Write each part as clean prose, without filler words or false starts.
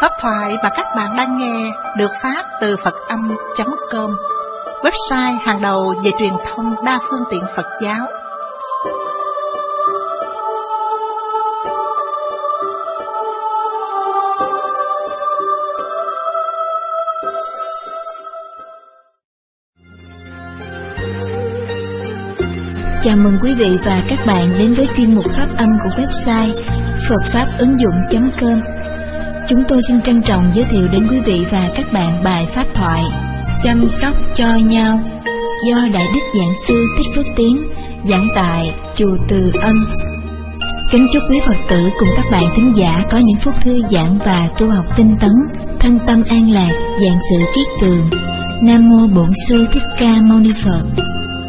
Pháp thoại mà các bạn đang nghe được phát từ Phật-âm.com, website hàng đầu về truyền thông đa phương tiện Phật giáo. Chào mừng quý vị và các bạn đến với chuyên mục Pháp âm của website phậtfáp-ứng-dụng.com. Chúng tôi xin trân trọng giới thiệu đến quý vị và các bạn bài pháp thoại Chăm sóc cho nhau do Đại Đức Giảng Sư Thích Phước Tiến giảng tại Chùa Từ Ân. Kính chúc quý Phật tử cùng các bạn thính giả có những phút thư giãn và tu học tinh tấn, thân tâm an lạc, vạn sự kiết tường. Nam mô Bổn Sư Thích Ca Mâu Ni Phật.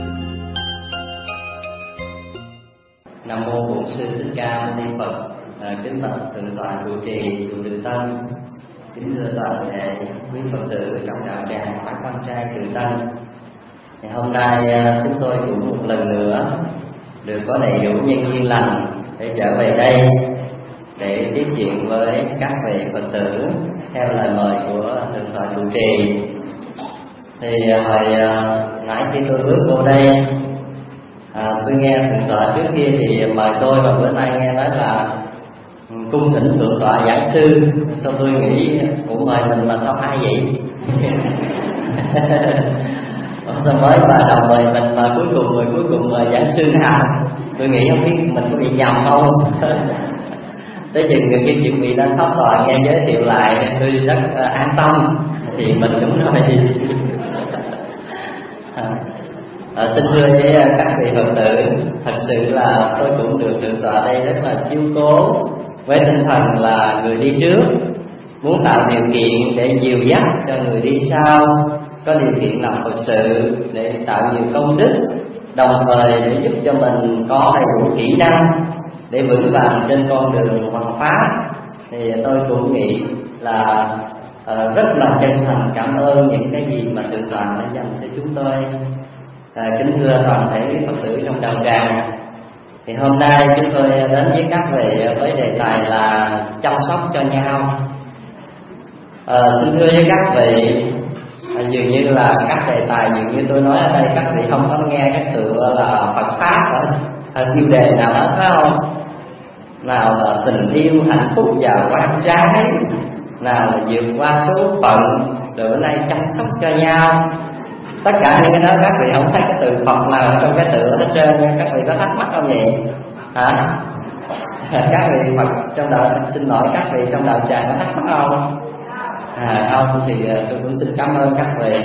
Nam mô Bổn Sư Thích Ca Mâu Ni Phật. Kính bạch thượng tọa trụ trì chùa Từ Tân, kính thưa toàn thể quý Phật tử trong đạo tràng Pháp Quan Trai Từ Tân. Thì hôm nay chúng tôi cũng một lần nữa được có đầy đủ nhân duyên lành để trở về đây để tiếp chuyện với các vị Phật tử theo lời mời của thượng tọa trụ trì. Thì hồi nãy khi tôi bước vô đây, tôi nghe thượng tọa trước kia thì mời tôi, mà bữa nay nghe nói là cung thỉnh thượng tọa giảng sư, sao tôi nghĩ cũng mời mình mà sao ai vậy? Sao mới bà đầu mời mình mà cuối cùng mời giảng sư nào? Tôi nghĩ không biết mình có bị nhầm không? Tới chừng khi chuyện vị đang pháp thoại nghe giới thiệu lại, tôi rất an tâm, thì mình đúng rồi. Xin thưa với các vị Phật tử, thật sự là tôi cũng được thượng tọa đây rất là chiếu cố với tinh thần là người đi trước, muốn tạo điều kiện để dìu dắt cho người đi sau có điều kiện làm Phật sự để tạo nhiều công đức, đồng thời để giúp cho mình có đầy đủ kỹ năng để vững vàng trên con đường hoằng pháp. Thì tôi cũng nghĩ là rất là chân thành cảm ơn những cái gì mà thượng tọa đã dành cho chúng tôi. Kính thưa toàn thể quý Phật tử trong đạo tràng, thì hôm nay chúng tôi đến với các vị với đề tài là chăm sóc cho nhau. Xin thưa với các vị, dường như là các đề tài dường như tôi nói ở đây các vị không có nghe cái tựa là Phật pháp ở tiêu đề nào đó, phải không? Nào là tình yêu, hạnh phúc và quan trái, nào là vượt qua số phận, rồi bữa nay chăm sóc cho nhau. Tất cả những cái đó các vị không thấy cái từ Phật nào trong cái tựa hết trơn. Các vị có thắc mắc không vậy? Hả? Các vị Phật trong đạo, xin lỗi các vị trong đạo tràng có thắc mắc không? Không thì tôi cũng xin cảm ơn các vị.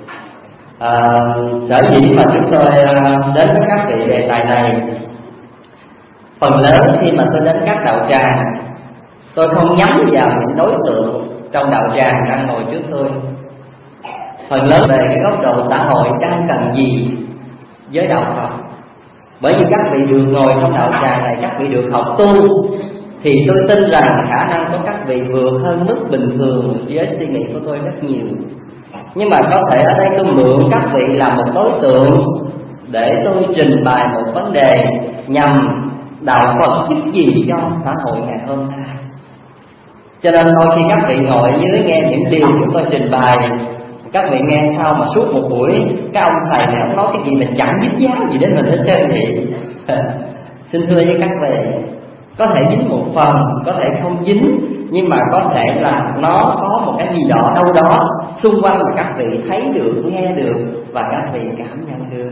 Sở dĩ mà chúng tôi đến với các vị đề tài này, phần lớn khi mà tôi đến các đạo tràng, tôi không nhắm vào những đối tượng trong đạo tràng đang ngồi trước tôi. Phần lớn về cái góc độ xã hội đang cần gì với đạo Phật. Bởi vì các vị được ngồi trong đạo tràng này, các vị được học tu, thì tôi tin rằng khả năng của các vị vượt hơn mức bình thường với suy nghĩ của tôi rất nhiều. Nhưng mà có thể ở đây tôi mượn các vị là một đối tượng để tôi trình bày một vấn đề nhằm đạo Phật giúp gì cho xã hội ngày hôm nay. Cho nên thôi khi các vị ngồi dưới nghe những điều chúng tôi trình bày, các vị nghe sao mà suốt một buổi cái ông thầy này ông nói cái gì mình chẳng dính dáng gì đến mình hết trơn vậy. Xin thưa với các vị, có thể dính một phần, có thể không dính, nhưng mà có thể là nó có một cái gì đó đâu đó xung quanh mà các vị thấy được, nghe được và các vị cảm nhận được.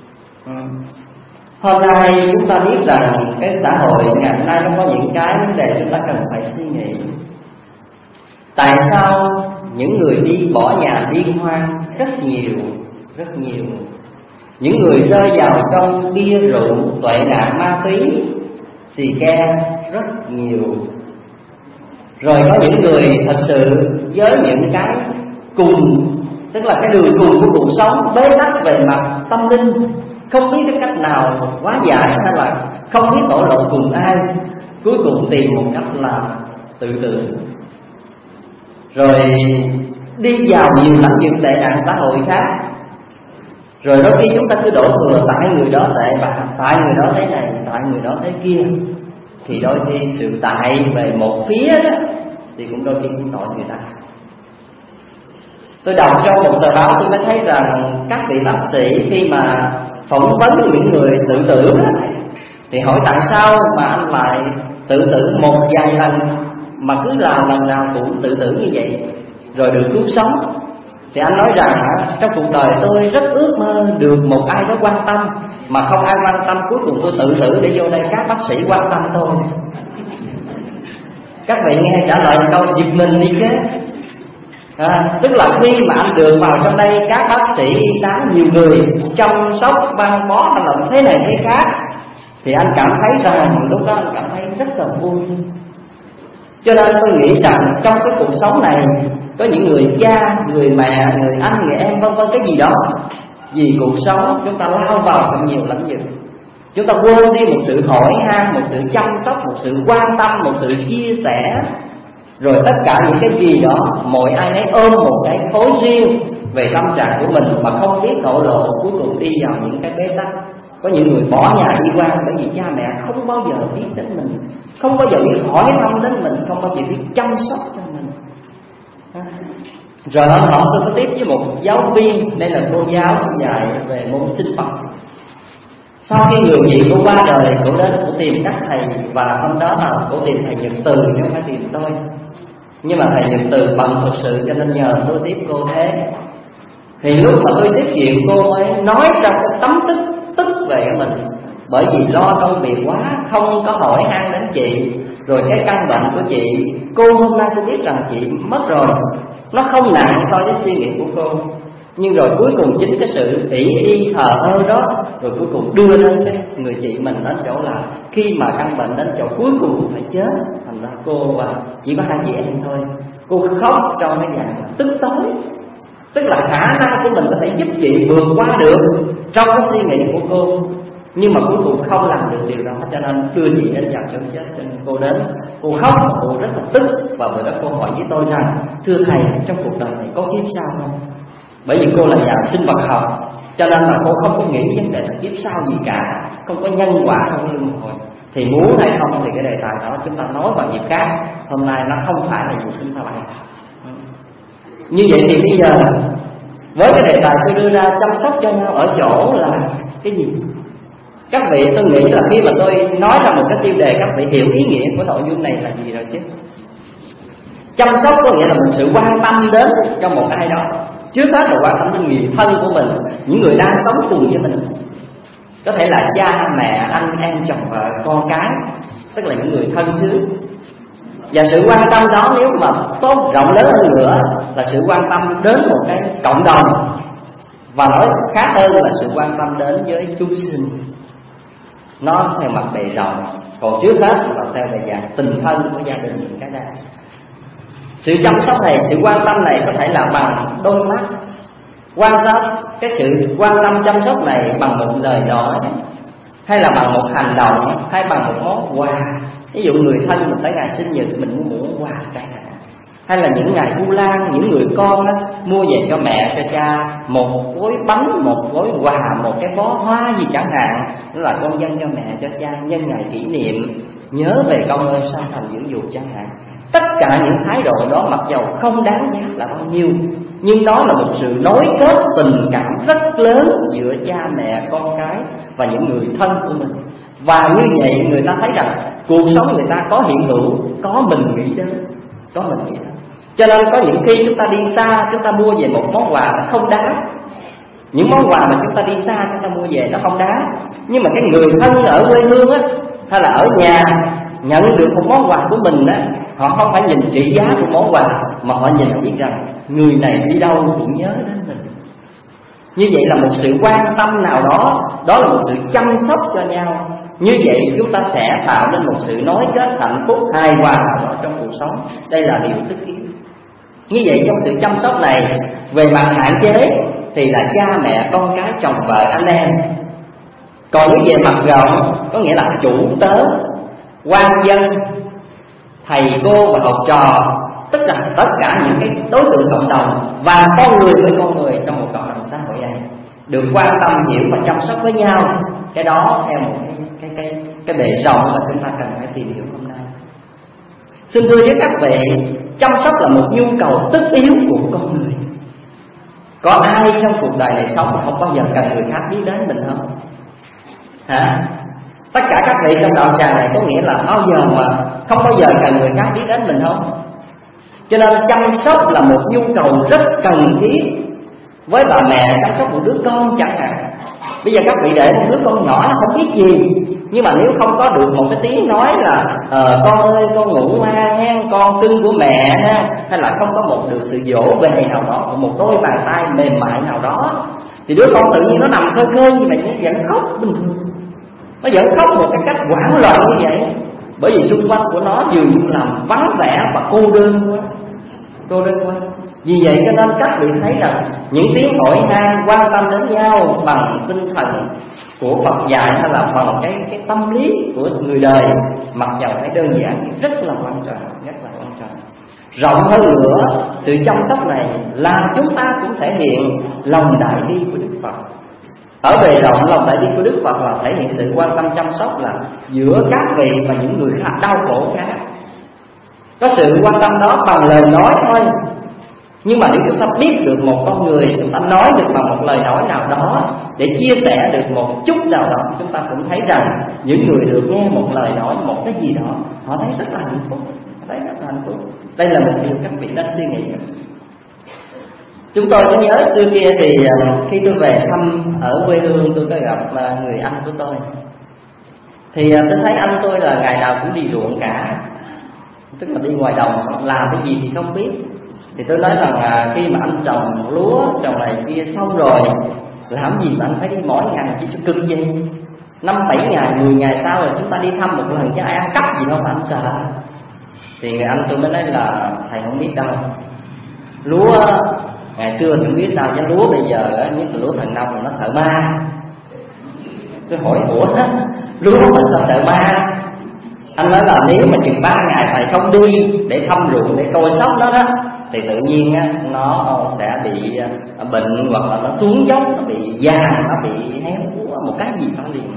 Hôm nay chúng ta biết rằng cái xã hội ngày hôm nay nó có những cái vấn đề chúng ta cần phải suy nghĩ. Tại sao những người đi bỏ nhà liên hoan rất nhiều, những người rơi vào trong bia rượu, tệ nạn ma túy, xì ke rất nhiều. Rồi có những người thật sự với những cái cùng, tức là cái đường cùng của cuộc sống bế tắc về mặt tâm linh, không biết cái cách nào hóa giải, hay là không biết thổ lộ cùng ai, cuối cùng tìm một cách là tự tử. Rồi đi vào nhiều lắm những tệ nạn xã hội khác. Rồi đôi khi chúng ta cứ đổ thừa tại người đó tệ bạc, tại người đó thế này, tại người đó thế kia. Thì đôi khi sự tại về một phía đó thì cũng đôi khi cũng tội người ta. Tôi đọc trong một tờ báo tôi mới thấy rằng các vị bác sĩ khi mà phỏng vấn những người tự tử thì hỏi tại sao mà anh lại tự tử một vài lần mà cứ làm lần nào cũng tự tử như vậy rồi được cứu sống. Thì anh nói rằng trong cuộc đời tôi rất ước mơ được một ai đó quan tâm, mà không ai quan tâm, cuối cùng tôi tự tử để vô đây các bác sĩ quan tâm tôi. Các vị nghe trả lời câu giật mình đi chứ. Tức là khi mà anh được vào trong đây, các bác sĩ y tá nhiều người chăm sóc ban bó hay là thế này thế khác, thì anh cảm thấy rằng lúc đó anh cảm thấy rất là vui. Cho nên tôi nghĩ rằng trong cái cuộc sống này có những người cha, người mẹ, người anh, người em vân vân cái gì đó, vì cuộc sống chúng ta lao vào trong nhiều lĩnh vực, chúng ta quên đi một sự hỏi han, một sự chăm sóc, một sự quan tâm, một sự chia sẻ, rồi tất cả những cái gì đó mỗi ai nấy ôm một cái khối riêng về tâm trạng của mình mà không biết thổ lộ, cuối cùng đi vào những cái bế tắc. Có những người bỏ nhà đi qua bởi vì cha mẹ không bao giờ biết đến mình, không bao giờ biết hỏi thăm đến mình, không bao giờ biết chăm sóc cho mình. Rồi hôm nọ tôi có tiếp với một giáo viên, đây là cô giáo dạy về môn sinh học. Sau khi người chị cô qua đời, cô đến cô tìm các thầy, và hôm đó là cô tìm thầy Nhật Từ chứ không phải tìm tôi. Nhưng mà thầy Nhật Từ bận thực sự cho nên nhờ tôi tiếp cô thế. Thì lúc mà tôi tiếp chuyện cô mới nói ra cái tấm tức về mình, bởi vì lo công việc quá, không có hỏi han đến chị. Rồi cái căn bệnh của chị, cô hôm nay tôi biết rằng chị mất rồi, nó không nặng so với suy nghĩ của cô. Nhưng rồi cuối cùng chính cái sự ỷ y thờ ơ đó, rồi cuối cùng đưa đến cái người chị mình đến chỗ là khi mà căn bệnh đến chỗ cuối cùng cũng phải chết. Thành ra cô và chỉ có hai chị em thôi, cô khóc trong cái dạng tức tối. Tức là khả năng của mình có thể giúp chị vượt qua được trong cái suy nghĩ của cô, nhưng mà cuối cùng không làm được điều đó, cho nên đưa chị đến vào chỗ chết. Cho nên cô đến, cô khóc, cô rất là tức. Và bữa đó cô hỏi với tôi rằng: thưa thầy, trong cuộc đời này có kiếp sau không? Bởi vì cô là nhà sinh vật học, cho nên là cô không có nghĩ vấn đề là kiếp sau gì cả, không có nhân quả, không có luân hồi. Thì muốn hay không thì cái đề tài đó chúng ta nói vào dịp khác. Hôm nay nó không phải là gì chúng ta bàn. Như vậy thì bây giờ với cái đề tài tôi đưa ra chăm sóc cho nhau ở chỗ là cái gì? Các vị, tôi nghĩ là khi mà tôi nói ra một cái tiêu đề, các vị hiểu ý nghĩa của nội dung này là gì rồi chứ. Chăm sóc có nghĩa là một sự quan tâm đến cho một ai đó, trước hết là quan tâm đến người thân của mình, những người đang sống cùng với mình. Có thể là cha, mẹ, anh em, chồng vợ, con cái, tức là những người thân trước. Và sự quan tâm đó nếu mà tốt rộng lớn hơn nữa là sự quan tâm đến một cái cộng đồng, và nói khác hơn là sự quan tâm đến với chúng sinh. Nó theo mặt bề rộng, còn trước hết là theo bề dạng tình thân của gia đình những cái đây. Sự chăm sóc này, sự quan tâm này có thể là bằng đôi mắt, quan tâm cái sự quan tâm chăm sóc này bằng một lời nói, hay là bằng một hành động, hay bằng một món quà. Ví dụ người thân mình tới ngày sinh nhật mình mua một món quà chẳng hạn, hay là những ngày Vu Lan, những người con á, mua về cho mẹ cho cha một gói bánh, một gói quà, một cái bó hoa gì chẳng hạn, đó là con dâng cho mẹ cho cha nhân ngày kỷ niệm, nhớ về công ơn sang thành dưỡng dục chẳng hạn. Tất cả những thái độ đó mặc dầu không đáng giá là bao nhiêu, nhưng đó là một sự nối kết tình cảm rất lớn giữa cha mẹ, con cái và những người thân của mình. Và như vậy người ta thấy rằng cuộc sống người ta có hiện hữu, có mình nghĩ đến, có mình nghĩ đến. Cho nên có những khi chúng ta đi xa, chúng ta mua về một món quà nó không đáng. Những món quà mà chúng ta đi xa chúng ta mua về nó không đáng, nhưng mà cái người thân ở quê hương á, hay là ở nhà nhận được một món quà của mình á, họ không phải nhìn trị giá của món quà, mà họ nhìn biết rằng người này đi đâu cũng nhớ đến mình. Như vậy là một sự quan tâm nào đó, đó là một sự chăm sóc cho nhau. Như vậy chúng ta sẽ tạo nên một sự nối kết hạnh phúc hài hòa nào đó trong cuộc sống. Đây là điều tất yếu. Như vậy trong sự chăm sóc này, về mặt hạn chế thì là cha mẹ, con cái, chồng vợ, anh em. Còn như về mặt rộng có nghĩa là chủ tớ, quan dân, thầy cô và học trò, tức là tất cả những cái đối tượng cộng đồng và con người với con người trong một cộng đồng xã hội này được quan tâm, hiểu và chăm sóc với nhau. Cái đó theo một cái bề rộng mà chúng ta cần phải tìm hiểu hôm nay. Xin thưa với các vị, chăm sóc là một nhu cầu tất yếu của con người. Có ai trong cuộc đời này sống mà không bao giờ cần người khác biết đến mình không? Hả? Tất cả các vị trong đạo tràng này có nghĩa là bao giờ mà không bao giờ cần người khác biết đến mình không? Cho nên chăm sóc là một nhu cầu rất cần thiết. Với bà mẹ chăm sóc một đứa con chẳng hạn, bây giờ các vị để một đứa con nhỏ nó không biết gì, nhưng mà nếu không có được một cái tiếng nói là con ơi con ngủ ha, con cưng của mẹ ha, hay là không có một được sự dỗ về nào đó, một đôi bàn tay mềm mại nào đó, thì đứa con tự nhiên nó nằm khơi khơi như vậy, nó vẫn khóc bình thường, nó vẫn khóc một cái cách hoảng loạn như vậy, bởi vì xung quanh của nó dường như làm vắng vẻ và cô đơn quá. Vì vậy cho nên các vị thấy rằng những tiếng hỏi han quan tâm đến nhau bằng tinh thần của Phật dạy, hay là bằng cái tâm lý của người đời, mặc dầu thấy đơn giản rất là quan trọng, rất là quan trọng. Rộng hơn nữa, sự chăm sóc này làm chúng ta cũng thể hiện lòng đại bi của Đức Phật. Ở bề rộng, lòng đại bi của Đức Phật là thể hiện sự quan tâm chăm sóc là giữa các vị và những người khác đau khổ khác. Có sự quan tâm đó bằng lời nói thôi, nhưng mà nếu chúng ta biết được một con người, chúng ta nói được bằng một lời nói nào đó để chia sẻ được một chút nào đó, chúng ta cũng thấy rằng những người được nghe một lời nói, một cái gì đó, họ thấy rất là hạnh phúc, Đây là một điều các vị nên suy nghĩ. Chúng tôi có nhớ xưa kia thì khi tôi về thăm ở quê hương, tôi có gặp người anh của tôi. Thì tôi thấy anh tôi là ngày nào cũng đi ruộng cả, tức là đi ngoài đồng làm cái gì thì không biết. Thì tôi nói rằng khi mà anh trồng lúa, trồng này kia xong rồi, làm gì mà anh phải đi mỗi ngày chỉ cho cực gì? 5-7 ngày, 10 ngày sau rồi chúng ta đi thăm một lần chứ ai ăn cắp gì đâu mà anh sợ. Thì người anh tôi mới nói là thầy không biết đâu, lúa ngày xưa thì không biết sao, chứ lúa bây giờ nhất là lúa thần nông nó sợ ma. Tôi hỏi ủa lúa mà sao sợ ma? Anh nói là nếu mà chừng 3 ngày thầy không đi để thăm ruộng để coi sóc nó đó, thì tự nhiên nó sẽ bị bệnh, hoặc là nó xuống dốc, nó bị già, nó bị héo một cái gì đó liền.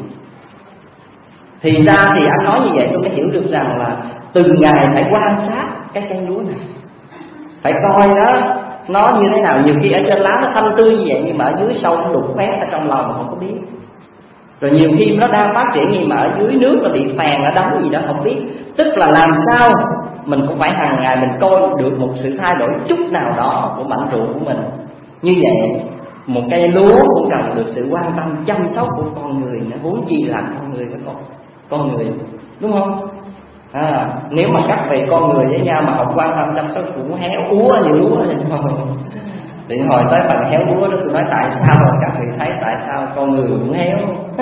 Thì ra thì anh nói như vậy tôi mới hiểu được rằng là từng ngày phải quan sát cái cây lúa này, phải coi nó như thế nào. Nhiều khi ở trên lá nó xanh tươi như vậy, nhưng mà ở dưới sâu nó đục khoét ở trong lòng không có biết. Rồi nhiều khi nó đang phát triển nhưng mà ở dưới nước nó bị phèn, ở đóng gì đó không biết. Tức là làm sao mình cũng phải hàng ngày mình coi được một sự thay đổi chút nào đó của mảnh ruộng của mình. Như vậy một cây lúa cũng cần được sự quan tâm chăm sóc của con người, nó vốn chi là con người với con người, đúng không? Nếu mà các vị con người với nhau mà không quan tâm chăm sóc cũng héo úa như lúa thì hồi tới phần héo lúa đó tôi nói tại sao các vị thấy tại sao con người cũng héo.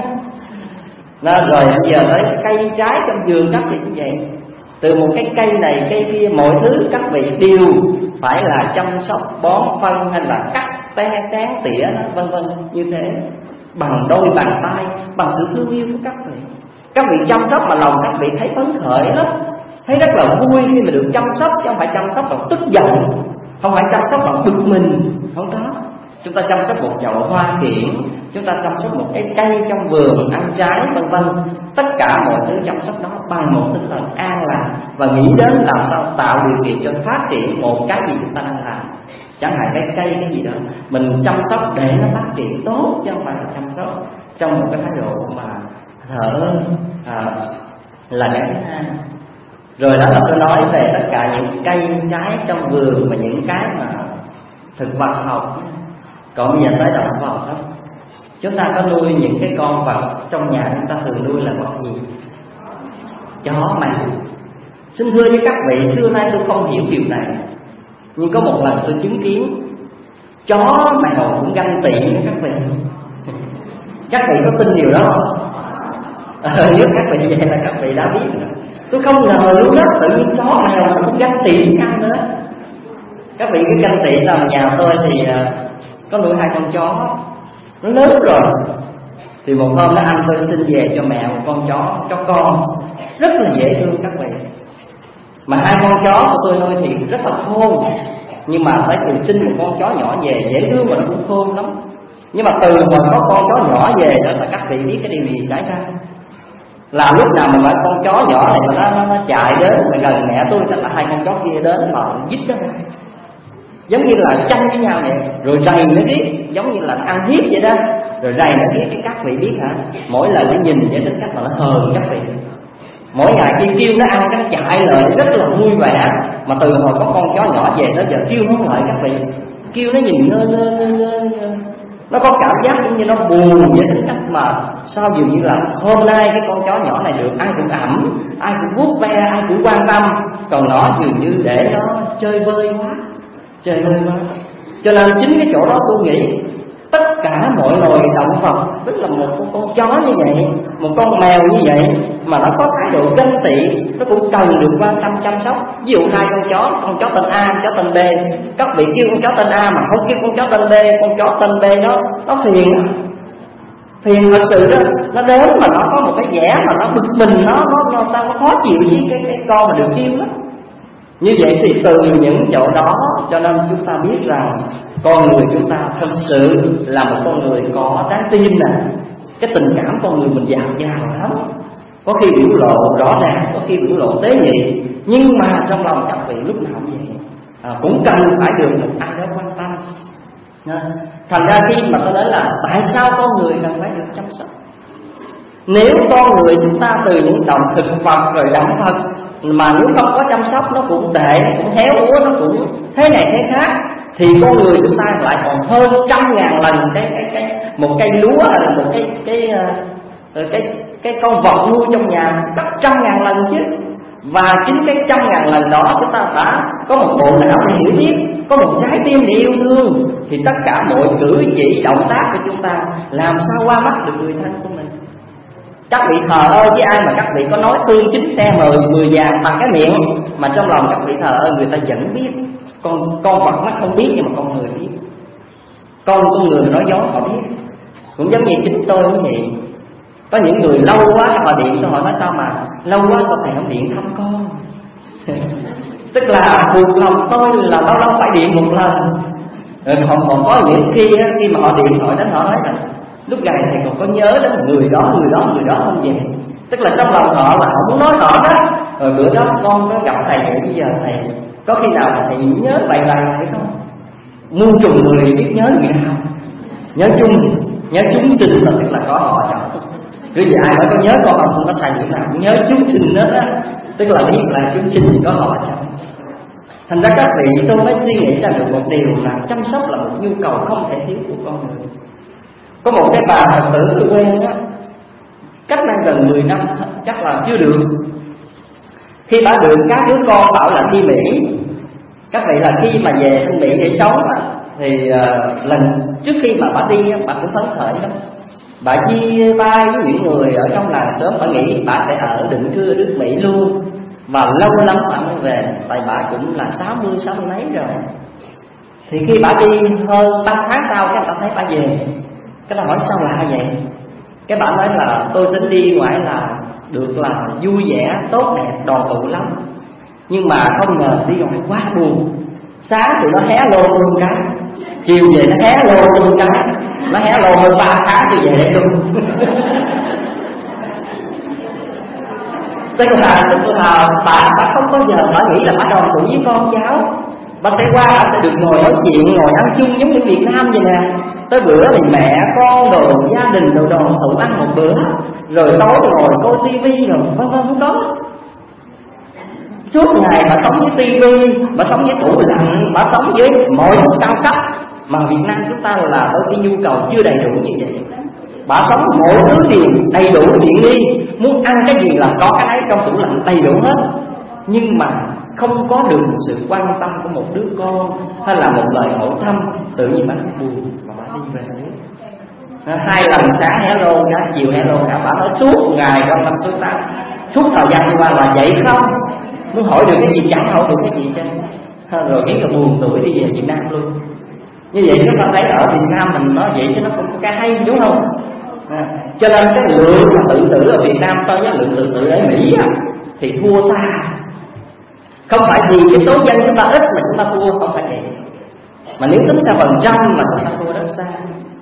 Rồi bây giờ tới cây trái trong vườn các vị cũng vậy, từ một cái cây này cây kia, mọi thứ các vị đều phải là chăm sóc, bón phân hay là cắt té sáng tỉa nó vân vân như thế, bằng đôi bàn tay, bằng sự thương yêu của các vị. Các vị chăm sóc mà lòng các vị thấy phấn khởi lắm, thấy rất là vui khi mà được chăm sóc, chứ không phải chăm sóc bằng tức giận, không phải chăm sóc bằng bực mình, không có. Chúng ta chăm sóc một chậu hoa kiển, chúng ta chăm sóc một cái cây trong vườn ăn trái vân vân, tất cả mọi thứ chăm sóc đó bằng một tinh thần an lạc và nghĩ đến làm sao tạo điều kiện cho phát triển một cái gì chúng ta đang làm. Chẳng hạn cái cây cái gì đó mình chăm sóc để nó phát triển tốt, chứ không phải là chăm sóc trong một cái thái độ mà thở là cái thứ hai. Rồi đó là tôi nói về tất cả những cây trái trong vườn và những cái mà thực vật học. Còn bây giờ tới động vật đó, chúng ta có nuôi những cái con vật trong nhà, chúng ta thường nuôi là vật gì? Chó mèo. Xin thưa với các vị, xưa nay tôi không hiểu điều này, nhưng có một lần tôi chứng kiến chó mèo cũng ganh tị với các vị. Các vị có tin điều đó không? Nếu các vị vậy là các vị đã biết rồi. Tôi không ngờ luôn đó, tự nhiên chó mèo mà cũng ganh tị với nhau nữa. Các vị cái ganh tị nào nhà tôi thì có nuôi 2 con chó, nó lớn rồi. Thì một hôm đó anh tôi xin về cho mẹ một con chó con rất là dễ thương các vị. Mà 2 con chó của tôi nuôi thì rất là khôn, nhưng mà phải thường xin một con chó nhỏ về dễ thương mà nó cũng khôn lắm. Nhưng mà từ hồi có con chó nhỏ về đó là các vị biết cái điều gì xảy ra. Là lúc nào mà con chó nhỏ này mà nó chạy đến mà gần mẹ tôi, tức là hai con chó kia đến mà dít nó, giống như là tranh với nhau vậy, rồi rầy nó biết, giống như là ăn hiếp vậy đó, rồi rầy nó biết. Cái các vị biết hả, mỗi lần nó nhìn vậy đến cách mà nó hờn các vị. Mỗi ngày khi kêu nó ăn cái nó chạy lại rất là vui vẻ. Mà từ hồi có con chó nhỏ về tới giờ kêu nó lại các vị, kêu nó nhìn nó có cảm giác giống như nó buồn vậy, đến cách mà sao dường như là hôm nay cái con chó nhỏ này được ai cũng ẩm, ai cũng vuốt ve, ai cũng quan tâm, còn nó dường như để nó chơi vơi quá. Cho nên chính cái chỗ đó tôi nghĩ tất cả mọi loài động vật, tức là một con chó như vậy, một con mèo như vậy mà nó có thái độ ganh tị, nó cũng cần được quan tâm chăm sóc. Ví dụ hai con chó tên A, con chó tên B, các vị kêu con chó tên A mà không kêu con chó tên B, con chó tên B nó phiền thật sự đó. Nó đến mà nó có một cái vẻ mà nó bực mình, nó khó chịu với cái con mà được kêu đó. Như vậy thì từ những chỗ đó cho nên chúng ta biết rằng con người chúng ta thật sự là một con người có đáng tin nè. Cái tình cảm con người mình dạt dào lắm, có khi biểu lộ rõ ràng, có khi biểu lộ tế nhị, nhưng mà trong lòng các vị lúc nào cũng vậy, cũng cần phải được một ai đó quan tâm. Thành ra khi mà tôi nói là tại sao con người cần phải được chăm sóc. Nếu con người chúng ta từ những động thực vật rồi động vật mà nếu không có chăm sóc nó cũng tệ, nó cũng héo úa, nó cũng thế này thế khác, thì con người chúng ta lại còn hơn 100.000 lần một cây lúa hay là một cái con vật nuôi trong nhà gấp 100.000 lần chứ. Và chính cái 100.000 lần đó chúng ta đã có một bộ não để hiểu biết, có một trái tim để yêu thương, thì tất cả mọi cử chỉ động tác của chúng ta làm sao qua mắt được người thân của mình. Các vị thờ ơ với ai mà các vị có nói tương chính xe mười vàng bằng cái miệng, mà trong lòng các vị thờ ơ người ta vẫn biết. Con vật nó không biết nhưng mà con người biết. Con người nói dối họ biết. Cũng giống như chính tôi cũng vậy. Có những người lâu quá họ điện cho họ nói sao mà lâu quá sao thầy không điện thăm con. Tức là buộc lòng tôi là lâu phải điện một lần. Còn có những khi mà họ điện thoại đến họ nói là lúc này thầy còn có nhớ đến người đó không về. Tức là trong lòng họ là họ muốn nói họ đó. Rồi bữa đó con có gặp thầy vậy, bây giờ thầy có khi nào mà thầy nhớ vài thầy không? Muôn trùng người biết nhớ người nào. Nhớ chúng sinh là tức là có họ chọn. Cứ vậy ai nói có nhớ con không có thầy lúc nào cũng nhớ chúng sinh đó, tức là biết là chúng sinh có họ chọn. Thành ra các vị tôi mới suy nghĩ ra được một điều là chăm sóc là một nhu cầu không thể thiếu của con người. Có một cái bà Phật tử tôi quen đó, cách đây gần 10 năm chắc là chưa được. Khi bà được các đứa con bảo là đi Mỹ, các vị là khi mà về Mỹ để sống thì lần trước khi mà bà đi bà cũng phấn khởi lắm. Bà chia tay với những người ở trong làng xóm, bà nghĩ bà sẽ ở định cư ở nước Mỹ luôn. Và lâu lắm bà mới về, tại bà cũng là 60 mấy rồi. Thì khi bà đi hơn 3 tháng sau cái người ta thấy bà về. Cái ta hỏi sao lạ vậy? Cái bà nói là tôi tính đi ngoài là được là vui vẻ, tốt đẹp, đoàn tụ lắm, nhưng mà không ngờ đi ngoài quá buồn. Sáng thì nó hé lô luôn cái, chiều về nó hé lô luôn cái, nó hé lô hơn 3 tháng tôi về đây luôn. Tức là bà không bao giờ bà nghĩ là bà đoàn tụ với con cháu. Bà sẽ qua, bà sẽ được ngồi nói chuyện, ngồi ăn chung giống như Việt Nam vậy nè. Tới bữa thì mẹ con đồ gia đình đồ đoàn tụ ăn một bữa, rồi tối ngồi coi tivi rồi vân vân không có. Suốt ngày bà sống với tivi, bà sống với tủ lạnh, bà sống với mọi thứ cao cấp mà Việt Nam chúng ta là đôi khi nhu cầu chưa đầy đủ như vậy. Bà sống mọi thứ đều đầy đủ tiện nghi, muốn ăn cái gì là có cái ấy trong tủ lạnh đầy đủ hết, nhưng mà không có được một sự quan tâm của một đứa con hay là một lời hỏi thăm. Tự nhiên bà buồn mà bà đi về nước. 2 lần sáng hello cả, chiều hello cả. Bà nói suốt ngày quan tâm chúng ta, suốt thời gian đi qua là vậy không, muốn hỏi được cái gì chẳng hỏi được cái gì chứ. Rồi cái buồn tuổi đi về Việt Nam luôn. Như vậy chúng ta thấy ở Việt Nam mình nói vậy chứ nó không có cái hay, đúng không? Cho nên cái lượng tự tử ở Việt Nam so với lượng tự tử ở Mỹ thì thua xa. Không phải vì cái số dân chúng ta ít mà chúng ta thua, không phải vậy. Mà nếu tính theo phần trăm mà chúng ta thua rất xa.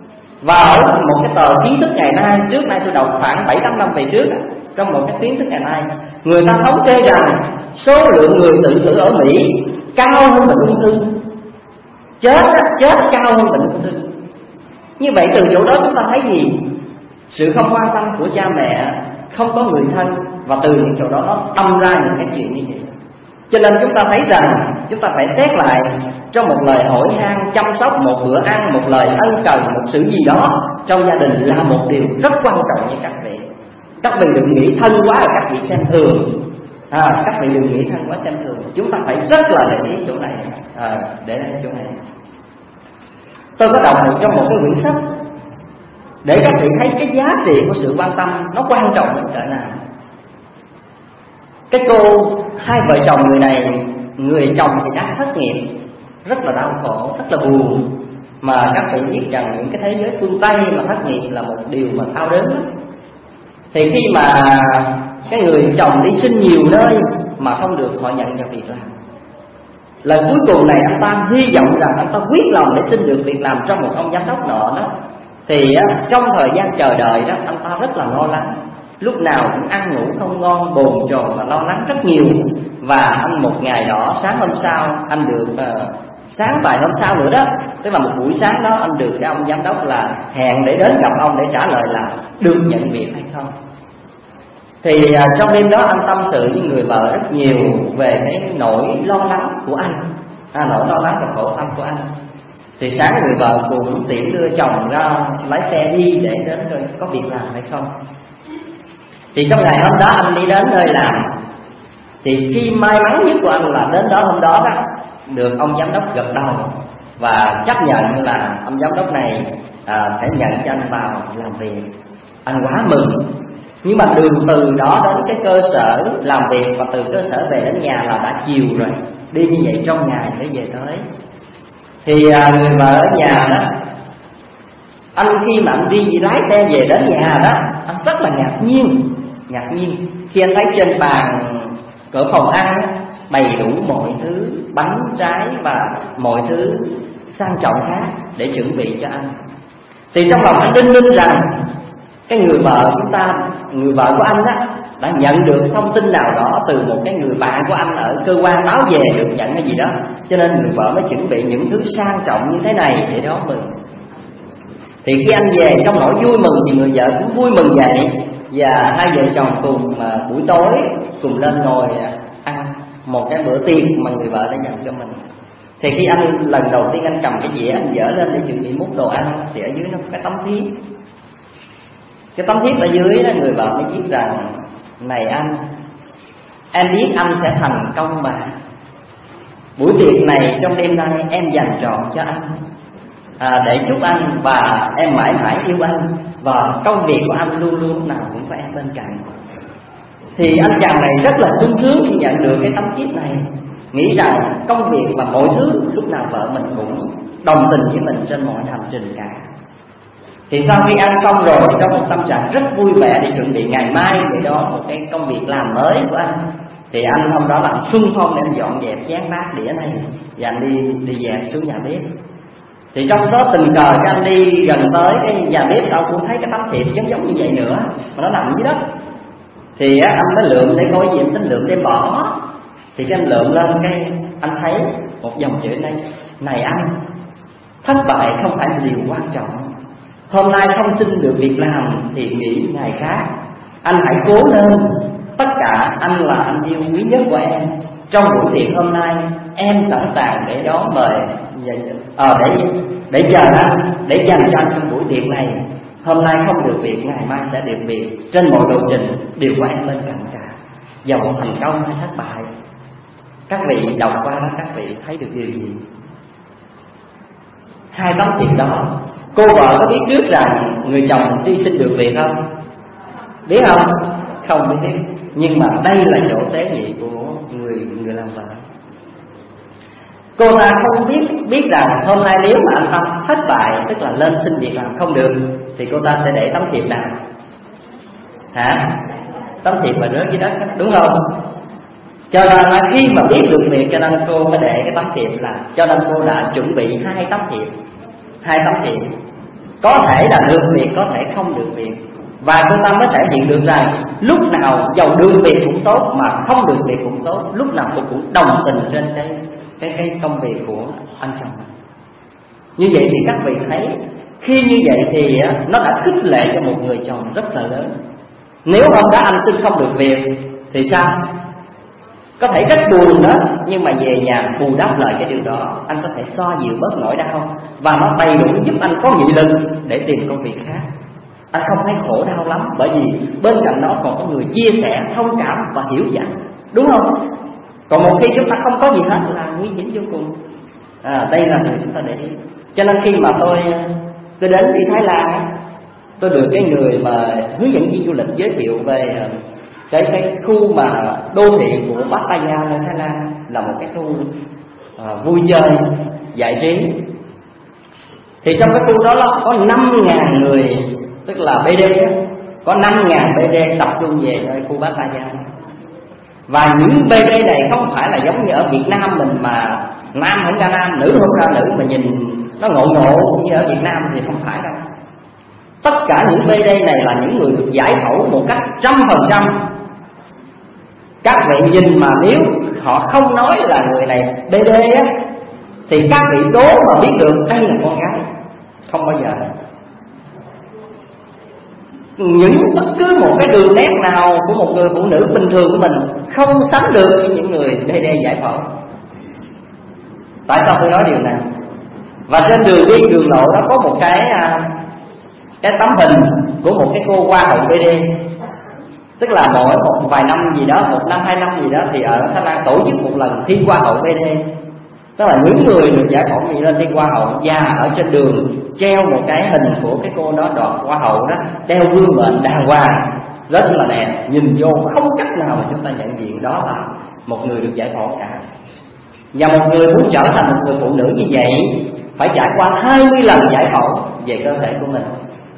Và ở một cái tờ kiến thức ngày nay, trước nay tôi đọc khoảng 7-8 năm về trước, trong một cái kiến thức ngày nay, người ta thống kê rằng số lượng người tự tử ở Mỹ cao hơn bệnh ung thư, chết cao hơn bệnh ung thư. Như vậy từ chỗ đó chúng ta thấy gì? Sự không quan tâm của cha mẹ, không có người thân, và từ những chỗ đó nó đâm ra những cái chuyện như vậy. Cho nên chúng ta thấy rằng chúng ta phải xét lại trong một lời hỏi han, chăm sóc một bữa ăn, một lời ân cần, một sự gì đó trong gia đình là một điều rất quan trọng như các vị. Các vị đừng nghĩ thân quá là các vị xem thường. Các vị đừng nghĩ thân quá xem thường. Chúng ta phải rất là để ý chỗ này. Để ý chỗ này. Tôi có đọc trong một cái quyển sách để các vị thấy cái giá trị của sự quan tâm nó quan trọng đến cỡ nào. Cái cô hai vợ chồng người này, người chồng thì đã thất nghiệp, rất là đau khổ, rất là buồn. Mà các vị biết rằng những cái thế giới phương Tây mà thất nghiệp là một điều mà đau đớn lắm. Thì khi mà cái người chồng đi xin nhiều nơi mà không được họ nhận vào việc làm, lần cuối cùng này anh ta hy vọng rằng anh ta quyết lòng để xin được việc làm trong một ông giám đốc nọ đó. Thì trong thời gian chờ đợi đó, anh ta rất là lo lắng, lúc nào cũng ăn ngủ không ngon, bồn chồn và lo lắng rất nhiều. Và anh một ngày đó, sáng hôm sau anh được sáng vài hôm sau nữa đó, tức là một buổi sáng đó, anh được cái ông giám đốc là hẹn để đến gặp ông để trả lời là được nhận việc hay không. Thì trong đêm đó anh tâm sự với người vợ rất nhiều về cái nỗi lo lắng của anh, nỗi lo lắng và khổ tâm của anh. Thì sáng người vợ cũng tiễn đưa chồng ra lái xe đi để đến coi có việc làm hay không. Thì trong ngày hôm đó anh đi đến nơi làm. Thì khi may mắn nhất của anh là đến đó hôm đó đó, được ông giám đốc gật đầu và chấp nhận là ông giám đốc này sẽ nhận cho anh vào làm việc. Anh quá mừng. Nhưng mà đường từ đó đến cái cơ sở làm việc và từ cơ sở về đến nhà là đã chiều rồi. Đi như vậy trong ngày để về tới. Thì người vợ ở nhà đó, anh khi mà anh đi lái xe về đến nhà đó, anh rất là ngạc nhiên khi anh thấy trên bàn cửa phòng ăn đầy đủ mọi thứ bánh trái và mọi thứ sang trọng khác để chuẩn bị cho anh. Thì trong lòng anh đinh ninh rằng cái người vợ của anh đó đã nhận được thông tin nào đó từ một cái người bạn của anh ở cơ quan báo về được nhận cái gì đó, cho nên người vợ mới chuẩn bị những thứ sang trọng như thế này để đó mừng. Thì khi anh về trong nỗi vui mừng thì người vợ cũng vui mừng vậy, và hai vợ chồng cùng buổi tối cùng lên ngồi ăn một cái bữa tiệc mà người vợ đã nhận cho mình. Thì khi anh lần đầu tiên anh cầm cái dĩa anh dở lên để chuẩn bị múc đồ ăn, thì ở dưới nó có cái tấm thiếp. Cái tấm thiếp ở dưới đó, người vợ mới viết rằng: này anh, em biết anh sẽ thành công mà. Buổi tiệc này trong đêm nay em dành trọn cho anh, để chúc anh và em mãi mãi yêu anh, và công việc của anh luôn luôn nào cũng có em bên cạnh. Thì anh chàng này rất là sung sướng khi nhận được cái tấm thiếp này, nghĩ rằng công việc và mọi thứ lúc nào vợ mình cũng đồng tình với mình trên mọi hành trình cả. Thì sau khi ăn xong rồi, trong một tâm trạng rất vui vẻ để chuẩn bị ngày mai để đó một cái công việc làm mới của anh, thì anh hôm đó là xung phong đem dọn dẹp chén bát đĩa này, và anh đi về xuống nhà bếp. Thì trong đó tình cờ cái anh đi gần tới cái nhà bếp, sau cũng thấy cái tấm thiệp giống như vậy nữa mà nó nằm dưới đất. Thì anh mới lượm để coi gì, anh tính lượm để bỏ. Thì cái anh lượm lên, cái anh thấy một dòng chữ này: này anh, thất bại không phải là điều quan trọng. Hôm nay không xin được việc làm thì nghỉ ngày khác. Anh hãy cố lên. Tất cả anh là anh yêu quý nhất của em. Trong buổi tiệc hôm nay em sẵn sàng để đón mời để chờ anh, để dành cho anh trong buổi tiệc này. Hôm nay không được việc, ngày mai sẽ được việc. Trên mọi lộ trình đều có em bên cạnh cả, dầu thành công hay thất bại. Các vị đọc qua đó, các vị thấy được điều gì? Hai tấm thiệp đó, cô vợ có biết trước rằng người chồng đi xin được việc không? Biết không? Không biết. Nhưng mà đây là chỗ tế nhị của người làm vợ. Cô ta không biết rằng hôm nay nếu mà anh ta thất bại, tức là lên xin việc làm không được, thì cô ta sẽ để tấm thiệp nào? Tấm thiệp mà rớt dưới đất, đúng không? Cho nên là khi mà biết được việc, cho nên cô mới để cái tấm thiệp là, cho nên cô đã chuẩn bị hai tấm thiệp. có thể là được việc, có thể không được việc. Và cô Tâm mới thể hiện được rằng lúc nào giàu được việc cũng tốt, mà không được việc cũng tốt. Lúc nào cô cũng đồng tình trên cái công việc của anh chồng. Như vậy thì các vị thấy, khi như vậy thì nó đã khích lệ cho một người chồng rất là lớn. Nếu hôm đó anh xin không được việc thì sao? Có thể rất buồn đó, nhưng mà về nhà bù đắp lại cái điều đó, anh có thể xoa dịu bớt nỗi đau, và nó đầy đủ giúp anh có nghị lực để tìm công việc khác. Anh không thấy khổ đau lắm, bởi vì bên cạnh đó còn có người chia sẻ, thông cảm và hiểu dạy, đúng không? Còn một khi chúng ta không có gì hết là nguy hiểm vô cùng. Đây là điều chúng ta để ý. Cho nên khi mà tôi đến đi Thái Lan, tôi được cái người mà hướng dẫn viên du lịch giới thiệu về cái khu mà đô thị của Pattaya ở Thái Lan, là một cái khu vui chơi giải trí. Thì trong cái khu đó có 5.000 người, tức là BD, có 5.000 BD tập trung về nơi khu Pattaya. Và những BD này không phải là giống như ở Việt Nam mình mà nam không ra nam, nữ không ra nữ, mà nhìn nó ngộ như ở Việt Nam thì không phải đâu. Tất cả những BD này là những người được giải phẫu một cách 100%. Các vị nhìn mà nếu họ không nói là người này BD á, thì các vị đố mà biết được đây là con gái. Không bao giờ. Bất cứ một cái đường nét nào của một người phụ nữ bình thường của mình không sánh được với những người BD giải phẫu. Tại sao tôi nói điều này? Và trên đường đi đường lộ đó có một cái tấm hình của một cái cô hoa hậu BD. Tức là mỗi một vài năm gì đó, 1 năm 2 năm gì đó, thì ở Thái Lan tổ chức một lần thi hoa hậu BD. Tức là những người được giải phẫu gì lên thi hoa hậu, và ở trên đường treo một cái hình của cái cô đó đoạt hoa hậu đó, đeo gương mệnh đàng hoàng, rất là đẹp, nhìn vô không cách nào mà chúng ta nhận diện đó là một người được giải phẫu cả. Và một người muốn trở thành một người phụ nữ như vậy phải trải qua 20 lần giải phẫu về cơ thể của mình.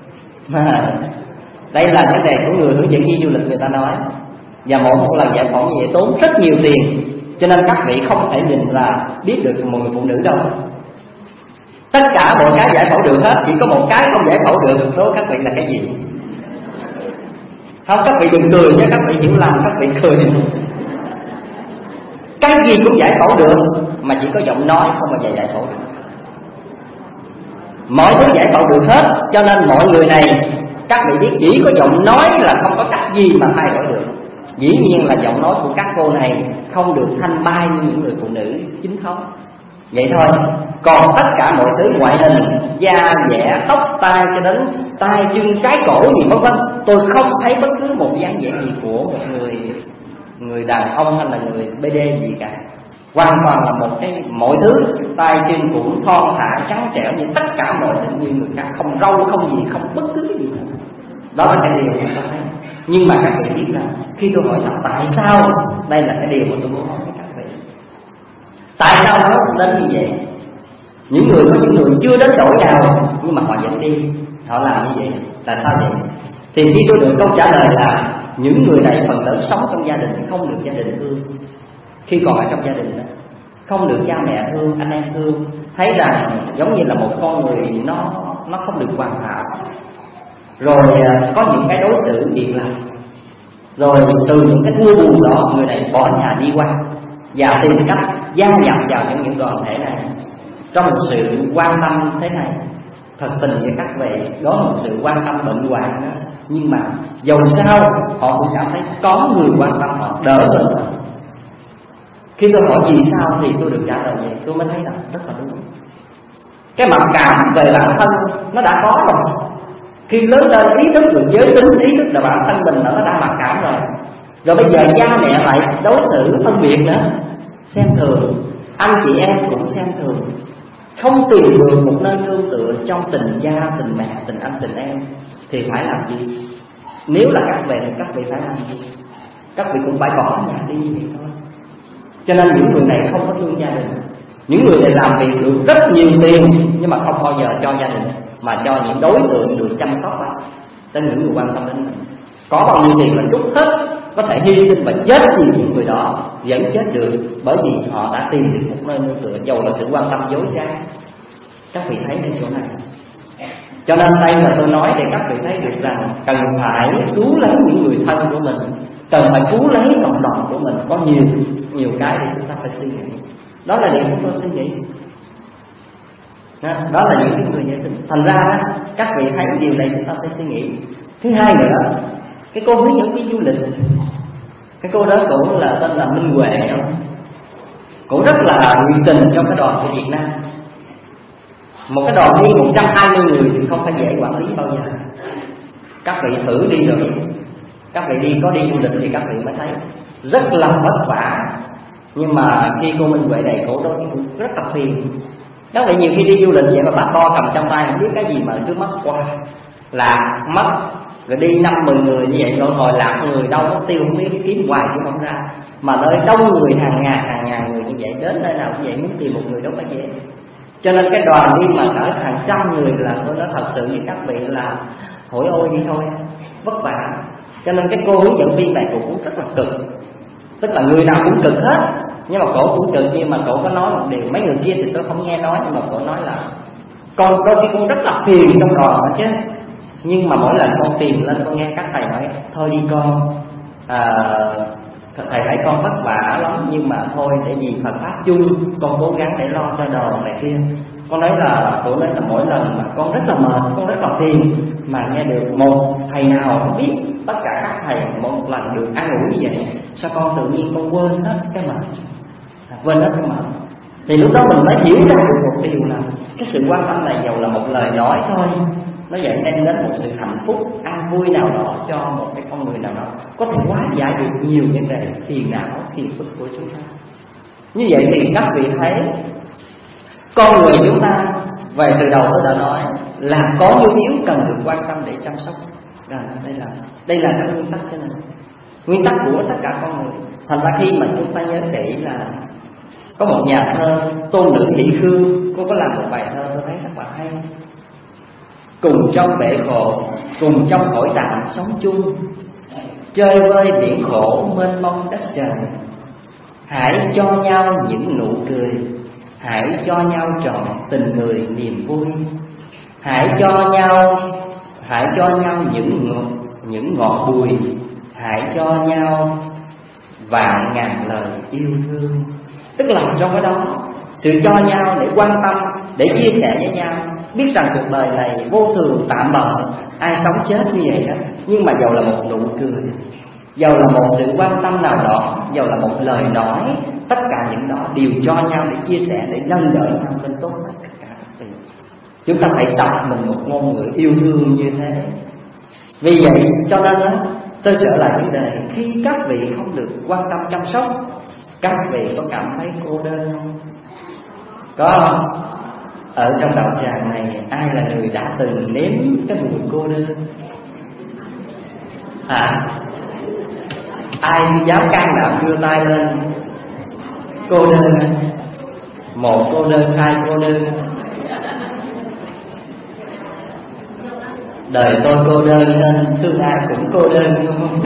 Đây là vấn đề của người hướng dẫn viên du lịch người ta nói. Và mỗi một lần giải phẫu như vậy tốn rất nhiều tiền, cho nên các vị không thể nhìn là biết được một người phụ nữ đâu. Tất cả mọi cái giải phẫu được hết, chỉ có một cái không giải phẫu được. Đó các vị là cái gì? Không, các vị đừng cười nha, các vị hiểu lầm, các vị cười đi. Cái gì cũng giải phẫu được, mà chỉ có giọng nói không bao giờ giải phẫu được. Mọi thứ giải phẫu được hết, cho nên mọi người này các vị biết chỉ có giọng nói là không có cách gì mà thay đổi được. Dĩ nhiên là giọng nói của các cô này không được thanh bay như những người phụ nữ chính thống. Vậy thôi. Còn tất cả mọi thứ ngoại hình, da dẻ, tóc tai cho đến tay chân cái cổ gì vân vân, tôi không thấy bất cứ một dáng vẻ gì của một người đàn ông hay là người BD gì cả. Hoàn toàn là một cái mọi thứ, tay chân cũng thon thả trắng trẻo, như tất cả mọi thứ như người khác, không râu không gì, không bất cứ cái gì nữa. Đó là cái điều chúng ta thấy. Nhưng mà các vị biết là khi tôi hỏi là tại sao, đây là cái điều mà tôi muốn hỏi với các vị. Tại sao nó đến như vậy? Có những người chưa đến đổi nào nhưng mà họ vẫn đi, họ làm như vậy. Tại sao vậy? Thì khi tôi được câu trả lời là những người này phần lớn sống trong gia đình, không được gia đình thương. Khi còn ở trong gia đình đó, không được cha mẹ thương, anh em thương, thấy rằng giống như là một con người nó không được hoàn hảo. Rồi có những cái đối xử biệt lập. Rồi từ những cái thua buồn đó, người này bỏ nhà đi qua và tìm cách gia nhập vào những đoàn thể này trong một sự quan tâm thế này. Thật tình với các vị, đó là một sự quan tâm bệnh hoạn đó. Nhưng mà dầu sao họ cũng cảm thấy có người quan tâm họ, đỡ mình. Khi tôi hỏi vì sao thì tôi được trả lời vậy, tôi mới thấy là rất là đúng. Cái mặc cảm về bản thân nó đã có rồi. Khi lớn lên ý thức được giới tính, ý thức là bản thân mình nó đã mặc cảm rồi. Rồi bây giờ cha mẹ lại đối xử phân biệt nữa, xem thường, anh chị em cũng xem thường, không tìm được một nơi nương tựa trong tình cha, tình mẹ, tình anh, tình em, thì phải làm gì? Nếu là các vị phải làm gì? Các vị cũng phải bỏ nhà đi như vậy thôi. Cho nên những người này không có thương gia đình. Những người này làm việc được rất nhiều tiền, nhưng mà không bao giờ cho gia đình, mà cho những đối tượng được chăm sóc lại, đến những người quan tâm đến mình. Có bao nhiêu tiền mình rút hết, có thể hy sinh và chết vì những người đó vẫn chết được, bởi vì họ đã tìm được một nơi nương tựa, dầu là sự quan tâm dối trá. Các vị thấy ở chỗ này. Cho nên đây mà tôi nói để các vị thấy được rằng cần phải cứu lấy những người thân của mình, cần phải cứu lấy cộng đồng của mình. Có nhiều cái để chúng ta phải suy nghĩ. Đó là điều chúng tôi suy nghĩ. Đó là những người giải thích. Thành ra đó, các vị thấy điều này chúng ta phải suy nghĩ. Thứ hai nữa, cái cô hướng dẫn viên du lịch, cái cô đó cũng là tên là Minh Huệ đó. Cũng rất là nhiệt tình trong cái đoàn của Việt Nam. Một cái đoàn đi 120 người thì không phải dễ quản lý bao giờ. Các vị thử đi rồi, các vị có đi du lịch thì các vị mới thấy rất là vất vả. Nhưng mà khi cô Minh Huệ này, cổ đôi cũng rất là phiền. Các vị nhiều khi đi du lịch vậy mà bác bo cầm trong tay không biết cái gì mà cứ mất qua, lạc mất, rồi đi 5-10 người như vậy rồi hồi lạc người đâu mất tiêu không biết, kiếm hoài cũng không ra. Mà nơi đông người hàng ngàn người như vậy, đến nơi nào cũng vậy, muốn tìm một người đâu có dễ. Cho nên cái đoàn đi mà cỡ hàng trăm người là tôi nói thật sự với các vị là hỏi ôi đi thôi, vất vả. Cho nên cái cô hướng dẫn viên này cũng rất là cực. Tức là người nào cũng cực hết, nhưng mà cổ cũng cực. Nhưng mà cổ có nói một điều, mấy người kia thì tôi không nghe nói, nhưng mà cổ nói là con đôi khi con rất là phiền trong đoàn đó chứ. Nhưng mà mỗi lần con tìm lên con nghe các thầy nói thôi đi con, thầy thấy con vất vả lắm, nhưng mà thôi để vì Phật pháp chung con cố gắng để lo cho đoàn này kia. Con nói là cổ nói là mỗi lần mà con rất là mệt, con rất là phiền, mà nghe được một thầy nào không biết, tất cả các thầy một lần được an ủi như vậy, sao con tự nhiên con quên hết cái mệt, quên hết cái mệt. Thì lúc đó mình mới hiểu ra được một điều là cái sự quan tâm này dầu là một lời nói thôi, nó vậy đem đến một sự hạnh phúc, an vui nào đó cho một cái con người nào đó, có thể hóa giải được nhiều vấn đề phiền não, phiền phức của chúng ta. Như vậy thì các vị thấy con người chúng ta về từ đầu tôi đã nói là có nhu yếu cần được quan tâm để chăm sóc. Đây là cái nguyên tắc thế này, nguyên tắc của tất cả con người. Thành ra khi mà chúng ta nhớ kỹ là có một nhà thơ Tôn Nữ Thị Khương, cô có làm một bài thơ tôi thấy rất là hay. Cùng trong bể khổ, cùng trong cõi tạm sống chung, chơi vơi biển khổ mênh mông đất trời. Hãy cho nhau những nụ cười, hãy cho nhau trọn tình người niềm vui. Hãy cho nhau những ngọt bùi, hãy cho nhau vạn ngàn lời yêu thương. Tức là trong cái đó, sự cho nhau để quan tâm, để chia sẻ với nhau. Biết rằng cuộc đời này vô thường tạm bợ, ai sống chết như vậy đó. Nhưng mà dầu là một nụ cười, dầu là một sự quan tâm nào đó, dầu là một lời nói, tất cả những đó đều cho nhau để chia sẻ, để nâng đỡ nhau lên tốt hết tất cả các vị. Chúng ta phải tập mình một ngôn ngữ yêu thương như thế. Vì vậy cho nên đó, tôi trở lại vấn đề, khi các vị không được quan tâm chăm sóc, các vị có cảm thấy cô đơn không? Có không? Ở trong đạo tràng này, ai là người đã từng nếm cái mùi cô đơn? Ai dám can đảm đưa tay lên? Cô đơn, một cô đơn, hai cô đơn. Đời tôi cô đơn nên thương ai cũng cô đơn không?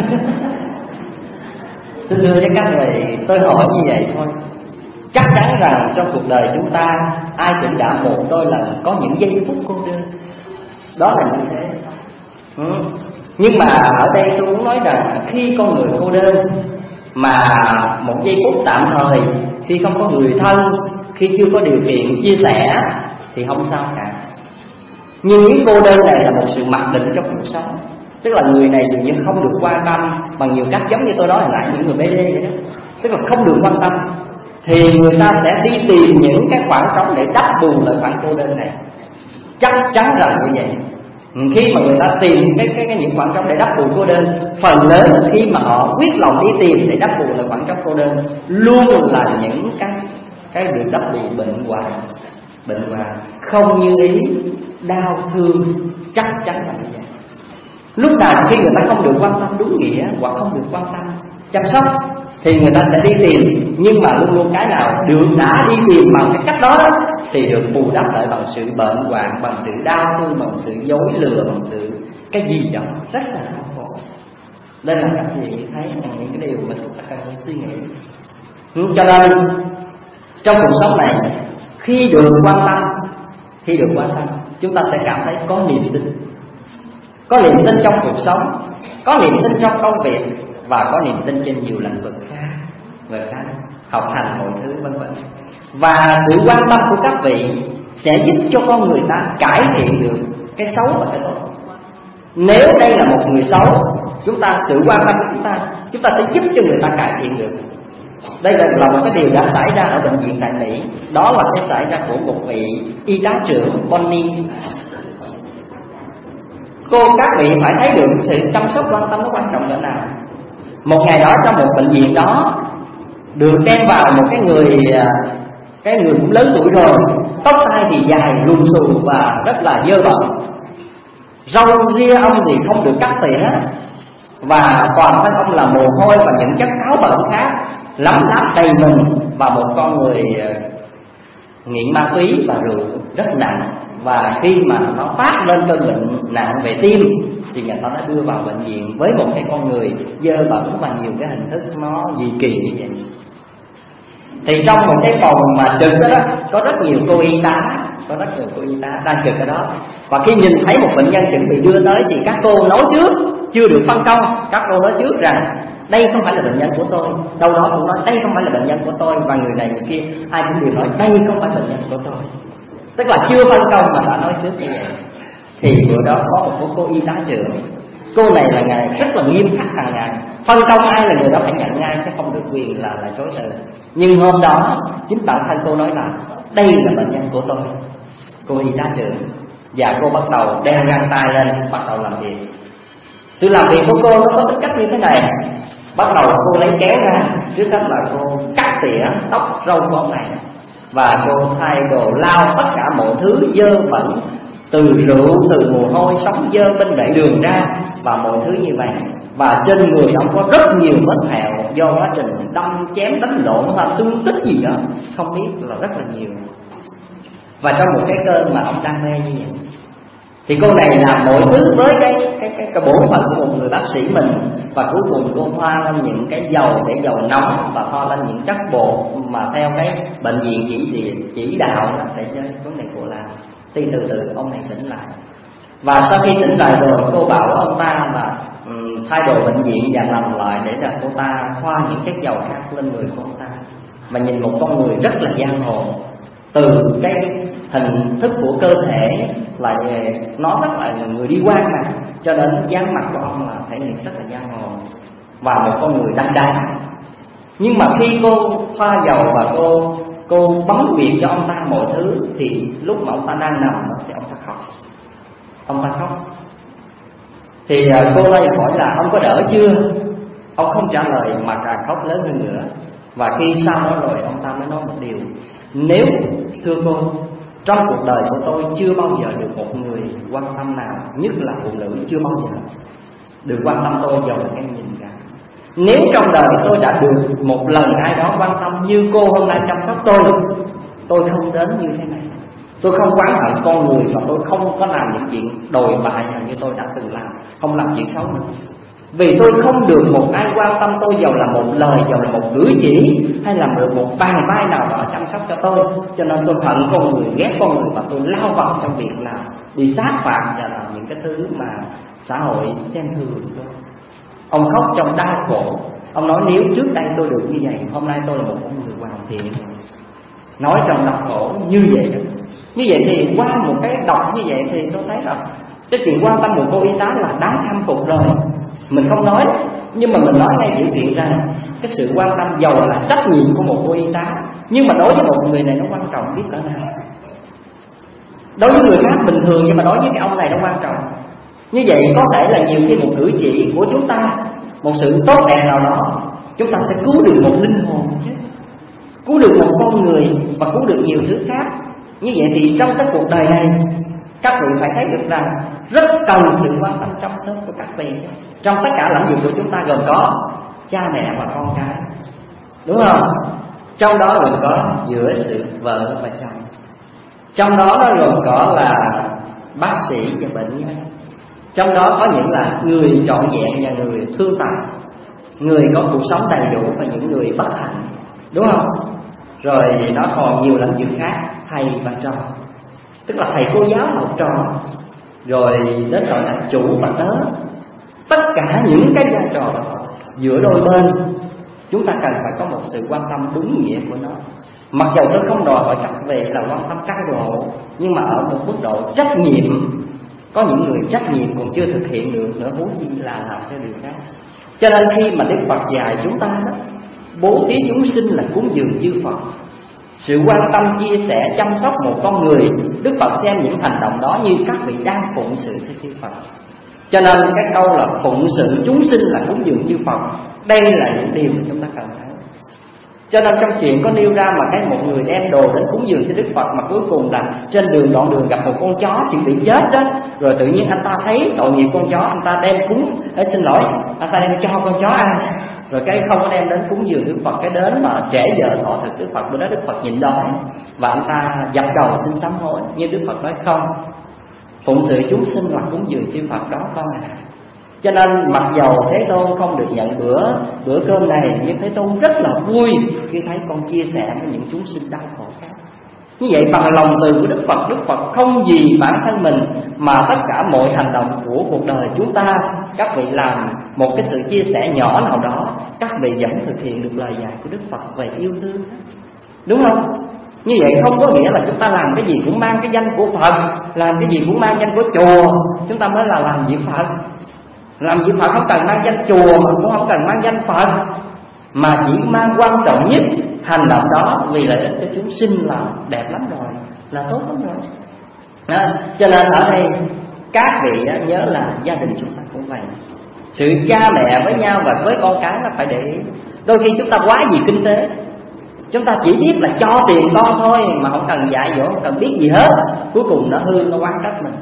Tôi đưa với các vị, tôi hỏi như vậy thôi. Chắc chắn rằng trong cuộc đời chúng ta, ai cũng đã một đôi lần có những giây phút cô đơn. Đó là như thế. Nhưng mà ở đây tôi muốn nói rằng khi con người cô đơn, mà một giây phút tạm thời, khi không có người thân, khi chưa có điều kiện chia sẻ, thì không sao cả. Nhưng những cô đơn này là một sự mặc định trong cuộc sống. Tức là người này dường như không được quan tâm bằng nhiều cách, giống như tôi nói hồi nãy, những người BD vậy đó. Tức là không được quan tâm, thì người ta sẽ đi tìm những cái khoảng trống để đắp bù lại khoảng cô đơn này. Chắc chắn rằng như vậy. Khi mà người ta tìm những khoảng trống để đắp bù cô đơn, phần lớn là khi mà họ quyết lòng đi tìm để đắp bù lại khoảng trống cô đơn, luôn là những cái được đắp bù bệnh hoạn, không như ý, đau thương, chắc chắn là như vậy. Lúc nào khi người ta không được quan tâm đúng nghĩa, hoặc không được quan tâm chăm sóc, thì người ta sẽ đi tìm. Nhưng mà luôn luôn cái nào đã đi tìm bằng cái cách đó thì được bù đắp lại bằng sự bệnh hoạn, bằng sự đau thương, bằng sự dối lừa, bằng sự cái gì đó rất là đau khổ. Đây là các vị thấy những cái điều mà chúng ta cần phải suy nghĩ. Cho nên trong cuộc sống này, khi được quan tâm chúng ta sẽ cảm thấy có niềm tin. Có niềm tin trong cuộc sống, có niềm tin trong công việc, và có niềm tin trên nhiều lĩnh vực khác, học hành mọi thứ vân vân. Và sự quan tâm của các vị sẽ giúp cho con người ta cải thiện được cái xấu và cái tốt. Nếu đây là một người xấu, sự quan tâm của chúng ta sẽ giúp cho người ta cải thiện được. Đây là một cái điều đã xảy ra ở bệnh viện tại Mỹ. Đó là cái xảy ra của một vị y tá trưởng Bonnie. Các vị phải thấy được sự chăm sóc quan tâm nó quan trọng cỡ nào. Một ngày đó trong một bệnh viện đó được đem vào một cái người cũng lớn tuổi rồi, tóc tai thì dài lùn xù và rất là dơ bẩn, râu ria ông thì không được cắt tỉa, và toàn thân ông là mồ hôi và những chất táo bẩn khác lấm láp đầy mình, và một con người nghiện ma túy và rượu rất nặng. Và khi mà nó phát lên cơn bệnh nặng về tim thì người ta đã đưa vào bệnh viện với một cái con người dơ bẩn và nhiều cái hình thức nó dị kỳ như vậy. Thì trong một cái phòng mà trực đó có rất nhiều cô y tá, đang trực ở đó. Và khi nhìn thấy một bệnh nhân chuẩn bị đưa tới thì các cô nói trước, chưa được phân công, các cô nói trước rằng đây không phải là bệnh nhân của tôi. Đâu đó cũng nói đây không phải là bệnh nhân của tôi, và người này người kia ai cũng đều nói đây không phải bệnh nhân của tôi. Tức là chưa phân công mà đã nói trước như vậy. Thì bữa đó có một cô y tá trưởng. Cô này là ngày rất là nghiêm khắc hàng ngày, phân công ai là người đó phải nhận ngay, chứ không được quyền là chối từ. Nhưng hôm đó chính bản thân cô nói là đây là bệnh nhân của tôi, cô y tá trưởng. Và cô bắt đầu đeo găng tay lên, bắt đầu làm việc. Sự làm việc của cô nó có tính cách như thế này. Bắt đầu cô lấy kéo ra, trước hết là cô cắt tỉa tóc râu của ông này, và cô thay đồ lau tất cả mọi thứ dơ bẩn, từ rượu, từ mồ hôi, sống dơ bên vệ đường ra, và mọi thứ như vậy. Và trên người ông có rất nhiều vết thẹo do quá trình đâm chém đánh lộn hoặc thương tích gì đó không biết, là rất là nhiều. Và trong một cái cơn mà ông đam mê như vậy, thì cô này làm mọi thứ với cái bổn phận của một người bác sĩ mình. Và cuối cùng cô thoa lên những cái dầu để dầu nóng, và thoa lên những chất bột mà theo cái bệnh viện chỉ đạo để cho vấn đề cô làm. Thì từ từ ông này tỉnh lại. Và sau khi tỉnh lại rồi, cô bảo ông ta là thay đổi bệnh viện và làm lại để là cô ta thoa những chất dầu khác lên người của ông ta. Và nhìn một con người rất là giang hồ, từ cái hình thức của cơ thể là nó rất là người đi quan mà, cho nên dáng mặt của ông là thể hiện rất là giang hồ và một con người đanh đá. Nhưng mà khi cô thoa dầu và cô bấm huyệt cho ông ta mọi thứ, thì lúc mà ông ta đang nằm thì ông ta khóc. Thì cô ấy hỏi là ông có đỡ chưa? Ông không trả lời mà càng khóc lớn hơn nữa. Và khi sau đó rồi ông ta mới nói một điều: nếu thưa cô, trong cuộc đời của tôi chưa bao giờ được một người quan tâm nào, nhất là phụ nữ, chưa bao giờ được quan tâm tôi dầu là cái nhìn cả. Nếu trong đời tôi đã được một lần ai đó quan tâm như cô hôm nay chăm sóc tôi không đến như thế này. Tôi không oán hận con người, và tôi không có làm những chuyện đồi bại như tôi đã từng làm, không làm chuyện xấu nữa. Vì tôi không được một ai quan tâm tôi, dầu là một lời, dầu là một cử chỉ, hay là một bàn vai nào đó chăm sóc cho tôi. Cho nên tôi hận con người, ghét con người, và tôi lao vào trong việc làm, đi sát phạt và làm những cái thứ mà xã hội xem thường tôi. Ông khóc trong đau khổ. Ông nói nếu trước đây tôi được như vậy, hôm nay tôi là một con người hoàn thiện. Nói trong đau khổ như vậy đó. Như vậy thì qua một cái đọc như vậy thì tôi thấy rằng cái chuyện quan tâm một cô y tá là đáng khâm phục rồi. Mình không nói, nhưng mà mình nói ngay những chuyện rằng cái sự quan tâm dầu là trách nhiệm của một cô y tá, nhưng mà đối với một người này nó quan trọng biết cỡ nào. Đối với người khác bình thường, nhưng mà đối với cái ông này nó quan trọng. Như vậy có thể là nhiều khi một cử chỉ của chúng ta, một sự tốt đẹp nào đó, chúng ta sẽ cứu được một linh hồn chứ, cứu được một con người và cứu được nhiều thứ khác. Như vậy thì trong cái cuộc đời này, các vị phải thấy được rằng rất cần sự quan tâm chăm sóc của các vị. Trong tất cả lĩnh vực của chúng ta gồm có cha mẹ và con cái, đúng không? Trong đó gồm có giữa sự vợ và chồng. Trong đó nó gồm có là bác sĩ và bệnh nhân. Trong đó có những là người trọn vẹn và người thương tật, người có cuộc sống đầy đủ và những người bất hạnh, đúng không? Rồi nó còn nhiều lĩnh vực khác, thầy và trò. tức là thầy cô giáo học trò, rồi đến gọi là chủ và tớ. Tất cả những cái vai trò đó giữa đôi bên chúng ta cần phải có một sự quan tâm đúng nghĩa của nó. Mặc dầu tôi không đòi hỏi các vị là quan tâm cao độ, nhưng mà ở một mức độ trách nhiệm, có những người trách nhiệm còn chưa thực hiện được nữa, huống chi là làm theo điều khác. Cho nên khi mà Đức Phật dạy chúng ta đó, bố thí chúng sinh là cúng dường chư Phật, sự quan tâm chia sẻ chăm sóc một con người, Đức Phật xem những hành động đó như các vị đang phụng sự cho chư Phật. Cho nên cái câu là phụng sự chúng sinh là cúng dường chư Phật, đây là những điều mà chúng ta cần thấy. Cho nên trong chuyện có nêu ra mà cái một người đem đồ đến cúng dường cho Đức Phật, mà cuối cùng là trên đoạn đường gặp một con chó chuẩn bị chết đó, rồi tự nhiên anh ta thấy tội nghiệp con chó, anh ta đem cúng, anh ta đem cho con chó ăn, rồi cái không có đem đến cúng dường Đức Phật, cái đến mà trễ giờ thọ thực Đức Phật, bữa đó Đức Phật nhịn đói và anh ta dập đầu xin sám hối. Nhưng Đức Phật nói không, phụng sự chúng sinh là cúng dường chư Phật đó con à. Cho nên mặc dầu Thế Tôn không được nhận bữa cơm này, nhưng Thế Tôn rất là vui khi thấy con chia sẻ với những chúng sinh đau khổ khác. Như vậy bằng lòng từ của Đức Phật không vì bản thân mình mà tất cả mọi hành động của cuộc đời chúng ta, các vị làm một cái sự chia sẻ nhỏ nào đó, các vị vẫn thực hiện được lời dạy của Đức Phật về yêu thương, đúng không? Như vậy không có nghĩa là chúng ta làm cái gì cũng mang cái danh của Phật, làm cái gì cũng mang danh của chùa, chúng ta mới là làm việc Phật. Làm việc Phật không cần mang danh chùa, mà cũng không cần mang danh Phật, mà chỉ mang quan trọng nhất hành động đó vì lợi ích cho chúng sinh là đẹp lắm rồi, là tốt lắm rồi đó. Cho nên ở đây các vị nhớ là gia đình chúng ta cũng vậy. Sự cha mẹ với nhau và với con cái nó phải để ý. Đôi khi chúng ta quá gì kinh tế, chúng ta chỉ biết là cho tiền con thôi, mà không cần dạy dỗ, không cần biết gì hết. Cuối cùng nó hư, nó oán trách mình.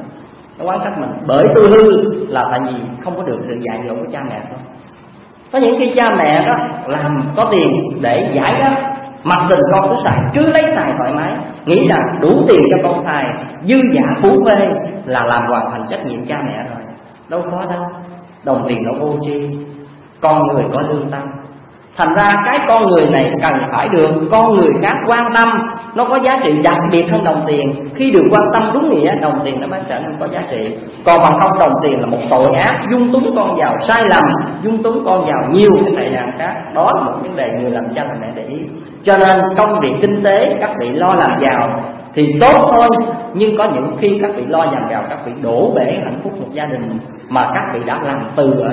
Bởi tôi hư là tại vì không có được sự dạy dỗ của cha mẹ thôi. Có những khi cha mẹ đó làm có tiền để giải đó, mặc tình con cứ xài, cứ lấy xài thoải mái, nghĩ rằng đủ tiền cho con xài, dư giả phú phê là làm hoàn thành trách nhiệm cha mẹ rồi. Đâu có đâu, đồng tiền nó vô tri, con người có lương tâm. Thành ra cái con người này cần phải được con người khác quan tâm, nó có giá trị đặc biệt hơn đồng tiền. Khi được quan tâm đúng nghĩa, đồng tiền nó mới trở nên có giá trị. Còn bằng không, đồng tiền là một tội ác, dung túng con vào sai lầm, dung túng con vào nhiều cái tệ nạn khác. Đó là một vấn đề người làm cha làm mẹ để ý. Cho nên công việc kinh tế các vị lo làm giàu thì tốt thôi, nhưng có những khi các vị lo làm giàu, các vị đổ bể hạnh phúc một gia đình mà các vị đã làm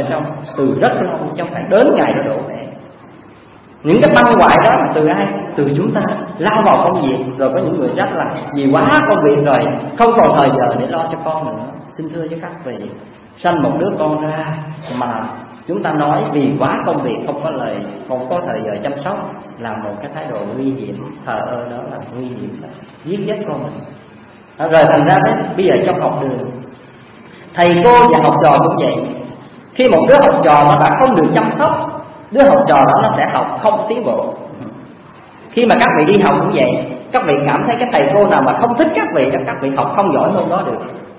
từ rất lâu, trong phải đến ngày nó đổ bể. Những cái băng hoại đó là từ ai? Từ chúng ta lao vào công việc. Rồi có những người trách là vì quá công việc rồi không còn thời giờ để lo cho con nữa. Xin thưa với các vị, sanh một đứa con ra mà chúng ta nói vì quá công việc không có thời giờ chăm sóc là một cái thái độ nguy hiểm. Thờ ơ đó là nguy hiểm, giết chết con mình. Rồi thành ra đấy, bây giờ trong học đường, thầy cô và học trò cũng vậy. Khi một đứa học trò mà đã không được chăm sóc, đứa học trò đó nó sẽ học không tiến bộ. Khi mà các vị đi học cũng vậy, các vị cảm thấy cái thầy cô nào mà không thích các vị học không giỏi môn đó được.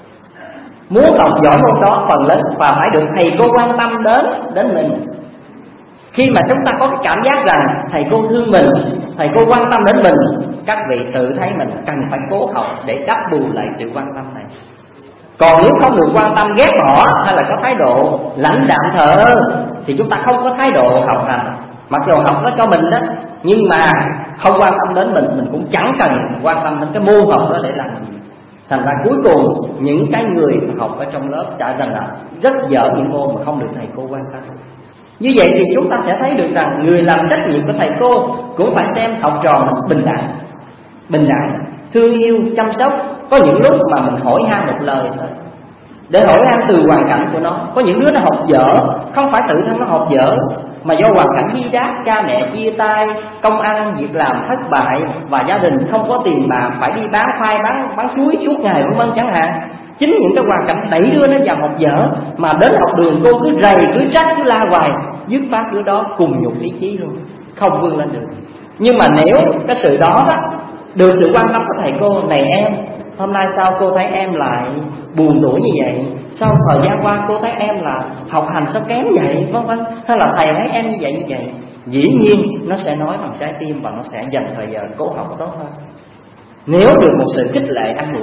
Muốn học giỏi môn đó phần lớn và phải được thầy cô quan tâm đến mình. Khi mà chúng ta có cái cảm giác rằng thầy cô thương mình, thầy cô quan tâm đến mình, các vị tự thấy mình cần phải cố học để đắp bù lại sự quan tâm này. Còn nếu không được quan tâm, ghét bỏ hay là có thái độ lãnh đạm thờ ơ thì chúng ta không có thái độ học hành. Mặc dù học nó cho mình đó, nhưng mà không quan tâm đến mình cũng chẳng cần quan tâm đến cái môn học đó để làm gì. Thành ra cuối cùng những cái người học ở trong lớp trả rằng là rất dở những môn mà không được thầy cô quan tâm. Như vậy thì chúng ta sẽ thấy được rằng người làm trách nhiệm của thầy cô cũng phải xem học trò mình bình đẳng, thương yêu, chăm sóc. Có những lúc mà mình hỏi han một lời thôi, để hỏi han từ hoàn cảnh của nó. Có những đứa nó học dở, không phải tự thân nó học dở, mà do hoàn cảnh bi đát, cha mẹ chia tay, công ăn việc làm thất bại và gia đình không có tiền bạc, phải đi bán khoai, bán chuối suốt ngày vân vân chẳng hạn. Chính những cái hoàn cảnh đẩy đưa nó vào học dở, mà đến học đường cô cứ rầy, cứ trách, cứ la hoài, dứt phát đứa đó cùng nhục ý chí luôn, không vươn lên được. Nhưng mà nếu cái sự đó được sự quan tâm của thầy cô, này em, hôm nay sao cô thấy em lại buồn tuổi như vậy? Sau thời gian qua cô thấy em là học hành sao kém vậy? Vân vân. Hay là thầy thấy em như vậy? Dĩ nhiên nó sẽ nói bằng trái tim và nó sẽ dành thời giờ cố học tốt hơn. Nếu được một sự khích lệ an ủi nào đó.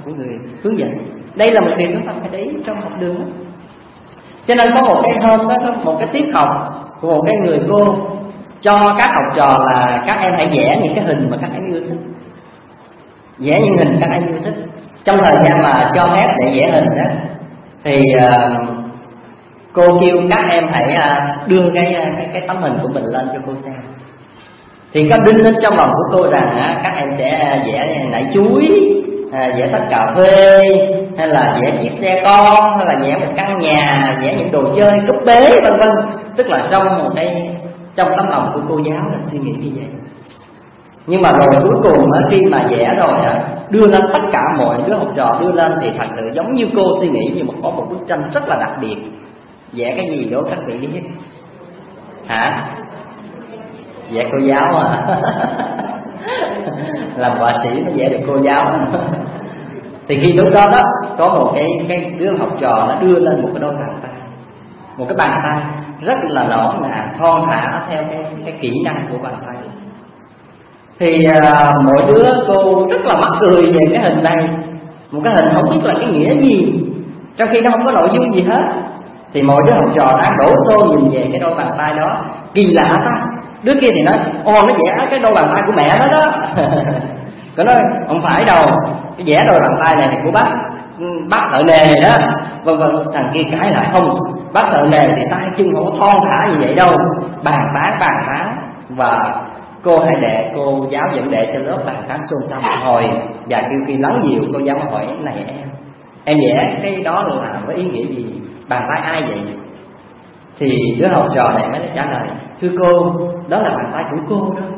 của người hướng dẫn. Đây là một điều chúng ta phải để ý trong học đường đó. Cho nên có một cái hôm đó, có một cái tiết học của một cái người cô cho các học trò là các em hãy vẽ những cái hình mà các em yêu thích, vẽ những hình các em yêu thích. Trong thời gian mà cho phép để vẽ hình đó thì cô kêu các em hãy đưa cái tấm hình của mình lên cho cô xem. Thì có đinh lên trong lòng của cô rằng các em sẽ vẽ nải chuối, vẽ tách cà phê, hay là vẽ chiếc xe con, hay là vẽ một căn nhà, vẽ những đồ chơi cúp bế vân vân. Tức là trong tấm lòng của cô giáo là suy nghĩ như vậy. Nhưng mà rồi cuối cùng khi mà vẽ rồi đưa lên tất cả mọi đứa học trò đưa lên thì thật sự giống như cô suy nghĩ, nhưng mà có một bức tranh rất là đặc biệt. Vẽ cái gì đó các vị biết hả? Vẽ cô giáo làm họa sĩ mới vẽ được cô giáo. Thì khi lúc đó đó có một cái đứa học trò nó đưa lên một cái đôi bàn tay, một cái bàn tay rất là nõn nà thon thả theo cái kỹ năng của bàn tay. Thì mỗi đứa cô rất là mắc cười về cái hình này, một cái hình không biết là cái nghĩa gì, trong khi nó không có nội dung gì hết. Thì mỗi đứa học trò đã đổ xô nhìn về cái đôi bàn tay đó, kỳ lạ ta. Đứa kia thì nói nó vẽ cái đôi bàn tay của mẹ nó đó. Cô nói không phải đâu, cái vẽ đôi bàn tay này thì của bác thợ nề đó, vân vân. Thằng kia cãi lại không, bác thợ nề thì tay chân không có thon thả như vậy đâu. Bàn tán. Và cô giáo dẫn đệ cho lớp bàn tán xôn xao một hồi. Và khi lắng dịu, cô giáo hỏi này em vẽ cái đó là với ý nghĩa gì, bàn tay ai vậy? Thì đứa học trò này mới trả lời thưa cô, đó là bàn tay của cô đó.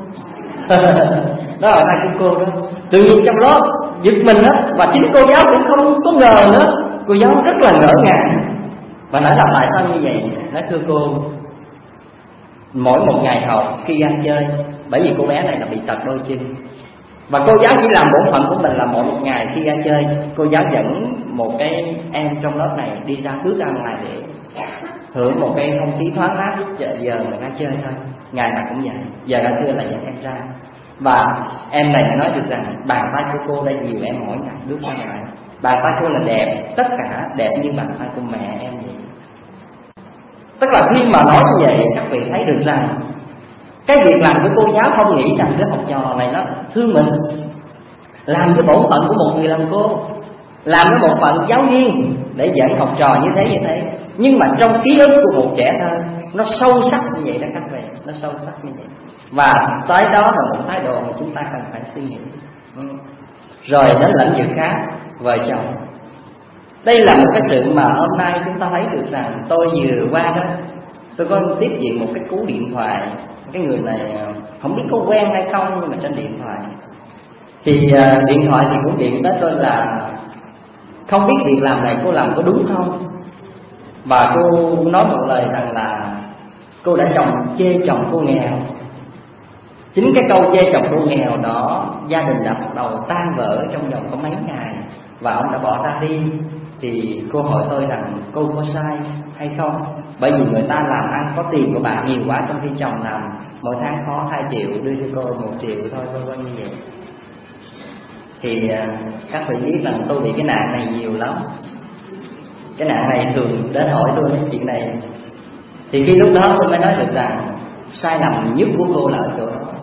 Đó là bàn tay của cô đó. Tự nhiên trong lớp giật mình hết, và chính cô giáo cũng không có ngờ nữa. Cô giáo rất là ngỡ ngàng và nói lặp lại sao như vậy. Nói thưa cô, mỗi một ngày học khi ăn chơi, bởi vì cô bé này là bị tật đôi chân, và cô giáo chỉ làm bổn phận của mình là mỗi một ngày khi ra chơi, cô giáo dẫn một cái em trong lớp này đi ra bước ra ngoài để hưởng một cái không khí thoáng mát lúc giờ mà ra chơi thôi. Ngày nào cũng vậy, giờ ra chơi là dẫn em ra. Và em này nói được rằng bàn tay của cô đã dìu em mỗi ngày bước ra ngoài. Bàn tay cô là đẹp, tất cả đẹp như bàn tay của mẹ em vậy. Tức là khi mà nói như vậy, các vị thấy được rằng cái việc làm của cô giáo không nghĩ rằng đứa học trò này nó thương mình, làm cái bổn phận của một người làm cô, làm cái bổn phận giáo viên để dẫn học trò như thế. Nhưng mà trong ký ức của một trẻ thơ, nó sâu sắc như vậy đó các vị, nó sâu sắc như vậy. Và tới đó là một thái độ mà chúng ta cần phải suy nghĩ. Rồi đến lĩnh vực khác, vợ chồng. Đây là một cái sự mà hôm nay chúng ta thấy được rằng tôi vừa qua đó, tôi có tiếp diện một cái cú điện thoại. Cái người này không biết có quen hay không, nhưng mà trên điện thoại thì điện thoại thì cũng điện tới tôi là không biết việc làm này cô làm có đúng không. Và cô nói một lời rằng là cô đã chê chồng cô nghèo. Chính cái câu chê chồng cô nghèo đó, gia đình đã bắt đầu tan vỡ trong vòng có mấy ngày, và ông đã bỏ ra đi. Thì cô hỏi tôi rằng cô có sai hay không, bởi vì người ta làm ăn có tiền của bà nhiều quá, trong khi chồng làm mỗi tháng có 2 triệu đưa cho cô 1 triệu thôi, vân vân như vậy. Thì các vị biết rằng tôi bị cái nạn này nhiều lắm. Cái nạn này thường đến hỏi tôi những chuyện này. Thì khi lúc đó tôi mới nói được rằng sai lầm nhất của cô là ở chỗ đó.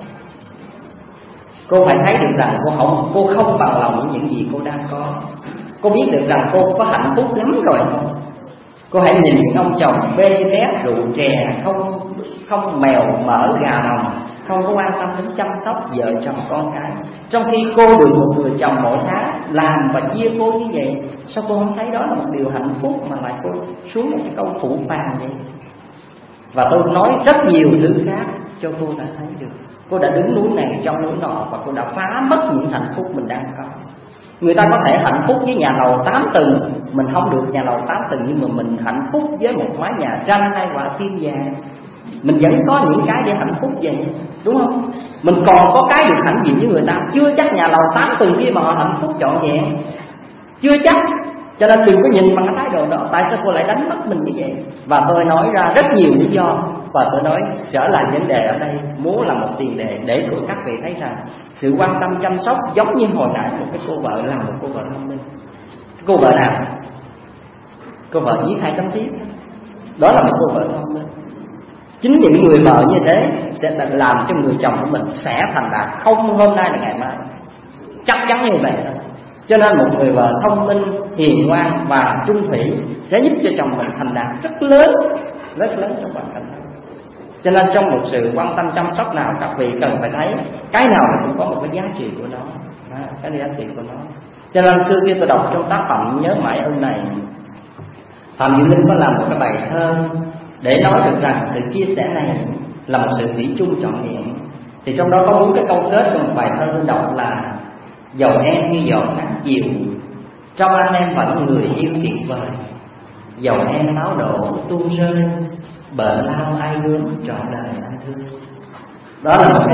Cô phải thấy được rằng cô không bằng lòng với những gì cô đang có. Cô biết được rằng cô có hạnh phúc lắm rồi không? Cô hãy nhìn những ông chồng bê bét rượu chè, không mèo mỡ gà nồng, không có quan tâm đến chăm sóc vợ chồng con cái. Trong khi cô được một người chồng mỗi tháng làm và chia cô như vậy, sao cô không thấy đó là một điều hạnh phúc, mà lại cô xuống một cái câu phụ phàng vậy? Và tôi nói rất nhiều thứ khác cho cô đã thấy được. Cô đã đứng núi này trong núi nọ, và cô đã phá mất những hạnh phúc mình đang có. Người ta có thể hạnh phúc với nhà lầu 8 tầng, mình không được nhà lầu 8 tầng, nhưng mà mình hạnh phúc với một mái nhà tranh hay quả thiên vàng. Mình vẫn có những cái để hạnh phúc vậy, đúng không? Mình còn có cái được hạnh diện với người ta. Chưa chắc nhà lầu 8 tầng kia mà họ hạnh phúc trọn vẹn, chưa chắc. Cho nên đừng có nhìn bằng cái thái độ đó. Tại sao cô lại đánh mất mình như vậy? Và tôi nói ra rất nhiều lý do Và tôi nói trở lại vấn đề ở đây, muốn là một tiền đề để của các vị thấy rằng sự quan tâm chăm sóc giống như hồi nãy một cái cô vợ là một cô vợ thông minh. Cô vợ nào? Cô vợ viết 2 tấm thiếp, đó là một cô vợ thông minh. Chính những người vợ như thế sẽ làm cho người chồng của mình sẽ thành đạt, không hôm nay là ngày mai, chắc chắn như vậy thôi. Cho nên một người vợ thông minh, hiền ngoan và chung thủy sẽ giúp cho chồng mình thành đạt rất lớn trong hoàn cảnh đó. Cho nên trong một sự quan tâm chăm sóc nào, các vị cần phải thấy cái nào cũng có một cái giá trị của nó, cái giá trị của nó. Cho nên xưa kia tôi đọc trong tác phẩm Nhớ Mãi Ơn này, Phạm Duy Linh có làm một cái bài thơ để nói được rằng sự chia sẻ này là một sự thủy chung trọn vẹn. Thì trong đó có 4 cái câu kết của một bài thơ tôi đọc là: dầu em như giọt nắng chiều, trong anh em vẫn người yêu tuyệt vời. Dầu em máu đổ tuôn rơi, bệnh lao ai gớm trọn đời anh thương. Đó là một cái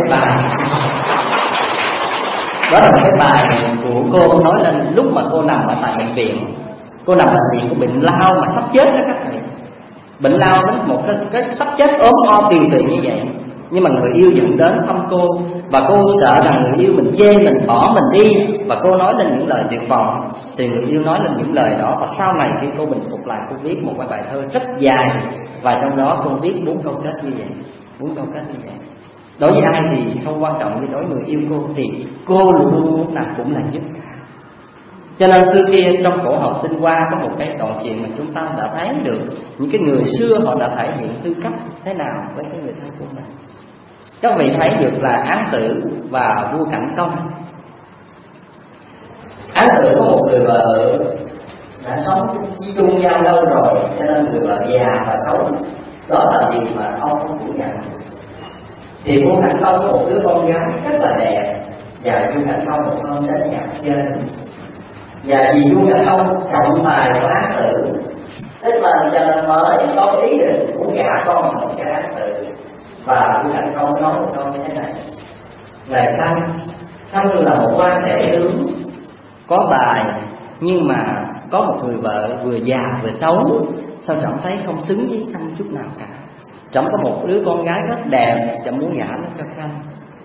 bài của cô nói lên lúc mà cô nằm ở tại bệnh viện. Cô nằm ở bệnh viện, cô bệnh lao mà sắp chết đó các bạn. Bệnh lao đến một cái sắp chết ốm o tiền tụy như vậy, nhưng mà người yêu dẫn đến thăm cô, và cô sợ rằng người yêu mình chê mình, bỏ mình đi, và cô nói lên những lời tuyệt vọng. Thì người yêu nói lên những lời đó, và sau này khi cô bình phục lại, cô viết một cái bài thơ rất dài, và trong đó cô viết 4 câu kết như vậy. 4 câu kết như vậy. Đối với ai thì không quan trọng, nhưng đối với người yêu cô thì cô luôn lúc nào cũng là giúp. Cho nên xưa kia trong cổ học Tinh Hoa có một cái đoạn chuyện mà chúng ta đã thấy được những cái người xưa họ đã thể hiện tư cách thế nào với cái người thân của mình. Các vị thấy được là Án Tử và vua Cảnh Công. Án Tử có một người vợ đã sống chung nhau lâu rồi, cho nên người vợ già và xấu, đó là gì mà ông không phủ nhận. Thì vua Cảnh Công có một đứa con gái rất là đẹp, và vua Cảnh Công một hôm đến nhà chơi. Và vì vua Cảnh Công trọng tài của Án Tử, tức là giờ mới có ý định muốn gả con một cái Án Tử. Và vua Cảnh Công nói một câu như thế này: này Khanh là một quan thể tướng có tài, nhưng mà có một người vợ vừa già vừa xấu, sao trọng thấy không xứng với Khanh chút nào cả. Trọng có một đứa con gái rất đẹp, trọng muốn gả nó cho Khanh.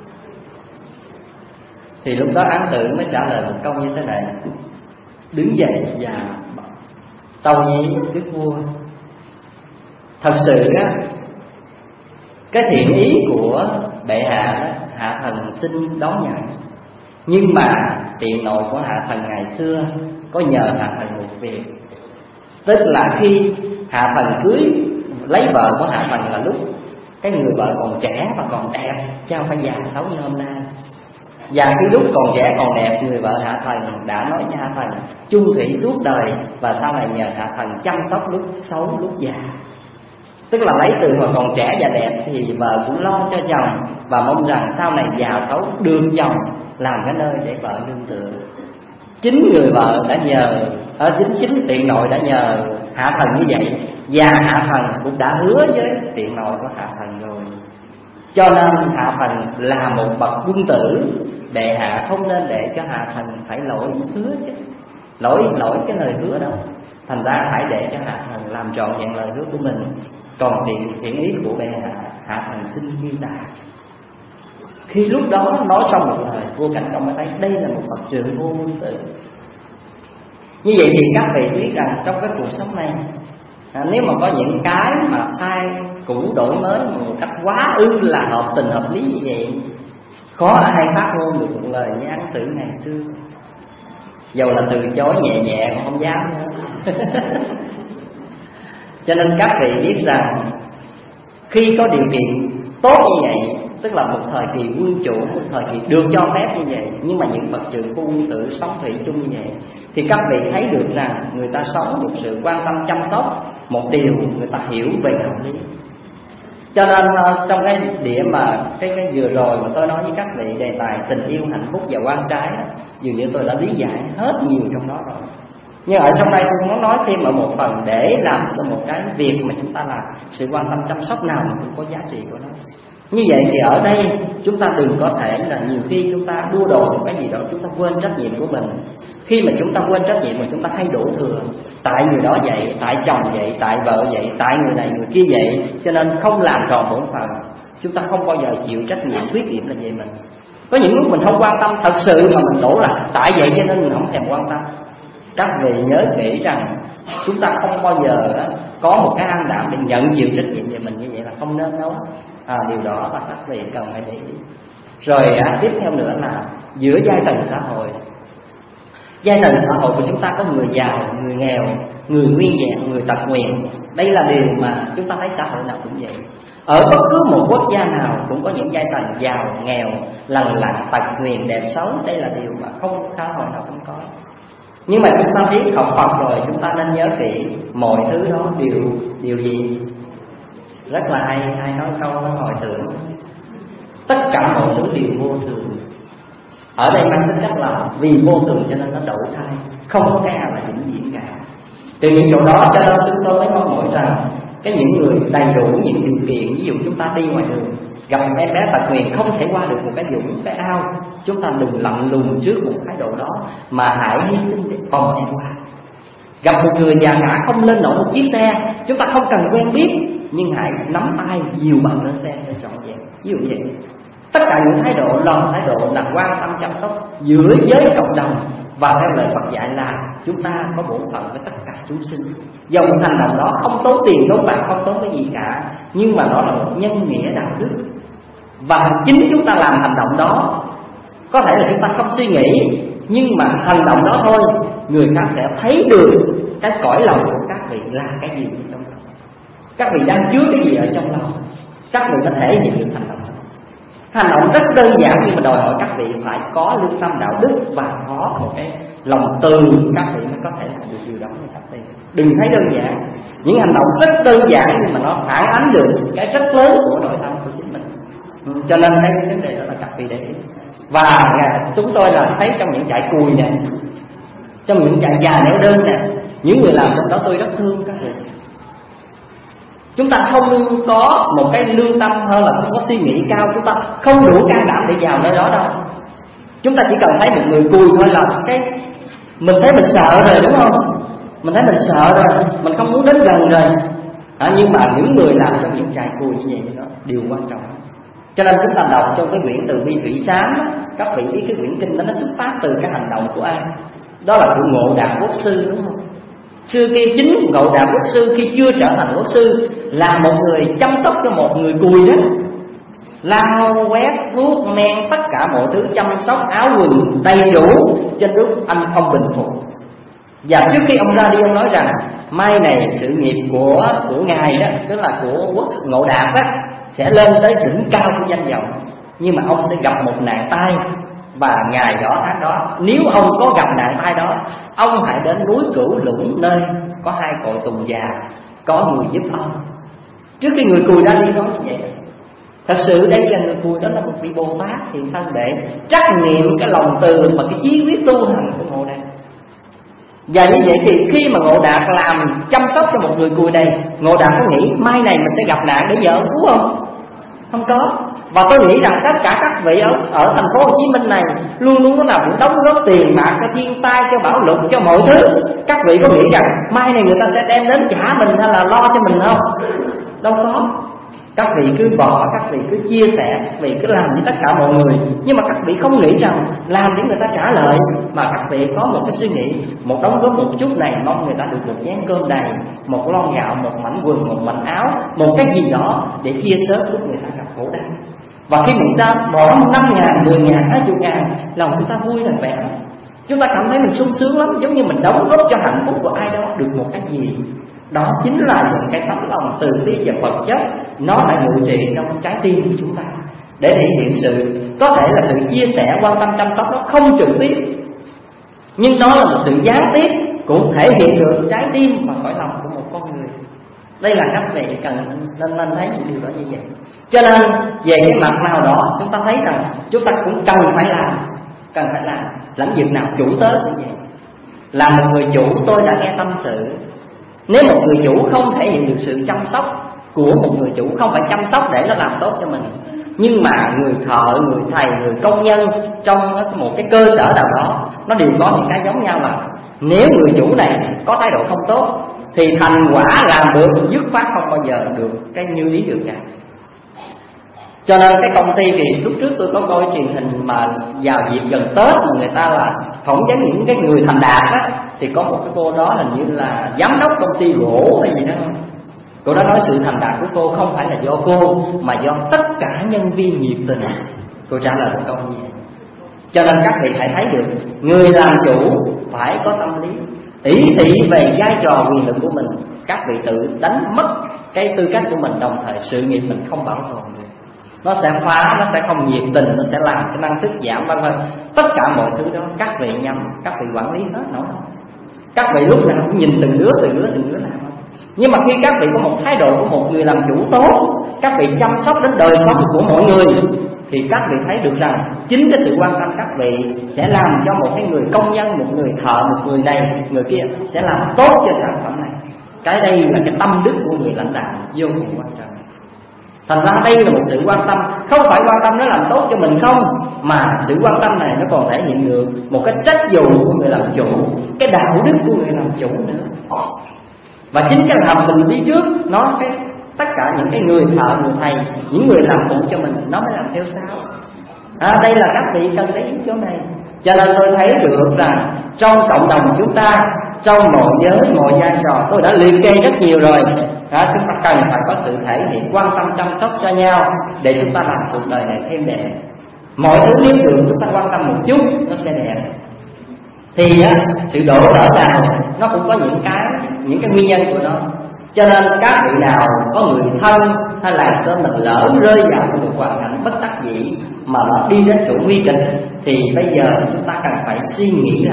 Thì lúc đó Án Tử mới trả lời một câu như thế này: đứng dậy và tâu với đức vua, thật sự á, cái thiện ý của bệ hạ đó, hạ thần xin đón nhận. Nhưng mà tiện nội của hạ thần ngày xưa có nhờ hạ thần một việc, tức là khi hạ thần cưới lấy vợ của hạ thần là lúc cái người vợ còn trẻ và còn đẹp, chứ không phải già xấu như hôm nay. Và khi lúc còn trẻ còn đẹp, người vợ hạ thần đã nói với hạ thần chung thủy suốt đời, và sau này nhờ hạ thần chăm sóc lúc xấu lúc già. Tức là lấy từ hồi còn trẻ và đẹp thì vợ cũng lo cho chồng, và mong rằng sau này già xấu được chồng làm cái nơi để vợ nương tựa. Chính người vợ đã nhờ, chính tiện nội đã nhờ hạ thần như vậy, và hạ thần cũng đã hứa với tiện nội của hạ thần rồi. Cho nên hạ thần là một bậc quân tử, bệ hạ không nên để cho hạ thần phải lỗi hứa chứ, lỗi cái lời hứa đâu. Thành ra phải để cho hạ thần làm trọn vẹn lời hứa của mình. Còn thiện ý của bệ hạ thần xin ghi tạc. Khi lúc đó nói xong một lời, vua Cảnh Công mới thấy đây là một bậc trượng phu quân tử. Như vậy thì các vị biết rằng trong cái cuộc sống này, nếu mà có những cái mà sai cũ đổi mới một cách quá là hợp tình hợp lý như vậy, khó ai phát ngôn được một lời như Án Tử ngày xưa. Dầu là từ chối nhẹ nhẹ cũng không dám nữa. Cho nên các vị biết rằng khi có điều kiện tốt như vậy, tức là một thời kỳ quân chủ, một thời kỳ được cho phép như vậy, nhưng mà những bậc trượng phu quân tử sống thủy chung như vậy, thì các vị thấy được rằng người ta sống một sự quan tâm chăm sóc, một điều người ta hiểu về đạo lý. Cho nên trong cái điểm mà cái vừa rồi mà tôi nói với các vị đề tài tình yêu, hạnh phúc và quan trái, dường như tôi đã lý giải hết nhiều trong đó rồi. Nhưng ở trong đây tôi muốn nói thêm ở một phần để làm cho một cái việc mà chúng ta làm sự quan tâm chăm sóc nào mà cũng có giá trị của nó. Như vậy thì ở đây chúng ta đừng có thể là nhiều khi chúng ta đua đòi một cái gì đó, chúng ta quên trách nhiệm của mình. Khi mà chúng ta quên trách nhiệm mà chúng ta hay đổ thừa, tại người đó vậy, tại chồng vậy, tại vợ vậy, tại người này người kia vậy, cho nên không làm tròn bổn phận. Chúng ta không bao giờ chịu trách nhiệm, khuyết điểm là về mình. Có những lúc mình không quan tâm thật sự mà mình đổ là tại vậy cho nên mình không thèm quan tâm. Các vị nhớ kỹ rằng chúng ta không bao giờ có một cái can đảm để nhận chịu trách nhiệm về mình, như vậy là không nên đâu. Điều đó là các vị cần phải để ý. Rồi tiếp theo nữa là giữa giai tầng xã hội. Giai tầng xã hội của chúng ta có người giàu, người nghèo, người nguyên vẹn, người tật nguyền. Đây là điều mà chúng ta thấy xã hội nào cũng vậy. Ở bất cứ một quốc gia nào cũng có những giai tầng giàu, nghèo, lành lặn, tật nguyền, đẹp xấu. Đây là điều mà không xã hội nào không có. Nhưng mà chúng ta biết học Phật rồi, chúng ta nên nhớ kỹ mọi thứ đó điều gì? Rất là hay nói câu nó hồi tưởng. Tất cả mọi thứ đều vô thường. Ở đây mang tính chất là vì vô thường cho nên nó đổi thay, không có cái nào là vĩnh viễn cả. Từ những chỗ đó cho nên chúng tôi mới mong mỏi rằng những người đầy đủ những điều kiện, ví dụ chúng ta đi ngoài đường gặp một em bé tật nguyền không thể qua được một cái vũng, cái ao, chúng ta đừng lạnh lùng trước một thái độ đó, mà hãy hy sinh để phòng em qua. Gặp một người già cả không lên nổi một chiếc xe, chúng ta không cần quen biết, nhưng hãy nắm tay dìu bạn lên xe để trọn vẹn. Ví dụ vậy. Tất cả những thái độ, thái độ là quan tâm chăm sóc giữa giới cộng đồng, và theo lời Phật dạy là chúng ta có bổn phận với tất cả chúng sinh. Dòng hành động đó không tốn tiền tốn bạc, không tốn cái gì cả, nhưng mà nó là một nhân nghĩa đạo đức. Và chính chúng ta làm hành động đó, có thể là chúng ta không suy nghĩ, nhưng mà hành động đó thôi, người khác sẽ thấy được cái cõi lòng của các vị là cái gì trong lòng. Các vị đang chứa cái gì ở trong lòng, các vị có thể hiện được hành động đó. Hành động rất đơn giản nhưng mà đòi hỏi các vị phải có lương tâm đạo đức và có một cái lòng từ, các vị mới có thể làm được điều đó. Các vị đừng thấy đơn giản, những hành động rất đơn giản nhưng mà nó phản ánh được cái rất lớn của nội tâm của chính mình. Cho nên cái vấn đề đó là các vị để ý. Và chúng tôi là thấy trong những trại cùi này, trong những trại già neo đơn này, những người làm trong đó tôi rất thương các vị. Chúng ta không có một cái lương tâm hơn là không có suy nghĩ cao, chúng ta không đủ can đảm để vào nơi đó đâu. Chúng ta chỉ cần thấy một người cùi thôi là mình thấy mình sợ rồi, đúng không? Mình thấy mình sợ rồi, mình không muốn đến gần rồi. Nhưng mà những người làm trong những trại cùi như vậy đó điều quan trọng. Cho nên chúng ta đọc trong cái quyển Từ Bi Thủy Sám, các vị biết cái quyển kinh đó nó xuất phát từ cái hành động của ai? Đó là của Ngộ Đạt Quốc Sư, đúng không? Xưa kia chính Ngộ Đạt Quốc Sư khi chưa trở thành quốc sư là một người chăm sóc cho một người cùi đó, lau quét thuốc men tất cả mọi thứ, chăm sóc áo quần đầy đủ trên lúc anh không bình phục. Và trước khi ông ra đi, ông nói rằng mai này sự nghiệp của ngài đó, tức là của quốc Ngộ Đạt đó, sẽ lên tới đỉnh cao của danh vọng, nhưng mà ông sẽ gặp một nạn tai. Và ngày đó tháng đó, nếu ông có gặp nạn tai đó, ông hãy đến núi Cửu Lũng, nơi có 2 cội tùng già, có người giúp ông. Trước khi người cùi ra đi nói như vậy. Thật sự đây là người cùi đó là một vị Bồ Tát hiện thân để trắc nghiệm cái lòng từ và cái chí quyết tu hành của Ngộ Đạt. Và như vậy thì khi mà Ngộ Đạt làm chăm sóc cho một người cùi này, Ngộ Đạt có nghĩ mai này mình sẽ gặp nạn để nhờ ông cứu không? Không có. Và tôi nghĩ rằng tất cả các vị ở thành phố Hồ Chí Minh này luôn luôn có nào cũng đóng góp tiền bạc cho thiên tai, cho bão lụt, cho mọi thứ. Các vị có nghĩ rằng mai này người ta sẽ đem đến trả mình hay là lo cho mình không? Đâu có. Các vị cứ bỏ, các vị cứ chia sẻ, các vị cứ làm với tất cả mọi người. Nhưng mà các vị không nghĩ rằng làm để người ta trả lời, mà các vị có một cái suy nghĩ, một đóng góp một chút này mong người ta được một chén cơm đầy, một lon gạo, một mảnh quần, một mảnh áo, một cái gì đó để chia sớt lúc người ta gặp khổ đau. Và khi người ta bỏ 5.000, 10.000, 20.000, lòng chúng ta vui là vẻ. Chúng ta cảm thấy mình sung sướng lắm, giống như mình đóng góp cho hạnh phúc của ai đó được một cái gì. Đó chính là những cái tấm lòng từ bi và vật chất, nó đã ngự trị trong trái tim của chúng ta, để thể hiện sự, có thể là sự chia sẻ, quan tâm chăm sóc, nó không trực tiếp, nhưng nó là một sự gián tiếp, cũng thể hiện được trái tim và cõi lòng của một con người. Đây là các vị cần nên thấy những điều đó như vậy. Cho nên về cái mặt nào đó chúng ta thấy rằng chúng ta cũng cần phải làm việc nào chủ tớ như vậy. Là một người chủ, tôi đã nghe tâm sự, nếu một người chủ không thể hiện được sự chăm sóc của một người chủ, không phải chăm sóc để nó làm tốt cho mình, Nhưng mà người thợ, người thầy, người công nhân trong một cái cơ sở nào đó, nó đều có những cái giống nhau là nếu người chủ này có thái độ không tốt thì thành quả làm được dứt khoát không bao giờ được cái như ý được cả. Cho nên cái công ty, vì lúc trước tôi có coi truyền hình mà vào dịp gần Tết mà người ta là phỏng vấn những cái người thành đạt á, thì có một cái cô đó hình như là giám đốc công ty gỗ hay gì đó. Cô đó nói sự thành đạt của cô không phải là do cô mà do tất cả nhân viên nhiệt tình. Cô trả lời một câu như vậy. Cho nên các vị hãy thấy được, người làm chủ phải có tâm lý ý thị về vai trò quyền lực của mình. Các vị tự đánh mất cái tư cách của mình, đồng thời sự nghiệp mình không bảo tồn được. Nó sẽ phá, nó sẽ không nhiệt tình, nó sẽ làm cái năng suất giảm vân vân. Tất cả mọi thứ đó các vị nhầm, các vị quản lý hết nổi. Các vị lúc nào cũng nhìn từng đứa làm. Nhưng mà khi các vị có một thái độ của một người làm chủ tốt, các vị chăm sóc đến đời sống của mọi người, thì các vị thấy được rằng chính cái sự quan tâm các vị sẽ làm cho một cái người công nhân, một người thợ, một người này, người kia sẽ làm tốt cho sản phẩm này. Cái đây là cái tâm đức của người lãnh đạo vô cùng quan trọng. Thành ra đây là một sự quan tâm, không phải quan tâm nó làm tốt cho mình không, mà sự quan tâm này nó còn thể hiện được một cái trách vụ của người làm chủ, cái đạo đức của người làm chủ nữa. Và chính cái làm mình đi trước, nó cái tất cả những cái người thợ, người thầy, những người làm phụ cho mình, nó mới làm theo sau. Đây là các vị cần để ý chỗ này. Cho nên tôi thấy được rằng trong cộng đồng chúng ta, trong mọi giới, mọi vai trò, tôi đã liệt kê rất nhiều rồi. Chúng ta cần phải có sự thể hiện quan tâm chăm sóc cho nhau để chúng ta làm cuộc đời này thêm đẹp. Mọi thứ nếu được chúng ta quan tâm một chút nó sẽ đẹp. Thì sự đổ vỡ nào nó cũng có những cái nguyên nhân của nó. Cho nên các vị nào có người thân hay là cho mình lỡ rơi vào một hoàn cảnh bất đắc dĩ mà nó đi đến chỗ nguy kịch, thì bây giờ chúng ta cần phải suy nghĩ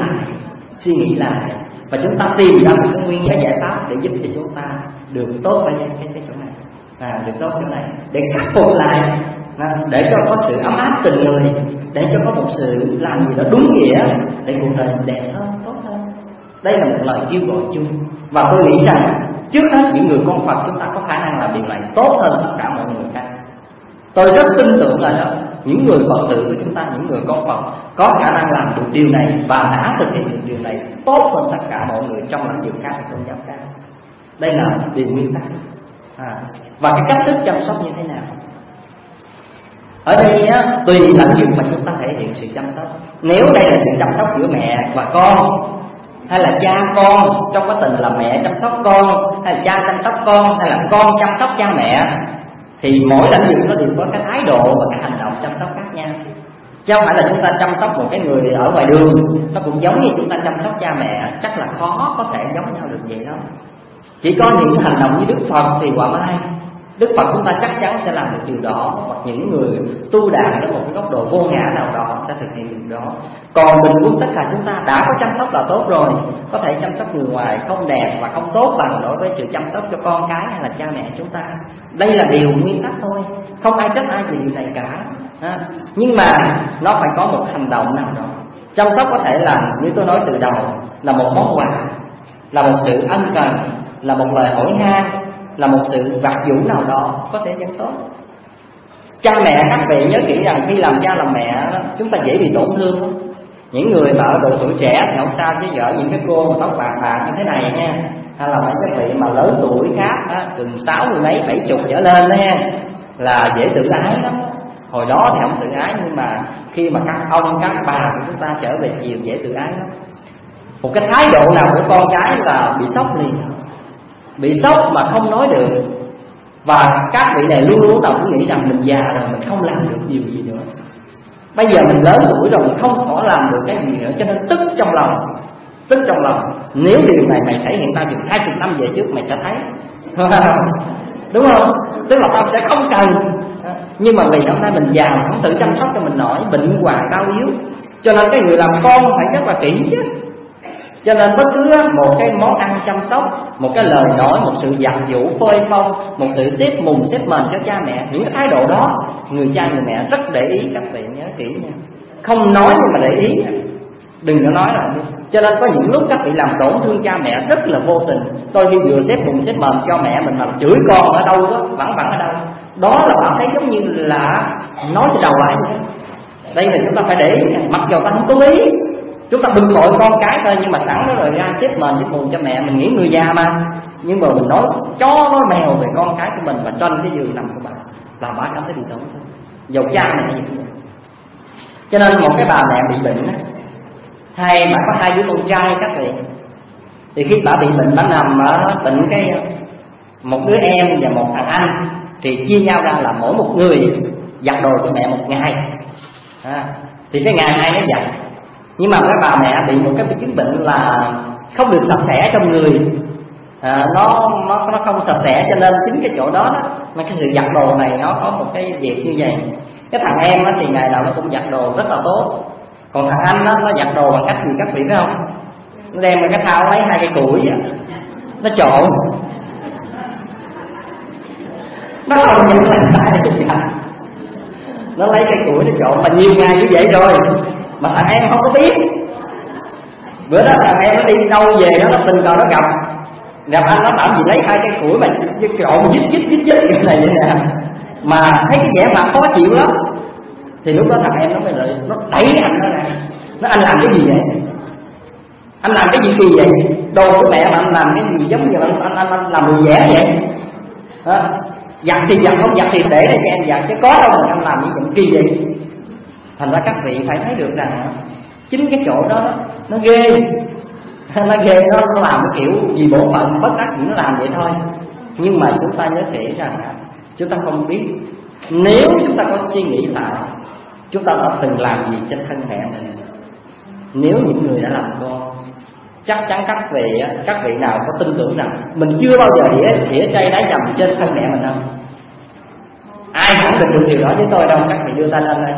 lại và chúng ta tìm ra một cái nguyên cái giải pháp để giúp cho chúng ta được tốt ở cái chỗ này, được tốt chỗ này để khắc phục lại, để cho có sự ấm áp tình người, để cho có một sự làm gì đó đúng nghĩa để cuộc đời đẹp hơn, tốt hơn. Đây là một lời kêu gọi chung, và tôi nghĩ rằng trước hết những người con Phật chúng ta có khả năng làm điều này tốt hơn tất cả mọi người khác. Tôi rất tin tưởng là đó, những người Phật tử của chúng ta, những người con Phật có khả năng làm được điều này và đã thực hiện được điều này tốt hơn tất cả mọi người trong lĩnh vực khác, tôn giáo khác. Đây là điều nguyên tắc. Và cái cách thức chăm sóc như thế nào? Ở đây tùy lĩnh vực mà chúng ta thể hiện sự chăm sóc. Nếu đây là sự chăm sóc giữa mẹ và con, hay là cha con trong quá trình là mẹ chăm sóc con, hay là cha chăm sóc con, hay là con chăm sóc cha mẹ, thì mỗi lĩnh vực nó đều có cái thái độ và cái hành động chăm sóc khác nhau. Chứ không phải là chúng ta chăm sóc một cái người ở ngoài đường nó cũng giống như chúng ta chăm sóc cha mẹ, chắc là khó có thể giống nhau được vậy đó. Chỉ có những hành động như Đức Phật thì quả mai Đức Phật chúng ta chắc chắn sẽ làm được điều đó, hoặc những người tu đạo ở một cái góc độ vô ngã nào đó sẽ thực hiện điều đó. Còn bình quân tất cả chúng ta đã có chăm sóc là tốt rồi. Có thể chăm sóc người ngoài không đẹp và không tốt bằng đối với sự chăm sóc cho con cái hay là cha mẹ chúng ta. Đây là điều nguyên tắc thôi, không ai trách ai về điều này cả. Nhưng mà nó phải có một hành động nào đó. Chăm sóc có thể là, như tôi nói từ đầu, là một món quà, là một sự ân cần, là một lời hỏi han, là một sự vặt vũ nào đó có thể vẫn tốt. Cha mẹ các vị nhớ kỹ rằng khi làm cha làm mẹ đó, chúng ta dễ bị tổn thương. Những người mà ở độ tuổi trẻ thì không sao, chứ vợ những cái cô mà tóc bạc như thế này nha, hay là mấy cái vị mà lớn tuổi khác từ 60 mấy 70 trở lên đó nha, là dễ tự ái lắm. Hồi đó thì không tự ái, nhưng mà khi mà các ông các bà của chúng ta trở về chiều dễ tự ái lắm. Một cái thái độ nào của con cái là bị sốc liền, bị sốc mà không nói được. Và các vị này luôn luôn cũng nghĩ rằng mình già rồi, mình không làm được điều gì nữa. Bây giờ mình lớn tuổi rồi, mình không có làm được cái gì nữa, cho nên tức trong lòng. Tức trong lòng, nếu điều này mày thể hiện tao chừng 20 năm về trước mày sẽ thấy. Đúng không? Tức là tao sẽ không cần. Nhưng mà vì hôm nay mình già, không tự chăm sóc cho mình nổi, bệnh hoạn đau yếu, cho nên cái người làm con phải rất là kỹ chứ. Cho nên bất cứ một cái món ăn chăm sóc, một cái lời nói, một sự dặn dụ phơi phông, một sự xếp mùng xếp mền cho cha mẹ, những cái thái độ đó người cha người mẹ rất để ý. Các vị nhớ kỹ nha, không nói nhưng mà để ý, đừng có nói là. Cho nên có những lúc các vị làm tổn thương cha mẹ rất là vô tình. Tôi khi vừa xếp mùng xếp mền cho mẹ mình mà chửi con ở đâu đó, vẳng ở đâu đó là bạn thấy giống như là nói từ đầu lại. Đây là chúng ta phải để ý, mặc dù ta không có lý, chúng ta bực bội con cái thôi, nhưng mà sẵn đó rồi ra chết mền chết buồn cho mẹ. Mình nghĩ người già mà, nhưng mà mình nói chó nói mèo về con cái của mình và trên cái giường nằm của bà, là bà cảm thấy bị tổn thương. Dầu cha mình hay gì cũng vậy. Cho nên một cái bà mẹ bị bệnh á, bà có 2 đứa con trai các vị, thì khi bà bị bệnh, bà nằm ở bệnh cái một đứa em và một thằng anh, thì chia nhau ra là mỗi một người giặt đồ cho mẹ một ngày. Thì cái ngày hai nó giặt. Nhưng mà cái bà mẹ bị một cái chứng bệnh là không được sạch sẽ trong người, nó không sạch sẽ, cho nên chính cái chỗ đó mà cái sự giặt đồ này nó có một cái việc như vậy. Cái thằng em thì ngày nào nó cũng giặt đồ rất là tốt, còn thằng anh nó giặt đồ bằng cách gì các vị biết không? Nó đem cái thao lấy 2 cây củi nó trộn, nó không nhận lên tay nó giặt, nó lấy cây củi nó trộn mà nhiều ngày như vậy rồi mà thằng em không có biết. Bữa đó thằng em nó đi đâu về nó tình cờ nó gặp anh, nó bảo gì lấy 2 cây củi mà trộn dít như này vậy nè, mà thấy cái vẻ mặt khó chịu lắm. Thì lúc đó thằng em nó mới lại nó đẩy anh nó ra, nó anh làm cái gì vậy? Anh làm cái gì kỳ vậy? Đồ của mẹ mà anh làm cái gì giống như anh làm đồ vẽ vậy? Giặt thì giặt, không giặt thì để cho em giặt, chứ có đâu mà anh làm như vậy kỳ vậy? Thành ra các vị phải thấy được rằng chính cái chỗ đó nó ghê, nó làm cái kiểu vì bổn phận bất đắc dĩ nó làm vậy thôi. Nhưng mà chúng ta nhớ kỹ rằng chúng ta không biết, nếu chúng ta có suy nghĩ lại chúng ta đã từng làm gì cho thân mẹ mình. Nếu những người đã làm con, chắc chắn các vị nào có tin tưởng rằng mình chưa bao giờ đĩa chay đá dầm trên thân mẹ mình không? Ai khẳng định được điều đó với tôi đâu? Các vị đưa tay lên đây.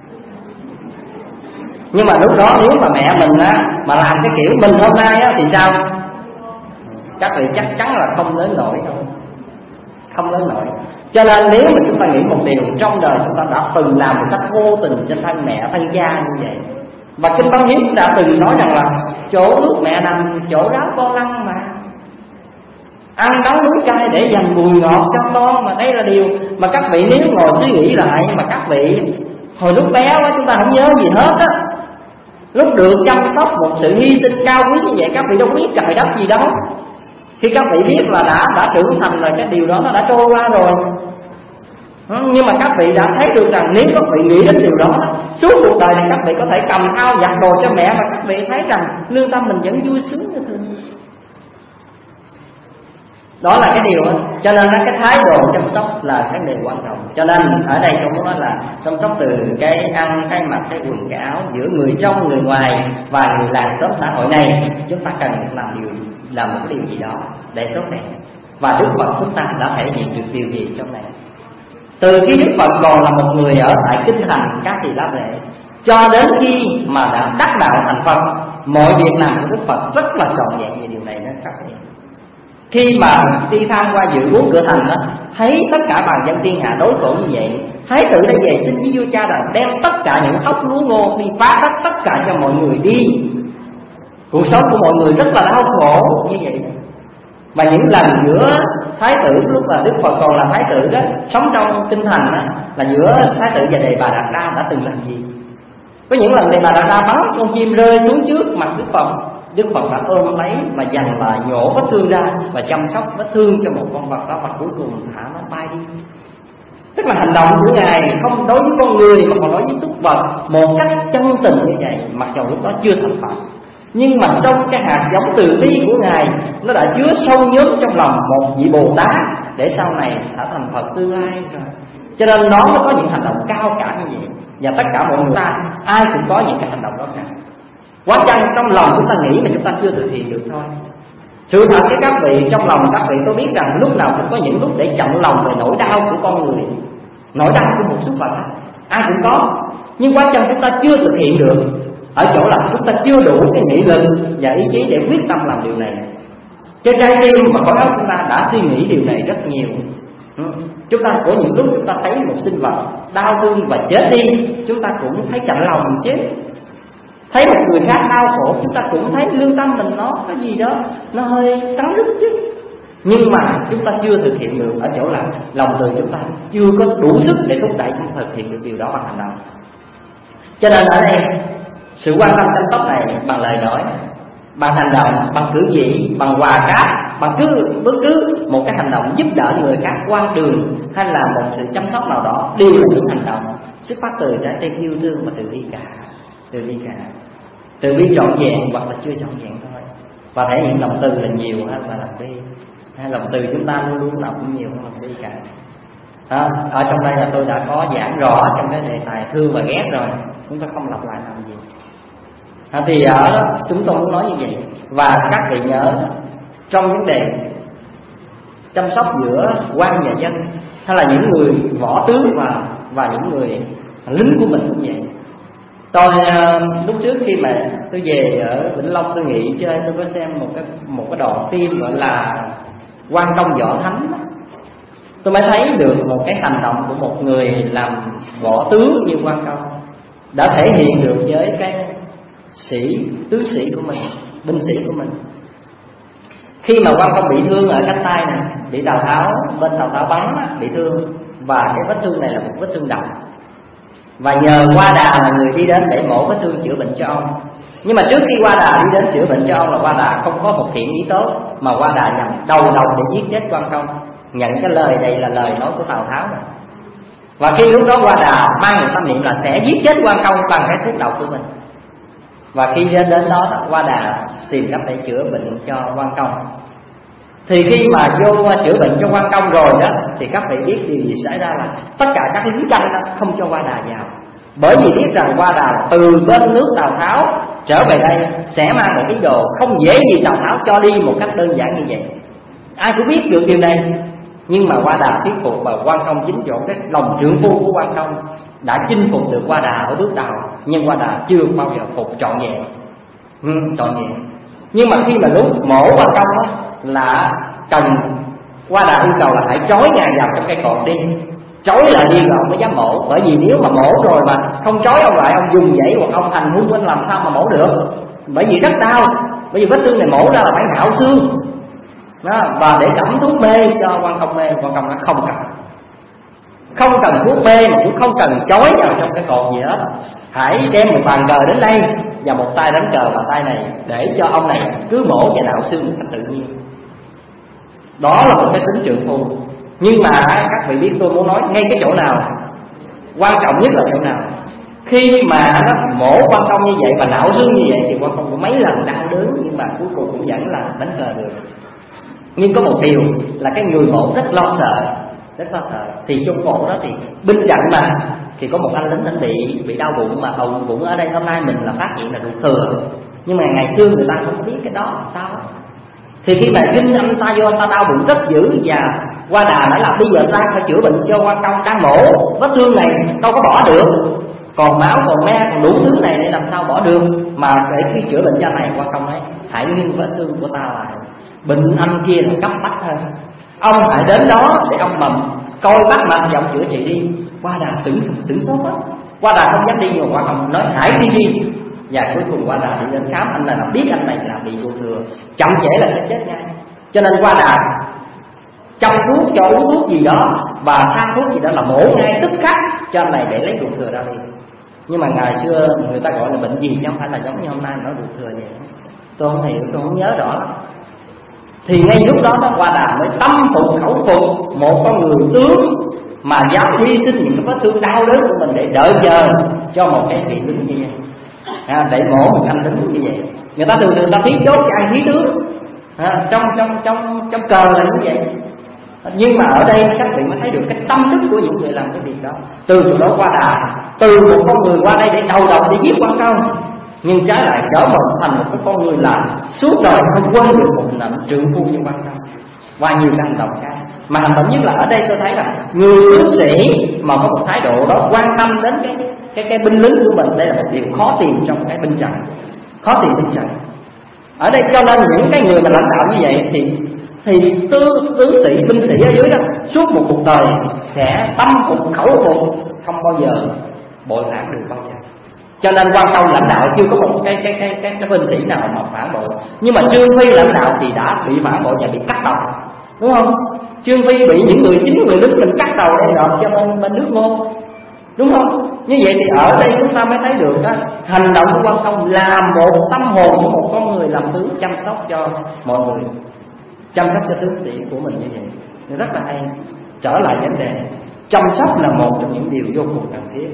Nhưng mà lúc đó nếu mà mẹ mình mà làm cái kiểu mình hôm nay thì sao? Các vị chắc chắn là không đến nổi đâu, không đến nổi. Cho nên nếu mà chúng ta nghĩ một điều trong đời chúng ta đã từng làm một cách vô tình cho thân mẹ thân cha như vậy, và Kinh Báo Hiếu đã từng nói rằng là chỗ nước mẹ nằm chỗ ráo con lăn mà, ăn đắng núi cay để dành mùi ngọt cho con. Mà đây là điều mà các vị nếu ngồi suy nghĩ lại, mà các vị hồi lúc bé quá chúng ta không nhớ gì hết á, lúc được chăm sóc một sự hy sinh cao quý như vậy, các vị đâu biết trời đất gì đâu. Khi các vị biết là đã trưởng thành rồi, cái điều đó nó đã trôi qua rồi. Nhưng mà các vị đã thấy được rằng nếu các vị nghĩ đến điều đó, suốt cuộc đời này các vị có thể cầm thao giặt đồ cho mẹ, mà các vị thấy rằng lương tâm mình vẫn vui sướng như thường. Đó là cái điều đó. Cho nên cái thái độ chăm sóc là cái điều quan trọng. Cho nên ở đây tôi muốn nói là chăm sóc từ cái ăn, cái mặc, cái quần, cái áo, giữa người trong, người ngoài và người làng xóm xã hội này, chúng ta cần làm một cái điều gì đó để tốt đẹp. Và Đức Phật chúng ta đã thể hiện được điều gì trong này? Từ khi Đức Phật còn là một người ở tại Kinh Thành Các Tỳ La Vệ, cho đến khi mà đã đắc đạo thành Phật, mọi việc làm của Đức Phật rất là trọn vẹn về điều này đó các vị. Khi mà đi tham qua dự 4 cửa thành đó, thấy tất cả bàn dân thiên hạ đối khổ như vậy, Thái tử đã về xin với vua cha rằng đem tất cả những thóc lúa ngô đi phá tất cả cho mọi người đi. Cuộc sống của mọi người rất là đau khổ như vậy. Mà những lần giữa Thái tử, lúc mà Đức Phật còn là Thái tử đó, sống trong Kinh Thành đó, là giữa Thái tử và Đề Bà Đạt Đa đã từng làm gì? Có những lần Đề Bà Đạt Đa bắn con chim rơi xuống trước mặt Đức Phật, Đức Phật đã ôm lấy và dành là nhổ vết thương ra và chăm sóc vết thương cho một con vật đó, và cuối cùng thả nó bay đi. Tức là hành động của Ngài không đối với con người mà còn đối với súc vật một cách chân tình như vậy, mặc dù lúc đó chưa thành Phật. Nhưng mà trong cái hạt giống từ bi của Ngài, nó đã chứa sâu nhớm trong lòng một vị Bồ Tát để sau này đã thành Phật tương lai rồi. Cho nên nó mới có những hành động cao cả như vậy. Và tất cả mọi người ta ai cũng có những cái hành động đó cả. Quá chăng trong lòng chúng ta nghĩ mà chúng ta chưa thực hiện được thôi. Sự thật với các vị, trong lòng các vị tôi biết rằng lúc nào cũng có những lúc để chặn lòng về nỗi đau của con người, nỗi đau của một súc vật, ai cũng có. Nhưng quá chăng chúng ta chưa thực hiện được, ở chỗ là chúng ta chưa đủ cái nghị lực và ý chí để quyết tâm làm điều này. Trên trái tim và cõi óc chúng ta đã suy nghĩ điều này rất nhiều. Chúng ta có những lúc chúng ta thấy một sinh vật đau thương và chết đi, chúng ta cũng thấy chạnh lòng chứ. Thấy một người khác đau khổ, chúng ta cũng thấy lương tâm mình nó có gì đó nó hơi cắn rứt chứ. Nhưng mà chúng ta chưa thực hiện được ở chỗ là lòng từ chúng ta chưa có đủ sức để thúc đẩy chúng thực hiện được điều đó bằng hành động. Cho nên ở đây sự quan tâm chăm sóc này bằng lời nói, bằng hành động, bằng cử chỉ, bằng quà cáp, bằng bất cứ một cái hành động giúp đỡ người khác qua đường, hay là một sự chăm sóc nào đó, đều là những hành động xuất phát từ trái tim yêu thương và từ bi cả, từ bi trọn vẹn hoặc là chưa trọn vẹn thôi. Và thể hiện lòng từ là nhiều hơn là lòng bi. Lòng từ chúng ta luôn luôn nào cũng nhiều hơn lòng bi cả. Ở trong đây là tôi đã có giảng rõ trong cái đề tài thương và ghét rồi, chúng ta không lặp lại làm gì. Thì ở đó chúng tôi muốn nói như vậy. Và các vị nhớ, trong vấn đề chăm sóc giữa quan và dân, hay là những người võ tướng và những người lính của mình cũng vậy. Tôi lúc trước khi mà tôi về ở Vĩnh Long tôi nghỉ chơi, tôi có xem một cái đoạn phim gọi là Quan Công Võ Thánh. Tôi mới thấy được một cái hành động của một người làm võ tướng như Quan Công đã thể hiện được với cái tướng sĩ của mình, binh sĩ của mình. Khi mà Quan Công bị thương ở cánh tay này, bị Tào Tháo bắn bị thương, và cái vết thương này là một vết thương độc, và nhờ Hoa Đà là người đi đến để mổ vết thương chữa bệnh cho ông. Nhưng mà trước khi Hoa Đà đi đến chữa bệnh cho ông là Hoa Đà không có một thiện ý tốt, mà Hoa Đà nhằm đầu để giết chết Quan Công, nhận cái lời đây là lời nói của Tào Tháo này. Và khi lúc đó Hoa Đà mang một tâm niệm là sẽ giết chết Quan Công bằng cái thuốc độc của mình. Và khi đến đó Hoa Đà tìm cách để chữa bệnh cho Quan Công. Thì khi mà vô chữa bệnh cho Quan Công rồi đó, thì các vị biết điều gì xảy ra là tất cả các lính canh đó không cho Hoa Đà vào, bởi vì biết rằng Hoa Đà từ bên nước Tào Tháo trở về đây sẽ mang một ý đồ không dễ gì Tào Tháo cho đi một cách đơn giản như vậy. Ai cũng biết được điều này, nhưng mà Hoa Đà thuyết phục và Quan Công chính chỗ cái lòng trượng phu của Quan Công đã chinh phục được Hoa Đà ở bước đầu. Nhưng Hoa Đà chưa bao giờ phục trọn vẹn. Nhưng mà khi mà lúc mổ Quan Công đó, là cần Hoa Đà yêu cầu là hãy trói ngài vào trong cây cột đi, trói lại đi rồi mới dám mổ. Bởi vì nếu mà mổ rồi mà không trói ông lại, ông dùng dãy hoặc ông hành hung anh làm sao mà mổ được, bởi vì rất đau. Bởi vì vết thương này mổ ra là phải hạo xương đó. Và để cẩm thuốc mê cho Quan Công mê, Quan Công nó không cần thuốc mê, mà cũng không cần trói vào trong cái cột gì hết. Hãy đem một bàn cờ đến đây và một tay đánh cờ vào tay này, để cho ông này cứ mổ và nạo xương một cách tự nhiên. Đó là một cái tính trượng phu. Nhưng mà các vị biết tôi muốn nói ngay cái chỗ nào quan trọng nhất là chỗ nào. Khi mà nó mổ Quan Công như vậy và nạo xương như vậy thì Quan Công có mấy lần đau đớn, nhưng mà cuối cùng cũng vẫn là đánh cờ được. Nhưng có một điều là cái người mổ rất lo sợ. Thì trong cổ đó thì binh trận mà, thì có một anh lính bị đau bụng, mà bụng ở đây hôm nay mình là phát hiện là ruột thừa, nhưng mà ngày xưa người ta không biết cái đó sao. Thì khi mà kinh anh ta vô, anh ta đau bụng rất dữ, và Hoa Đà nói là bây giờ ta phải chữa bệnh cho Quan Công đang mổ, vết thương này đâu có bỏ được, còn máu còn me còn đủ thứ này để làm sao bỏ được. Mà để khi chữa bệnh cho này, Quan Công ấy hãy ngưng vết thương của ta lại, bệnh anh kia là cấp bách hơn, ông hãy đến đó để ông mầm coi bắt mạch và ông chữa trị đi. Hoa Đà sửng sốt đó, Hoa Đà không dám đi, nhưng Hoa Công nói hãy đi. Và cuối cùng Hoa Đà đi đến khám, anh này là biết anh này là bị ruột thừa, chậm trễ là sẽ chết ngay. Cho nên Hoa Đà chăm thuốc cho uống thuốc gì đó và tha thuốc gì đó là mổ ngay tức khắc cho anh này để lấy ruột thừa ra đi. Nhưng mà ngày xưa người ta gọi là bệnh gì chứ không phải là giống như hôm nay nói ruột thừa vậy. Tôi không hiểu, tôi không nhớ rõ. Thì ngay lúc đó Hoa Đà mới tâm phục khẩu phục một con người tướng mà dám hy sinh những cái vết thương đau đớn của mình để đợi chờ cho một cái vị lính như vậy, để mổ một anh lính như vậy. Người ta thường người ta thiết chốt cho ăn khí tướng trong cờ là như vậy. Nhưng mà ở đây các vị mới thấy được cái tâm đức của những người làm cái việc đó. Từ chỗ đó Hoa Đà từ một con người qua đây để đầu độc để giết Quan Công, nhưng trái lại trở mình thành một cái con người làm suốt đời không quên được một hình ảnh trượng phu như Quan Công. Và nhiều cái hành động khác, mà hành động nhất là ở đây tôi thấy là người tướng sĩ mà có một thái độ đó quan tâm đến cái binh lính của mình, đây là một điều khó tìm trong cái binh trận, khó tìm binh trận. Ở đây cho nên những cái người mà lãnh đạo như vậy thì tướng sĩ binh sĩ ở dưới đó suốt một cuộc đời sẽ tâm phục khẩu phục, không bao giờ bội phản được bao giờ. Cho nên Quan Công lãnh đạo chưa có một cái binh sĩ nào mà phản bội. Nhưng mà Trương Phi lãnh đạo thì đã bị phản bội và bị cắt đầu. đúng không? Trương Phi bị những người lính mình cắt đầu đem nộp cho bên nước Ngô, đúng không? Như vậy thì ở đây chúng ta mới thấy được đó, hành động của Quan Công là một tâm hồn của một con người làm tướng, chăm sóc cho mọi người, chăm sóc cho tướng sĩ của mình như vậy. Rất là hay. Trở lại vấn đề, chăm sóc là một trong những điều vô cùng cần thiết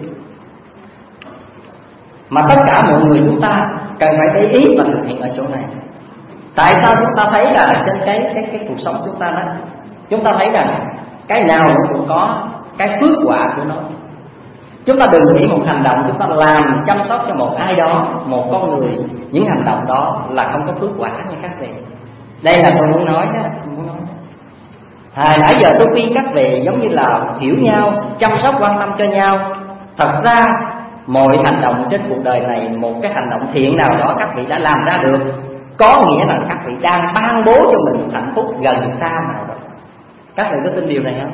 mà tất cả mọi người chúng ta cần phải để ý và thực hiện ở chỗ này. Tại sao chúng ta thấy là trên cái cuộc sống chúng ta đó, chúng ta thấy rằng cái nào nó cũng có cái phước quả của nó. Chúng ta đừng nghĩ một hành động chúng ta làm chăm sóc cho một ai đó, một con người, những hành động đó là không có phước quả như các vị. Đây là tôi muốn nói đó, hồi nãy giờ tôi khuyên các vị giống như là hiểu nhau, chăm sóc quan tâm cho nhau. Thật ra mọi hành động trên cuộc đời này, một cái hành động thiện nào đó các vị đã làm ra được, có nghĩa là các vị đang ban bố cho mình hạnh phúc gần xa nào đó. Các vị có tin điều này không?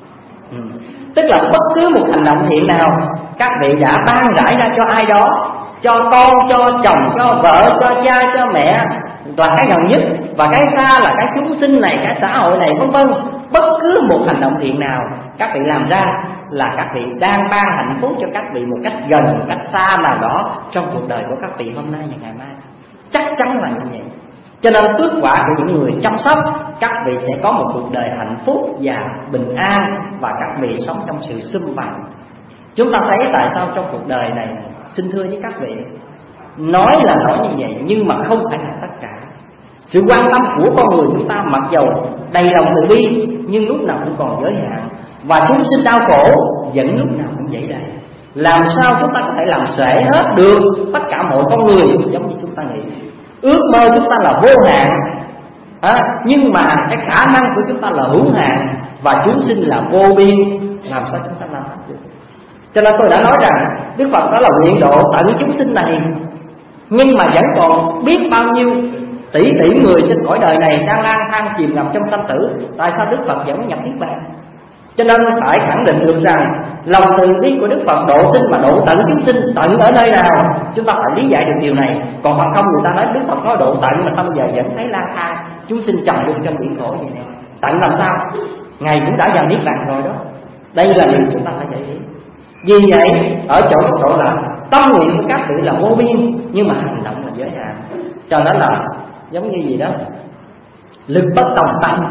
Tức là bất cứ một hành động thiện nào các vị đã ban rải ra cho ai đó, cho con, cho chồng, cho vợ, cho cha, cho mẹ, là cái gần nhất, và cái xa là cái chúng sinh này, cái xã hội này, vân vân. Bất cứ một hành động thiện nào các vị làm ra là các vị đang ban hạnh phúc cho các vị một cách gần, một cách xa nào đó trong cuộc đời của các vị hôm nay và ngày mai. Chắc chắn là như vậy. Cho nên phước quả của những người chăm sóc, các vị sẽ có một cuộc đời hạnh phúc và bình an, và các vị sống trong sự sum vầy. Chúng ta thấy tại sao trong cuộc đời này, xin thưa với các vị, nói là nói như vậy nhưng mà không phải là tất cả. Sự quan tâm của con người chúng ta mặc dầu đầy lòng từ bi, nhưng lúc nào cũng còn giới hạn, và chúng sinh đau khổ vẫn lúc nào cũng dậy đầy. Làm sao chúng ta có thể làm xuể hết được tất cả mọi con người giống như chúng ta nghĩ? Ước mơ chúng ta là vô hạn, nhưng mà cái khả năng của chúng ta là hữu hạn, và chúng sinh là vô biên. Làm sao chúng ta làm được? Cho nên tôi đã nói rằng Đức Phật đó là nguyện độ tận chúng sinh này, nhưng mà vẫn còn biết bao nhiêu tỷ người trên cõi đời này đang lang thang chìm ngập trong sanh tử. Tại sao Đức Phật vẫn nhập niết bàn? Cho nên phải khẳng định được rằng lòng từ bi của Đức Phật độ sinh mà độ tận chúng sinh, tận ở nơi nào chúng ta phải lý giải được điều này. Còn bằng không người ta nói Đức Phật có độ tận mà sao bây giờ vẫn thấy lang thang chúng sinh trầm luân trong biển khổ vậy này. Tận làm sao? Ngài cũng đã vào niết bàn rồi đó. Đây là điều chúng ta phải để ý. Vì vậy ở chỗ góc độ là tâm nguyện của các vị là vô biên, nhưng mà hành động là giới hạn. Cho nên là giống như gì đó, lực bất tòng tâm,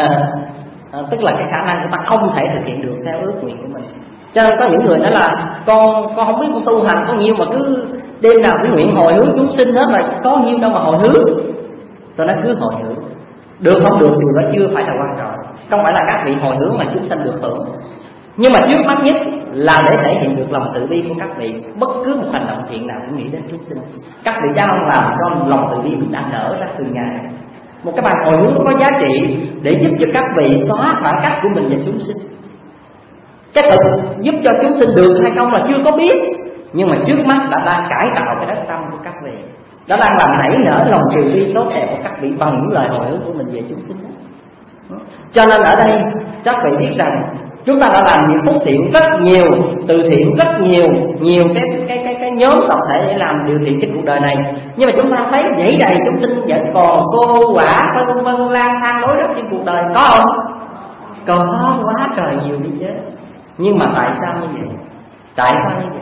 tức là cái khả năng của ta không thể thực hiện được theo ước nguyện của mình. Cho nên có những người nói là con không biết con tu hành có nhiêu mà cứ đêm nào cũng nguyện hồi hướng chúng sinh hết, rồi có nhiêu đâu mà hồi hướng. Tôi nói cứ hồi hướng, được không được điều đó chưa phải là quan trọng. Không phải là các vị hồi hướng mà chúng sanh được hưởng, nhưng mà trước mắt nhất là để thể hiện được lòng từ bi của các vị. Bất cứ một hành động thiện nào cũng nghĩ đến chúng sinh. Các vị đang làm cho lòng từ bi mình đã nở ra từng ngày. Một cái bài hồi hướng có giá trị để giúp cho các vị xóa khoảng cách của mình và chúng sinh. Cái thực giúp cho chúng sinh được hay không là chưa có biết, nhưng mà trước mắt đã đang cải tạo cái đất tâm của các vị, đã đang làm nảy nở lòng từ bi tốt đẹp của các vị bằng những lời hồi hướng của mình về chúng sinh. Cho nên ở đây các vị biết rằng chúng ta đã làm những phúc thiện rất nhiều, từ thiện rất nhiều cái nhóm tập thể để làm điều thiện trên cuộc đời này, nhưng mà chúng ta thấy dãy đầy chúng sinh vẫn còn cô quả vân vân lang thang đối đất trên cuộc đời, có không? Còn có quá trời nhiều đi chứ. Nhưng mà tại sao như vậy? Tại sao như vậy?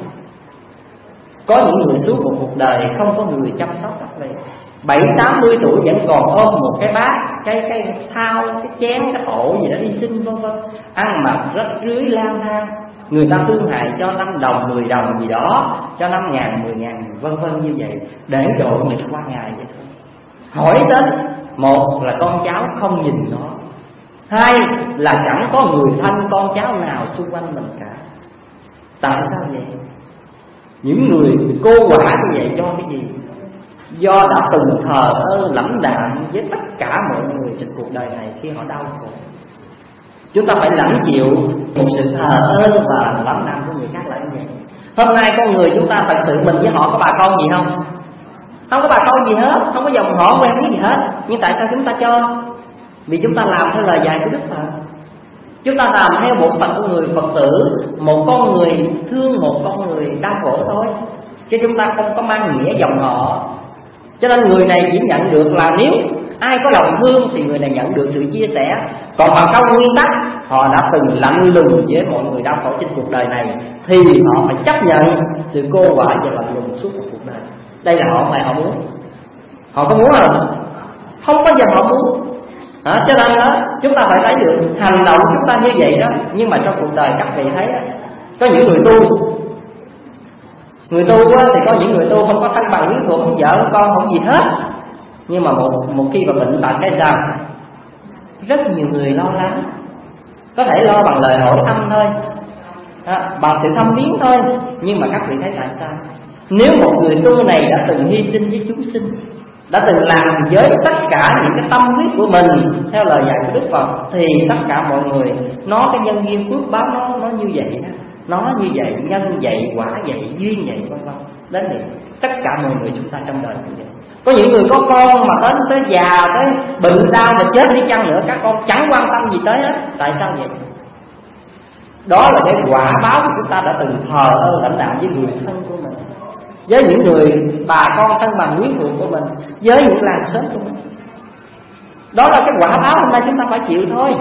Có những người suốt một cuộc đời không có người chăm sóc các vị, 70-80 tuổi vẫn còn ôm một cái bát, cái thao, cái chén, cái ổ gì đó đi xin vân vân, ăn mặc rất rưới lang thang. Người ta thương hại cho 5 đồng, 10 đồng gì đó, cho 5.000, 10.000 vân vân như vậy, để độ người ta qua ngày vậy thôi. Hỏi đến, một là con cháu không nhìn nó, hai là chẳng có người thân con cháu nào xung quanh mình cả. Tại sao vậy? Những người cô quả như vậy do cái gì? Do đã từng thờ ơ lãnh đạm với tất cả mọi người trên cuộc đời này khi họ đau khổ. Chúng ta phải lãnh chịu một sự thờ ơ và lãnh đạm của người khác là như vậy. Hôm nay con người chúng ta thật sự mình với họ có bà con gì không? Không có bà con gì hết, không có dòng họ quen biết gì hết. Nhưng tại sao chúng ta cho? Vì chúng ta làm theo lời dạy của Đức Phật. Chúng ta làm theo bộ phận của người Phật tử, một con người thương một con người đau khổ thôi, chứ chúng ta không có mang nghĩa dòng họ. Cho nên người này chỉ nhận được là nếu ai có lòng thương thì người này nhận được sự chia sẻ. Còn mà không nguyên tắc, họ đã từng lạnh lùng với mọi người đau khổ trên cuộc đời này, thì họ phải chấp nhận sự cô quải và lạnh lùng suốt một cuộc đời. Đây là họ muốn. Họ có muốn không? Không bao giờ họ muốn. Cho nên đó, chúng ta phải thấy được hành động chúng ta như vậy đó. Nhưng mà trong cuộc đời các vị thấy đó, có những người tu thì có những người tu không có thân bằng quyến thuộc, không vợ không con không gì hết. Nhưng mà một khi mà bệnh tật cái sao, rất nhiều người lo lắng. Có thể lo bằng lời hỏi thăm thôi, bằng sự thăm viếng thôi. Nhưng mà các vị thấy tại sao? Nếu một người tu này đã từng hy sinh với chúng sinh, đã từng làm với tất cả những cái tâm huyết của mình theo lời dạy của Đức Phật, thì tất cả mọi người nó cái nhân duyên phước báo nó như vậy đó. Nó như vậy, nhân vậy, quả vậy, duyên vậy, vân vân. Đến thì tất cả mọi người chúng ta trong đời như vậy. Có những người có con mà tới già, tới bệnh đau và chết đi chăng nữa, các con chẳng quan tâm gì tới hết. Tại sao vậy? Đó là cái quả báo của chúng ta đã từng thờ ơ lãnh đạo với người thân của mình, với những người bà con thân bằng quyến thuộc của mình, với những làng xóm của mình. Đó là cái quả báo hôm nay chúng ta phải chịu thôi.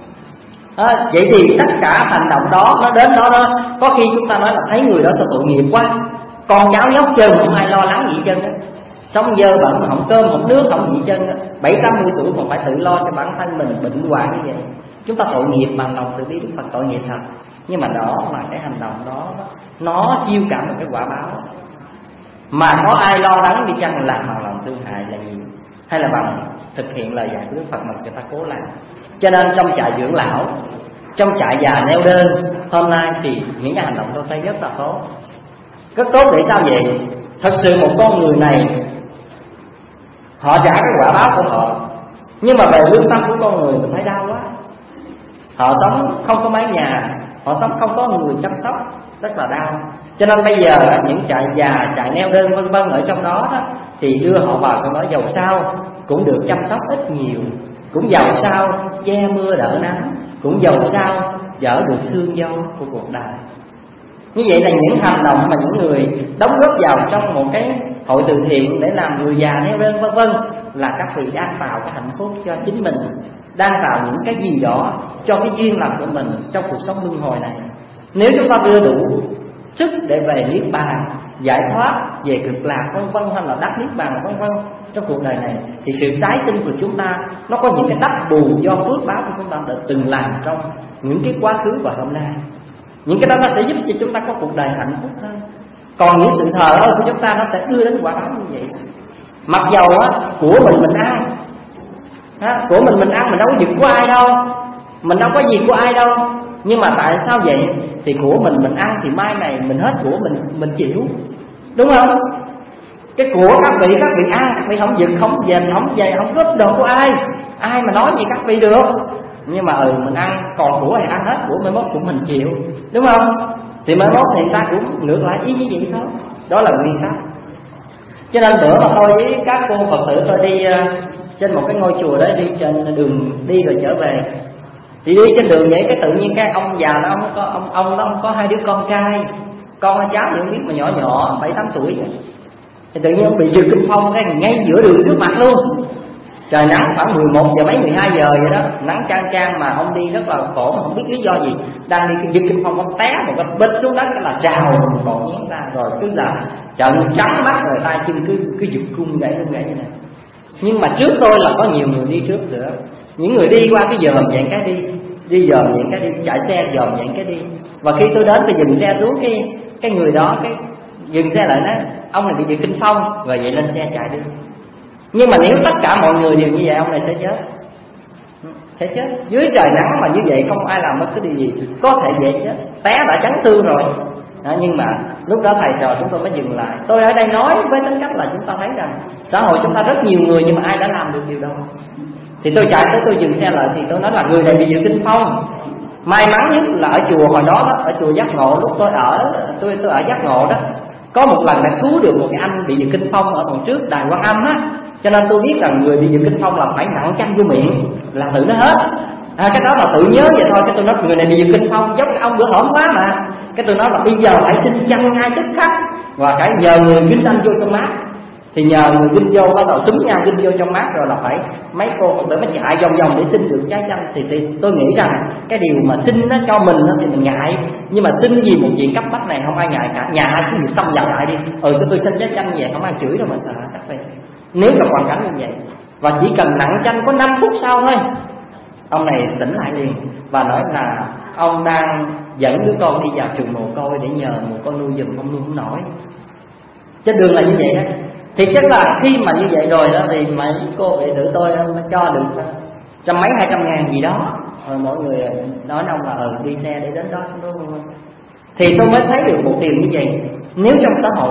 Vậy thì tất cả hành động đó nó đến đó có khi chúng ta nói là thấy người đó sao tội nghiệp quá, con cháu nhóc chân không ai lo lắng gì chân á, sống dơ bẩn, không cơm không nước không gì chân á, 70-80 tuổi còn phải tự lo cho bản thân mình bệnh hoạn như vậy. Chúng ta tội nghiệp bằng lòng từ bi Đức Phật tội nghiệp thật. Nhưng mà đó là cái hành động đó nó chiêu cảm một cái quả báo. Mà có ai lo lắng đi chăng làm bằng lòng thương hại là nhiều, hay là bằng thực hiện lời dạy của Đức Phật mà người ta cố làm. Cho nên trong trại dưỡng lão, trong trại già neo đơn hôm nay thì những cái hành động tôi thấy rất là tốt. Rất tốt để sao vậy? Thật sự một con người này họ trả cái quả báo của họ, nhưng mà về lương tâm của con người tôi thấy đau quá. Họ sống không có mái nhà, họ sống không có người chăm sóc, rất là đau. Cho nên bây giờ những trại già, trại neo đơn vân vân ở trong đó thì đưa họ vào trong đó, dầu sao cũng được chăm sóc ít nhiều, cũng dầu sao che mưa đỡ nắng, cũng dầu sao dỡ được sương dâu của cuộc đời. Như vậy là những hành động mà những người đóng góp vào trong một cái hội từ thiện để làm người già neo đơn vân vân, là các vị đang tạo cái hạnh phúc cho chính mình, đang tạo những cái gì đó cho cái duyên lành của mình trong cuộc sống luân hồi này. Nếu chúng ta đưa đủ sức để về niết bàn, giải thoát, về cực lạc vân vân, hay là đắc niết bàn vân vân trong cuộc đời này, thì sự tái sinh của chúng ta nó có những cái đắp bù do phước báo của chúng ta đã từng làm trong những cái quá khứ và hôm nay. Những cái đó nó sẽ giúp cho chúng ta có cuộc đời hạnh phúc hơn. Còn những sự thờ ơ của chúng ta nó sẽ đưa đến quả báo như vậy. Mặc dầu của mình ăn, của mình ăn, mình đâu có giật của ai đâu, mình đâu có gì của ai đâu. Nhưng mà tại sao vậy? Thì của mình ăn thì mai này mình hết của mình chịu, đúng không? Cái của các vị ăn, các vị không giật, không dành, không về, không cướp đồ của ai mà nói gì các vị được. Nhưng mà mình ăn, còn của thì ăn hết, của mai mốt cũng mình chịu, đúng không? Thì mai mốt thì người ta cũng ngược lại y như vậy thôi. Đó là nguyên tắc. Cho nên bữa mà tôi với các cô Phật tử tôi đi trên một cái ngôi chùa đó, đi trên đường đi rồi trở về, thì đi trên đường vậy cái tự nhiên cái ông già đó, ông đó có 2 đứa con trai, con cháu thì không biết mà nhỏ nhỏ 7-8 tuổi vậy. Thì tự nhiên ông bị giật kinh phong cái ngay giữa đường trước mặt luôn. Trời nắng khoảng 11 giờ mấy 12 giờ vậy đó, nắng chang mà ông đi rất là khổ mà không biết lý do gì, đang đi giật kinh phong ông té một cái bịch xuống đất, cái là trào một bộ nhén ra, rồi cứ là trận trắng mắt rồi tay chân cứ giật cung gãy như này. Nhưng mà trước tôi là có nhiều người đi trước nữa, những người đi qua cái dòm vậy cái đi dòm vậy cái đi, chạy xe dòm vậy cái đi. Và khi tôi đến tôi dừng xe xuống, cái người đó cái dừng xe lại nói ông này bị giật kinh phong, rồi vậy lên xe chạy đi. Nhưng mà nếu tất cả mọi người đều như vậy, ông này sẽ chết dưới trời nắng mà như vậy, không ai làm bất cứ điều gì, có thể dễ chết, té đã chấn thương rồi. Nhưng mà lúc đó thầy trò chúng tôi mới dừng lại. Tôi ở đây nói với tính cách là chúng ta thấy rằng xã hội chúng ta rất nhiều người, nhưng mà ai đã làm được điều đó. Thì tôi chạy tới tôi dừng xe lại, thì tôi nói là người này bị giật kinh phong. May mắn nhất là ở chùa hồi đó, ở chùa Giác Ngộ, lúc tôi ở Giác Ngộ đó, có một lần đã cứu được một cái anh bị giật kinh phong ở còn trước đài Quan Âm á. Cho nên tôi biết rằng người bị giật kinh phong là phải nặng chanh vô miệng là tự nó hết. Cái đó là tự nhớ vậy thôi. Cái tôi nói người này bị giật kinh phong giống cái ông bữa hổm quá mà. Cái tôi nói là bây giờ phải xin chăn ngay tức khắc, và phải nhờ người kính anh vô trong mát. Thì nhờ người kinh vô bắt đầu súng nhau kinh vô trong mát rồi là phải mấy cô Phật tử mới chạy vòng vòng để xin được trái chanh. Thì tôi nghĩ rằng cái điều mà xin nó cho mình thì mình ngại, nhưng mà xin vì một chuyện cấp bách này không ai ngại cả. Nhà ai cũng xông vào lại đi, cho tôi xin trái chanh về, không ai chửi đâu mà sợ các vị. Nếu gặp hoàn cảnh như vậy, và chỉ cần nặng chanh có 5 phút sau thôi, ông này tỉnh lại liền và nói là ông đang dẫn đứa con đi vào trường mồ côi để nhờ mồ côi nuôi giùm, ông nuôi không nổi. Trên đường là như vậy đó. Thì chắc là khi mà như vậy rồi đó thì mấy cô đệ tử tôi mới cho được trăm mấy 200 ngàn gì đó, rồi mọi người nói ông là đi xe để đến đó. Thì tôi mới thấy được một điều như vậy. Nếu trong xã hội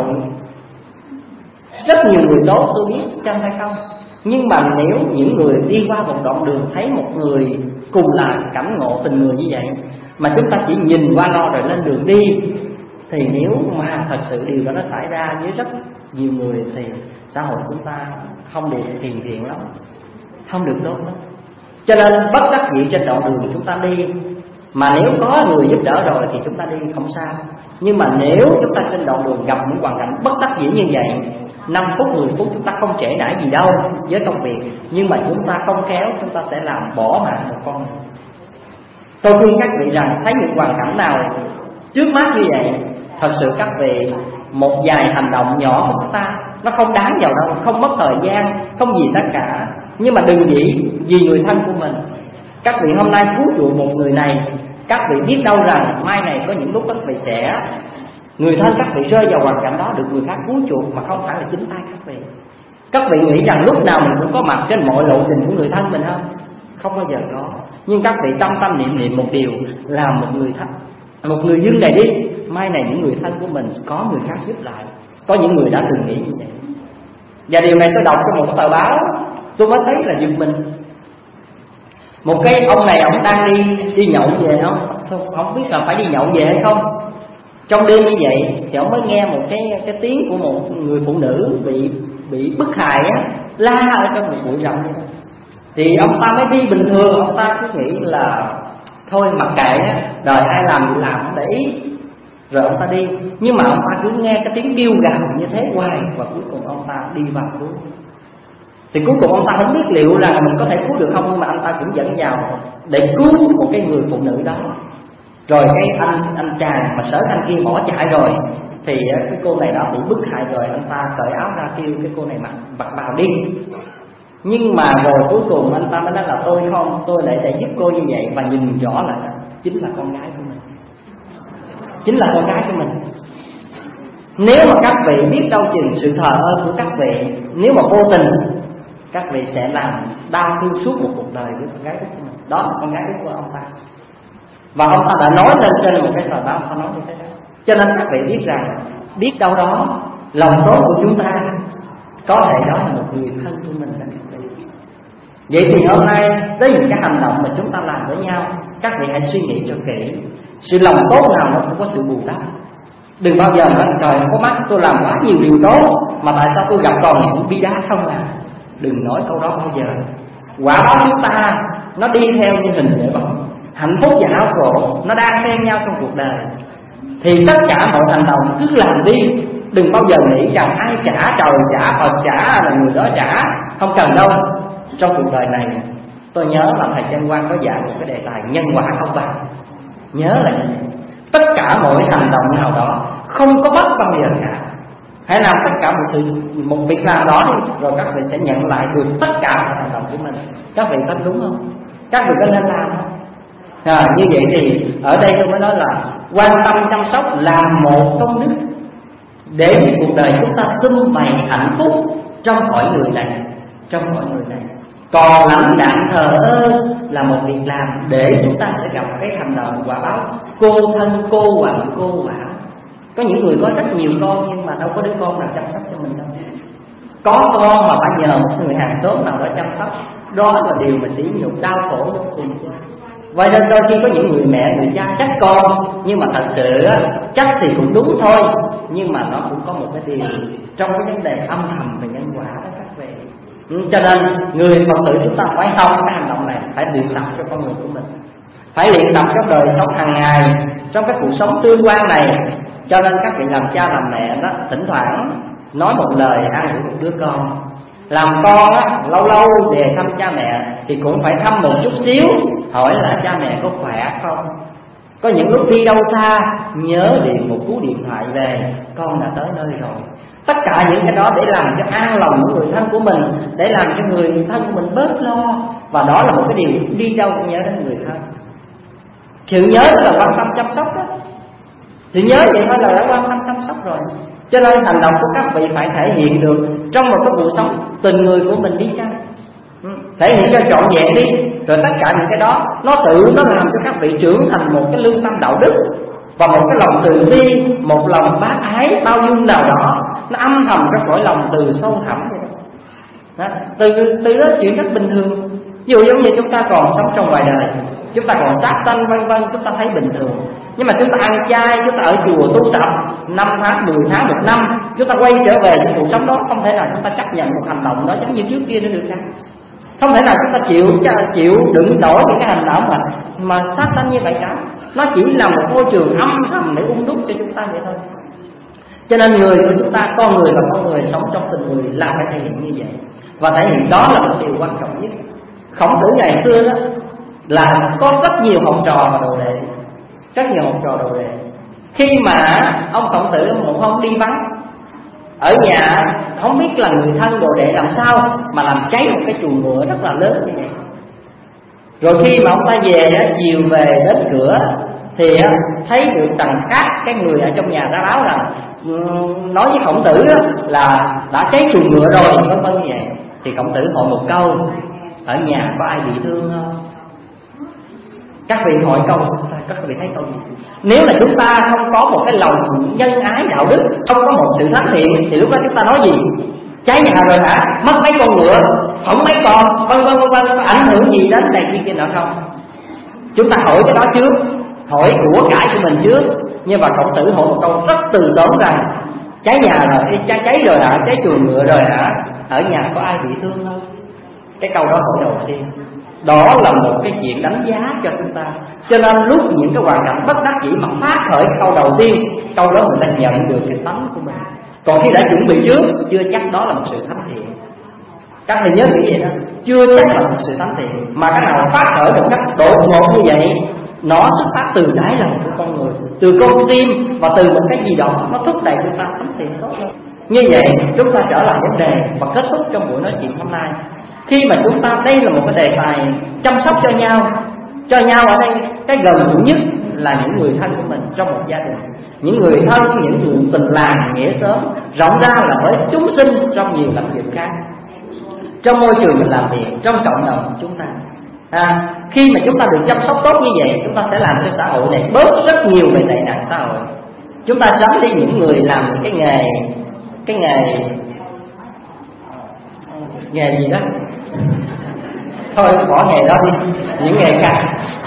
rất nhiều người tốt, tôi biết chăng hay không, nhưng mà nếu những người đi qua một đoạn đường thấy một người cùng là cảnh ngộ tình người như vậy mà chúng ta chỉ nhìn qua lo rồi lên đường đi, thì nếu mà thật sự điều đó nó xảy ra với rất nhiều người thì xã hội chúng ta không được hiền thiện lắm, không được tốt lắm. Cho nên bất đắc dĩ trên đoạn đường chúng ta đi, mà nếu có người giúp đỡ rồi thì chúng ta đi không sao. Nhưng mà nếu chúng ta trên đoạn đường gặp những hoàn cảnh bất đắc dĩ như vậy, 5 phút 10 phút chúng ta không trễ nải gì đâu với công việc, nhưng mà chúng ta không khéo, chúng ta sẽ làm bỏ mạng một con. Tôi khuyên các vị rằng thấy những hoàn cảnh nào trước mắt như vậy, thật sự các vị một vài hành động nhỏ của chúng ta nó không đáng vào đâu, không mất thời gian, không gì tất cả, nhưng mà đừng nghĩ vì người thân của mình. Các vị hôm nay cứu chuộc một người này, các vị biết đâu rằng mai này có những lúc các vị sẽ người thân các vị rơi vào hoàn cảnh đó được người khác cứu chuộc mà không phải là chính tay các vị. Các vị nghĩ rằng lúc nào mình cũng có mặt trên mọi lộ trình của người thân mình không? Không bao giờ có. Nhưng các vị tâm niệm một điều là một người thân, một người dưng này đi, mai này những người thân của mình có người khác giúp lại. Có những người đã từng nghĩ như vậy. Và điều này tôi đọc trong một tờ báo, tôi mới thấy là giật mình. Một cái ông này ông đang đi nhậu về, không biết là phải đi nhậu về hay không. Trong đêm như vậy thì ông mới nghe một cái tiếng của một người phụ nữ bị bức hại á, la ở trong một bụi rậm. Thì ông ta mới đi bình thường, ông ta cứ nghĩ là thôi mặc kệ á, đời ai làm không để ý, rồi ông ta đi. Nhưng mà ông ta cứ nghe cái tiếng kêu gào như thế hoài, và cuối cùng ông ta đi vào cứu. Thì cuối cùng ông ta không biết liệu là mình có thể cứu được không, nhưng mà ông ta cũng dẫn vào để cứu một cái người phụ nữ đó. Rồi cái anh chàng mà sở thanh kia bỏ chạy rồi, thì cái cô này đã bị bức hại rồi, anh ta cởi áo ra kêu cái cô này mặc vào đi. Nhưng mà rồi cuối cùng anh ta mới nói là tôi để giúp cô như vậy, và nhìn rõ là chính là con gái của mình, chính là con gái của mình. Nếu mà các vị biết đâu chừng sự thờ ơ của các vị, nếu mà vô tình các vị sẽ làm đau thương suốt một cuộc đời với con gái của mình. Đó là con gái của ông ta, và ông ta đã nói lên trên một cái tờ báo, ông ta nói như thế đó. Cho nên các vị biết rằng biết đâu đó lòng tốt của chúng ta có thể đó là một người thân của mình đó các vị. Vậy thì hôm nay với những cái hành động mà chúng ta làm với nhau, các vị hãy suy nghĩ cho kỹ. Sự lòng tốt nào nó cũng có sự bù đắp. Đừng bao giờ nói trời có mắt tôi làm quá nhiều điều tốt mà tại sao tôi gặp toàn những bi đát không à. Đừng nói câu đó bao giờ. Quả báo chúng ta nó đi theo như hình vậy bóng, hạnh phúc và đau khổ nó đang xen nhau trong cuộc đời. Thì tất cả mọi hành động cứ làm đi, đừng bao giờ nghĩ rằng ai trả, trời trả, Phật trả, là người đó trả. Không cần đâu. Trong cuộc đời này tôi nhớ là thầy Chân Quang có dạy một cái đề tài nhân quả không bằng. Nhớ là như vậy. Tất cả mọi hành động nào đó không có mất bao giờ cả. Hãy làm tất cả một việc làm đó đi, rồi các vị sẽ nhận lại được tất cả mọi hành động của mình. Các vị có đúng không? Các vị có nên làm không? Như vậy thì ở đây tôi mới nói là quan tâm chăm sóc là một công đức để cuộc đời chúng ta sum vầy hạnh phúc trong cõi người này, trong cõi người này. Còn lãnh đạm thờ ơ là một việc làm để chúng ta sẽ gặp cái hành động quả báo cô thân cô quạnh cô quả. Có những người có rất nhiều con nhưng mà đâu có đứa con nào chăm sóc cho mình đâu. Có con mà phải nhờ một người hàng xóm nào đó chăm sóc, đó là điều mà sỉ nhục đau khổ vô cùng. Vậy nên đôi khi có những người mẹ người cha trách con, nhưng mà thật sự trách thì cũng đúng thôi, nhưng mà nó cũng có một cái điều trong cái vấn đề âm thầm về nhân quả đó các vị. Cho nên người Phật tử chúng ta phải học cái hành động này, phải luyện tập cho con người của mình, phải luyện tập trong đời sống hàng ngày, trong cái cuộc sống tương quan này. Cho nên các vị làm cha làm mẹ đó, thỉnh thoảng nói một lời an ủi một đứa con. Làm con á, lâu lâu về thăm cha mẹ thì cũng phải thăm một chút xíu, hỏi là cha mẹ có khỏe không. Có những lúc đi đâu xa, nhớ liền một cú điện thoại về, con đã tới nơi rồi. Tất cả những cái đó để làm cho an lòng của người thân của mình, để làm cho người thân của mình bớt lo. Và đó là một cái điều đi đâu cũng nhớ đến người thân. Sự nhớ là quan tâm chăm sóc đó. Sự nhớ vậy thôi là đã quan tâm chăm sóc rồi. Cho nên hành động của các vị phải thể hiện được trong một cái cuộc sống tình người của mình đi chăng, thể hiện cho trọn vẹn đi. Rồi tất cả những cái đó nó làm cho các vị trưởng thành một cái lương tâm đạo đức và một cái lòng từ bi, một lòng bác ái bao dung nào đó, nó âm thầm trong cõi lòng từ sâu thẳm đó. Từ đó chuyện rất bình thường. Ví dụ giống như chúng ta còn sống trong ngoài đời, chúng ta còn sát sanh vân vân, chúng ta thấy bình thường. Nhưng mà chúng ta ăn chay, chúng ta ở chùa tu tập 5 tháng, 10 tháng, 1 năm, chúng ta quay trở về những cuộc sống đó, không thể nào chúng ta chấp nhận một hành động đó giống như trước kia nữa được chăng? Không thể nào chúng ta chịu đựng nổi những cái hành động mà sát sanh như vậy cả. Nó chỉ là một môi trường âm thầm để đúc cho chúng ta vậy thôi. Cho nên người của chúng ta, con người và con người sống trong tình người là phải thể hiện như vậy. Và thể hiện đó là một điều quan trọng nhất. Khổng Tử ngày xưa đó là có rất nhiều học trò và đồ đệ, rất nhiều học trò đồ đệ. Khi mà ông Khổng Tử một hôm đi vắng ở nhà, không biết là người thân đồ đệ làm sao mà làm cháy một cái chuồng ngựa rất là lớn như vậy. Rồi khi mà ông ta về, chiều về đến cửa thì thấy được các cái người ở trong nhà ra báo rằng nói với Khổng Tử là đã cháy chuồng ngựa rồi, vân vân như vậy. Thì Khổng Tử hỏi một câu: ở nhà có ai bị thương không? Các vị hỏi câu, các vị thấy câu gì? Nếu là chúng ta không có một cái lòng nhân ái đạo đức, không có một sự thánh thiện, thì lúc đó chúng ta nói gì? Cháy nhà rồi hả? Mất mấy con ngựa, hỏng mấy con, vân vân vân vân, có ảnh hưởng gì đến này kia nọ không? Chúng ta hỏi cái đó trước, hỏi của cải của mình trước. Nhưng mà Khổng Tử hỏi một câu rất từ tốn rằng: cháy nhà rồi, cháy rồi hả? Cháy chuồng ngựa rồi hả? Ở nhà có ai bị thương không? Cái câu đó hỏi đầu tiên. Đó là một cái chuyện đánh giá cho chúng ta. Cho nên lúc những cái hoàn cảnh bất đắc dĩ mà phát khởi cái câu đầu tiên, câu đó người ta nhận được cái tánh của mình. Còn khi đã chuẩn bị trước, chưa chắc đó là một sự thánh thiện. Các thầy nhớ nghĩ vậy đó, chưa chắc là một sự thánh thiện. Mà cái nào phát khởi một cách đột ngột như vậy, nó xuất phát từ đáy lòng của con người, từ con tim và từ một cái gì đó, nó thúc đẩy chúng ta thánh thiện tốt hơn. Như vậy chúng ta trở lại vấn đề và kết thúc trong buổi nói chuyện hôm nay. Khi mà chúng ta, đây là một cái đề tài chăm sóc cho nhau ở đây, cái gần gũi nhất là những người thân của mình trong một gia đình, những người thân, những người tình làng nghĩa xóm, rộng ra là với chúng sinh trong nhiều lĩnh vực khác, trong môi trường mình làm việc, trong cộng đồng của chúng ta. Khi mà chúng ta được chăm sóc tốt như vậy, chúng ta sẽ làm cho xã hội này bớt rất nhiều về tệ nạn xã hội. Chúng ta tránh đi những người làm cái nghề gì đó, thôi bỏ nghề đó đi, những nghề khác.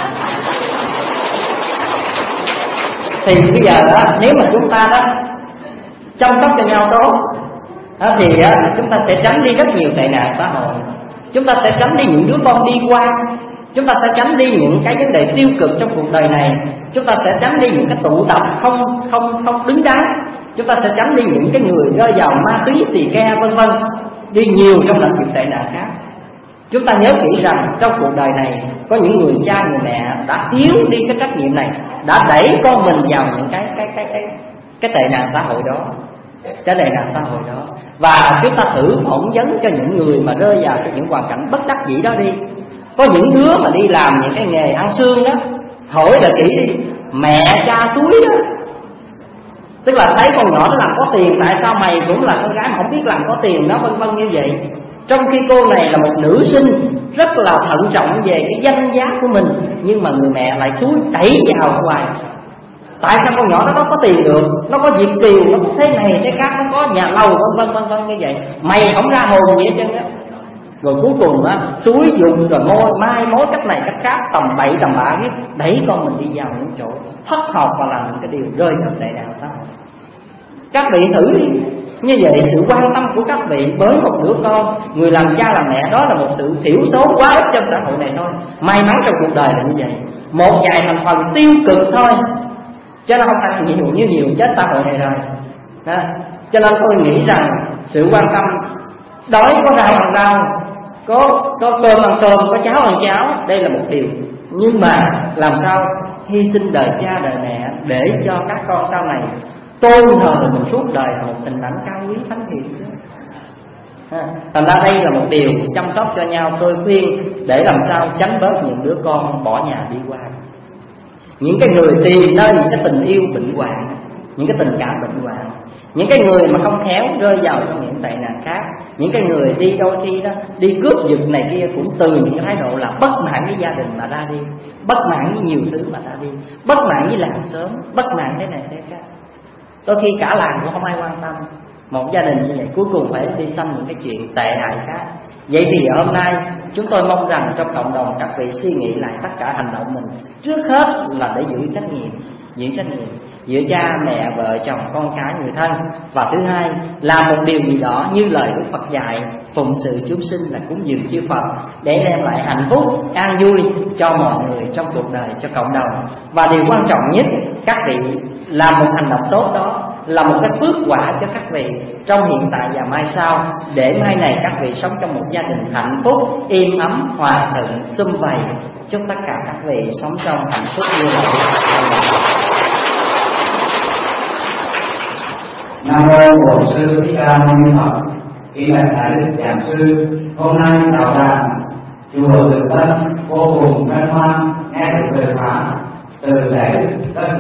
Thì bây giờ đó, nếu mà chúng ta đó chăm sóc cho nhau tốt thì chúng ta sẽ tránh đi rất nhiều tệ nạn xã hội. Chúng ta sẽ tránh đi những đứa con đi qua, chúng ta sẽ tránh đi những cái vấn đề tiêu cực trong cuộc đời này, chúng ta sẽ tránh đi những cái tụ tập không đứng đắn, chúng ta sẽ tránh đi những cái người rơi vào ma túy, xì ke vân vân, đi nhiều trong lĩnh vực tệ nạn khác. Chúng ta nhớ kỹ rằng trong cuộc đời này có những người cha người mẹ đã thiếu đi cái trách nhiệm này, đã đẩy con mình vào những cái tệ nạn xã hội đó, cái tệ nạn xã hội đó. Và chúng ta thử phỏng vấn cho những người mà rơi vào trong những hoàn cảnh bất đắc dĩ đó đi. Có những đứa mà đi làm những cái nghề ăn xương đó, hỏi là kỹ đi, mẹ cha suối đó, tức là thấy con nhỏ nó làm có tiền, tại sao mày cũng là con gái mà không biết làm có tiền đó, vân vân như vậy. Trong khi cô này là một nữ sinh rất là thận trọng về cái danh giá của mình, nhưng mà người mẹ lại suối đẩy vào hoài. Tại sao con nhỏ nó có tiền được, nó có việc tiền, nó có thế này thế khác, nó có nhà lầu vân vân như vậy, mày không ra hồn gì hết trơn đó. Rồi cuối cùng suối dùng rồi mai mối cách này cách khác, tầm bậy tầm bạ, đẩy con mình đi vào những chỗ thất học và làm những cái điều rơi vào tệ nạn xã hội. Các vị thử đi. Như vậy sự quan tâm của các vị với một đứa con, người làm cha làm mẹ, đó là một sự thiểu số quá ít trong xã hội này thôi. May mắn trong cuộc đời là như vậy, một vài thành phần tiêu cực thôi, cho nên không phải nhiều chết xã hội này rồi. Cho nên tôi nghĩ rằng sự quan tâm. Đói có rau ăn rau, có cơm ăn cơm, có cháo ăn cháo, đây là một điều. Nhưng mà làm sao hy sinh đời cha đời mẹ để cho các con sau này tôn thờ mình suốt đời là một tình cảnh cao quý thánh thiện. Thành ra đây là một điều chăm sóc cho nhau. Tôi khuyên để làm sao tránh bớt những đứa con bỏ nhà đi qua, những cái người tìm nơi những cái tình yêu bệnh hoạn, những cái tình cảm bệnh hoạn, những cái người mà không khéo rơi vào trong những tệ nạn khác, những cái người đi đôi khi đó đi cướp giật này kia cũng từ những cái thái độ là bất mãn với gia đình mà ra đi, bất mãn với nhiều thứ mà ra đi, bất mãn với làng xóm, bất mãn thế này thế khác. Đôi khi cả làng cũng không ai quan tâm. Một gia đình như vậy cuối cùng phải đi sanh những cái chuyện tệ hại khác. Vậy thì hôm nay chúng tôi mong rằng trong cộng đồng các vị suy nghĩ lại tất cả hành động mình. Trước hết là để giữ trách nhiệm giữa cha mẹ, vợ chồng, con cái, người thân. Và thứ hai, làm một điều gì đó như lời Đức Phật dạy, phụng sự chúng sinh là cúng dường chư Phật, để đem lại hạnh phúc, an vui cho mọi người trong cuộc đời, cho cộng đồng. Và điều quan trọng nhất, các vị làm một hành động tốt đó là một cái phước quả cho các vị trong hiện tại và mai sau, để mai này các vị sống trong một gia đình hạnh phúc, êm ấm, hòa thuận, sum vầy. Chúc tất cả các vị sống trong hạnh phúc như vậy. Nam mô Bổn Sư Thích Ca Mâu Ni Phật. Kính bạch đại đức giảng sư, hôm nay đạo tràng chùa Từ Tân vô cùng hân hoan nghe được lời pháp từ đại đức rất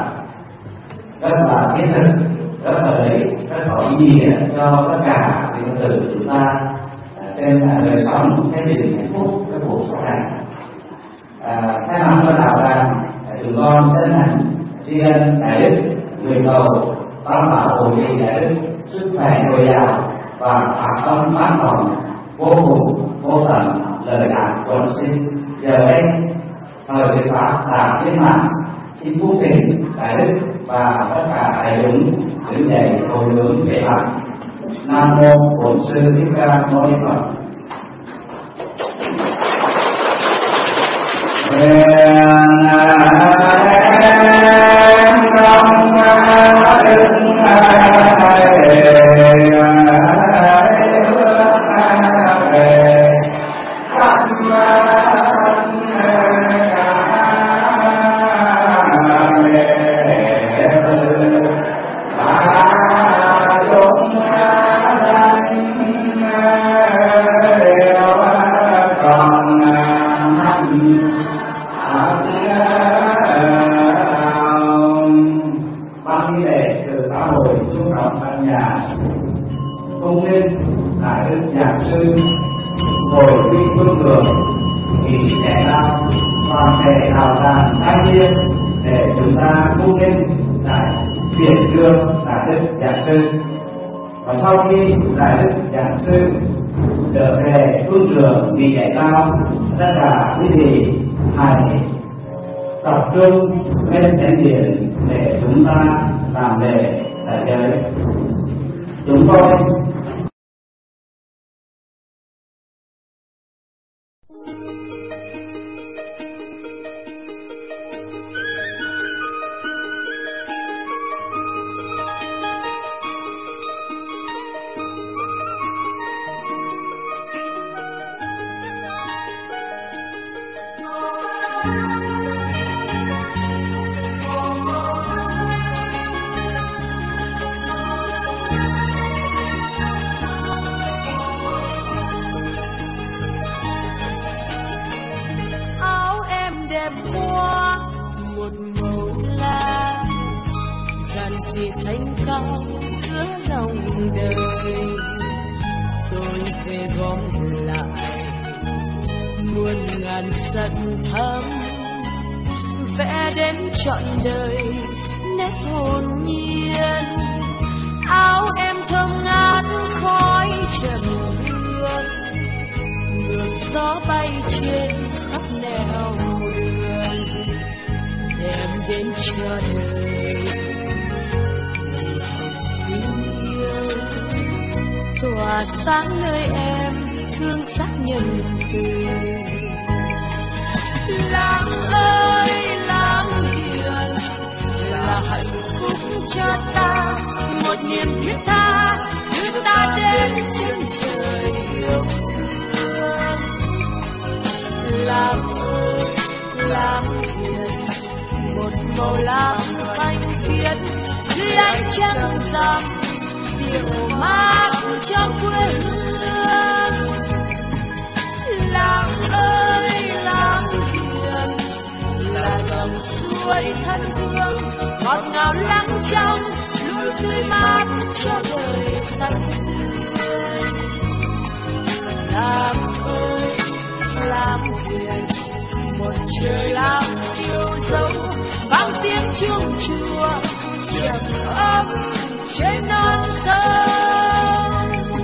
là thiết thực, rất là lợi ích, rất có ý nghĩa cho tất cả vị Phật tử chúng ta trên đời sống xây dựng hạnh phúc cái cuộc sống này. Thay mặt cho đạo tràng, chúng con chân thành tri ân đại đức người cầu tam bảo bổ trì đại đức sức khỏe dồi dào và phát tâm mãn vọng vô cùng vô tận lời đạt quần sinh. Giờ đây thời thuyết pháp đã viên mãn, xin phúc thỉnh đại đức và tất cả đại chúng đứng dậy hồi hướng về mặt. Nam mô Bổn Sư Thích Ca Mâu Ni Phật. Và sau khi đại đức giảng sư trở về phương trường vị đại cao, tất cả quý vị hãy tập trung lên chánh điện để chúng ta làm lễ tại giới. Chúng tôi tỏa sáng nơi em thương sắc nhân từ. Làng ơi làng hiền là hạnh phúc cho ta, một niềm thiết tha như đưa ta đến chân trời yêu thương. Làm ơi làm hiền, một màu lam xanh biếc dưới ánh trăng rằm, dịu mát cho quê hương. Làm ơi làm hiền, là dòng suối thân thương, ngọt ngào lắng trong, luôn tươi mát cho đời xanh tươi. Làm ơi làm hiền, một trời lam yêu dấu, vang tiếng chuông chùa trầm ấm trên non sông.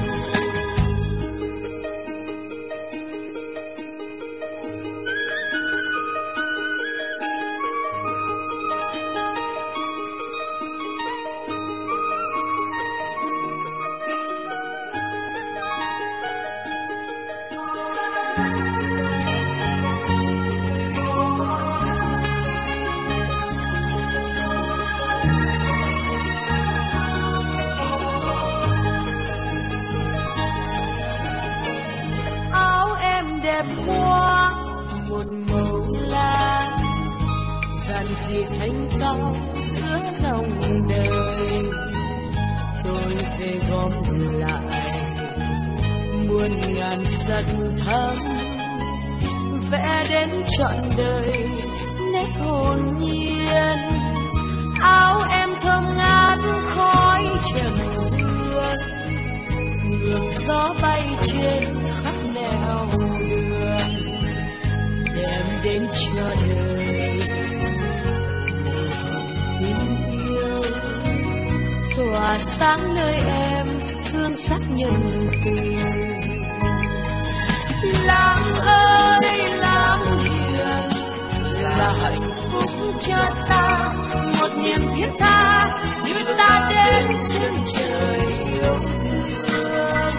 Đẹp quá một màu la, dàn dị thanh cao giữa dòng đời. Tôi sẽ gom lại muôn ngàn giấc thắm, vẽ đến trọn đời nét hồn nhiên. Áo em thơm ngát khói trầm hương, ngược gió bay trên khắp nẻo đường, đem đến cho đời tình yêu, tỏa sáng nơi em thương sắc nhân từ. Làm ơi làm hiền, là hạnh phúc cho ta, một niềm thiết tha đưa ta đến chân trời yêu thương.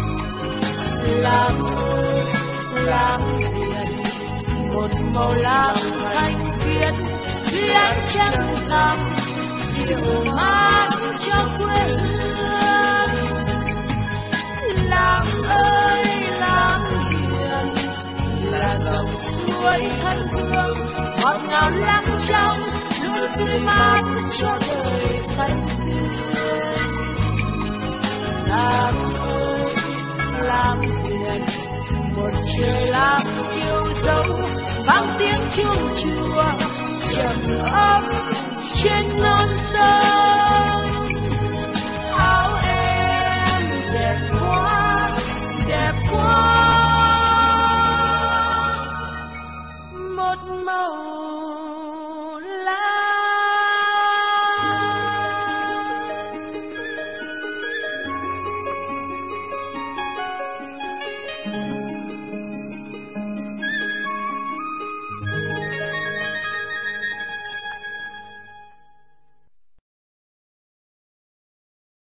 Làm ơi làm hiền, một màu lam thanh khiết dưới ánh trăng rằm, dịu mát cho quê hương. Làm ơi làm hiền, là dòng suối thân thương, ngọt ngào lắng trong, luôn tươi mát cho đời xanh tươi. Làm ơi làm hiền, một trời lam yêu dấu, vang tiếng chuông chùa trầm ấm trên non sông. Áo em đẹp quá một màu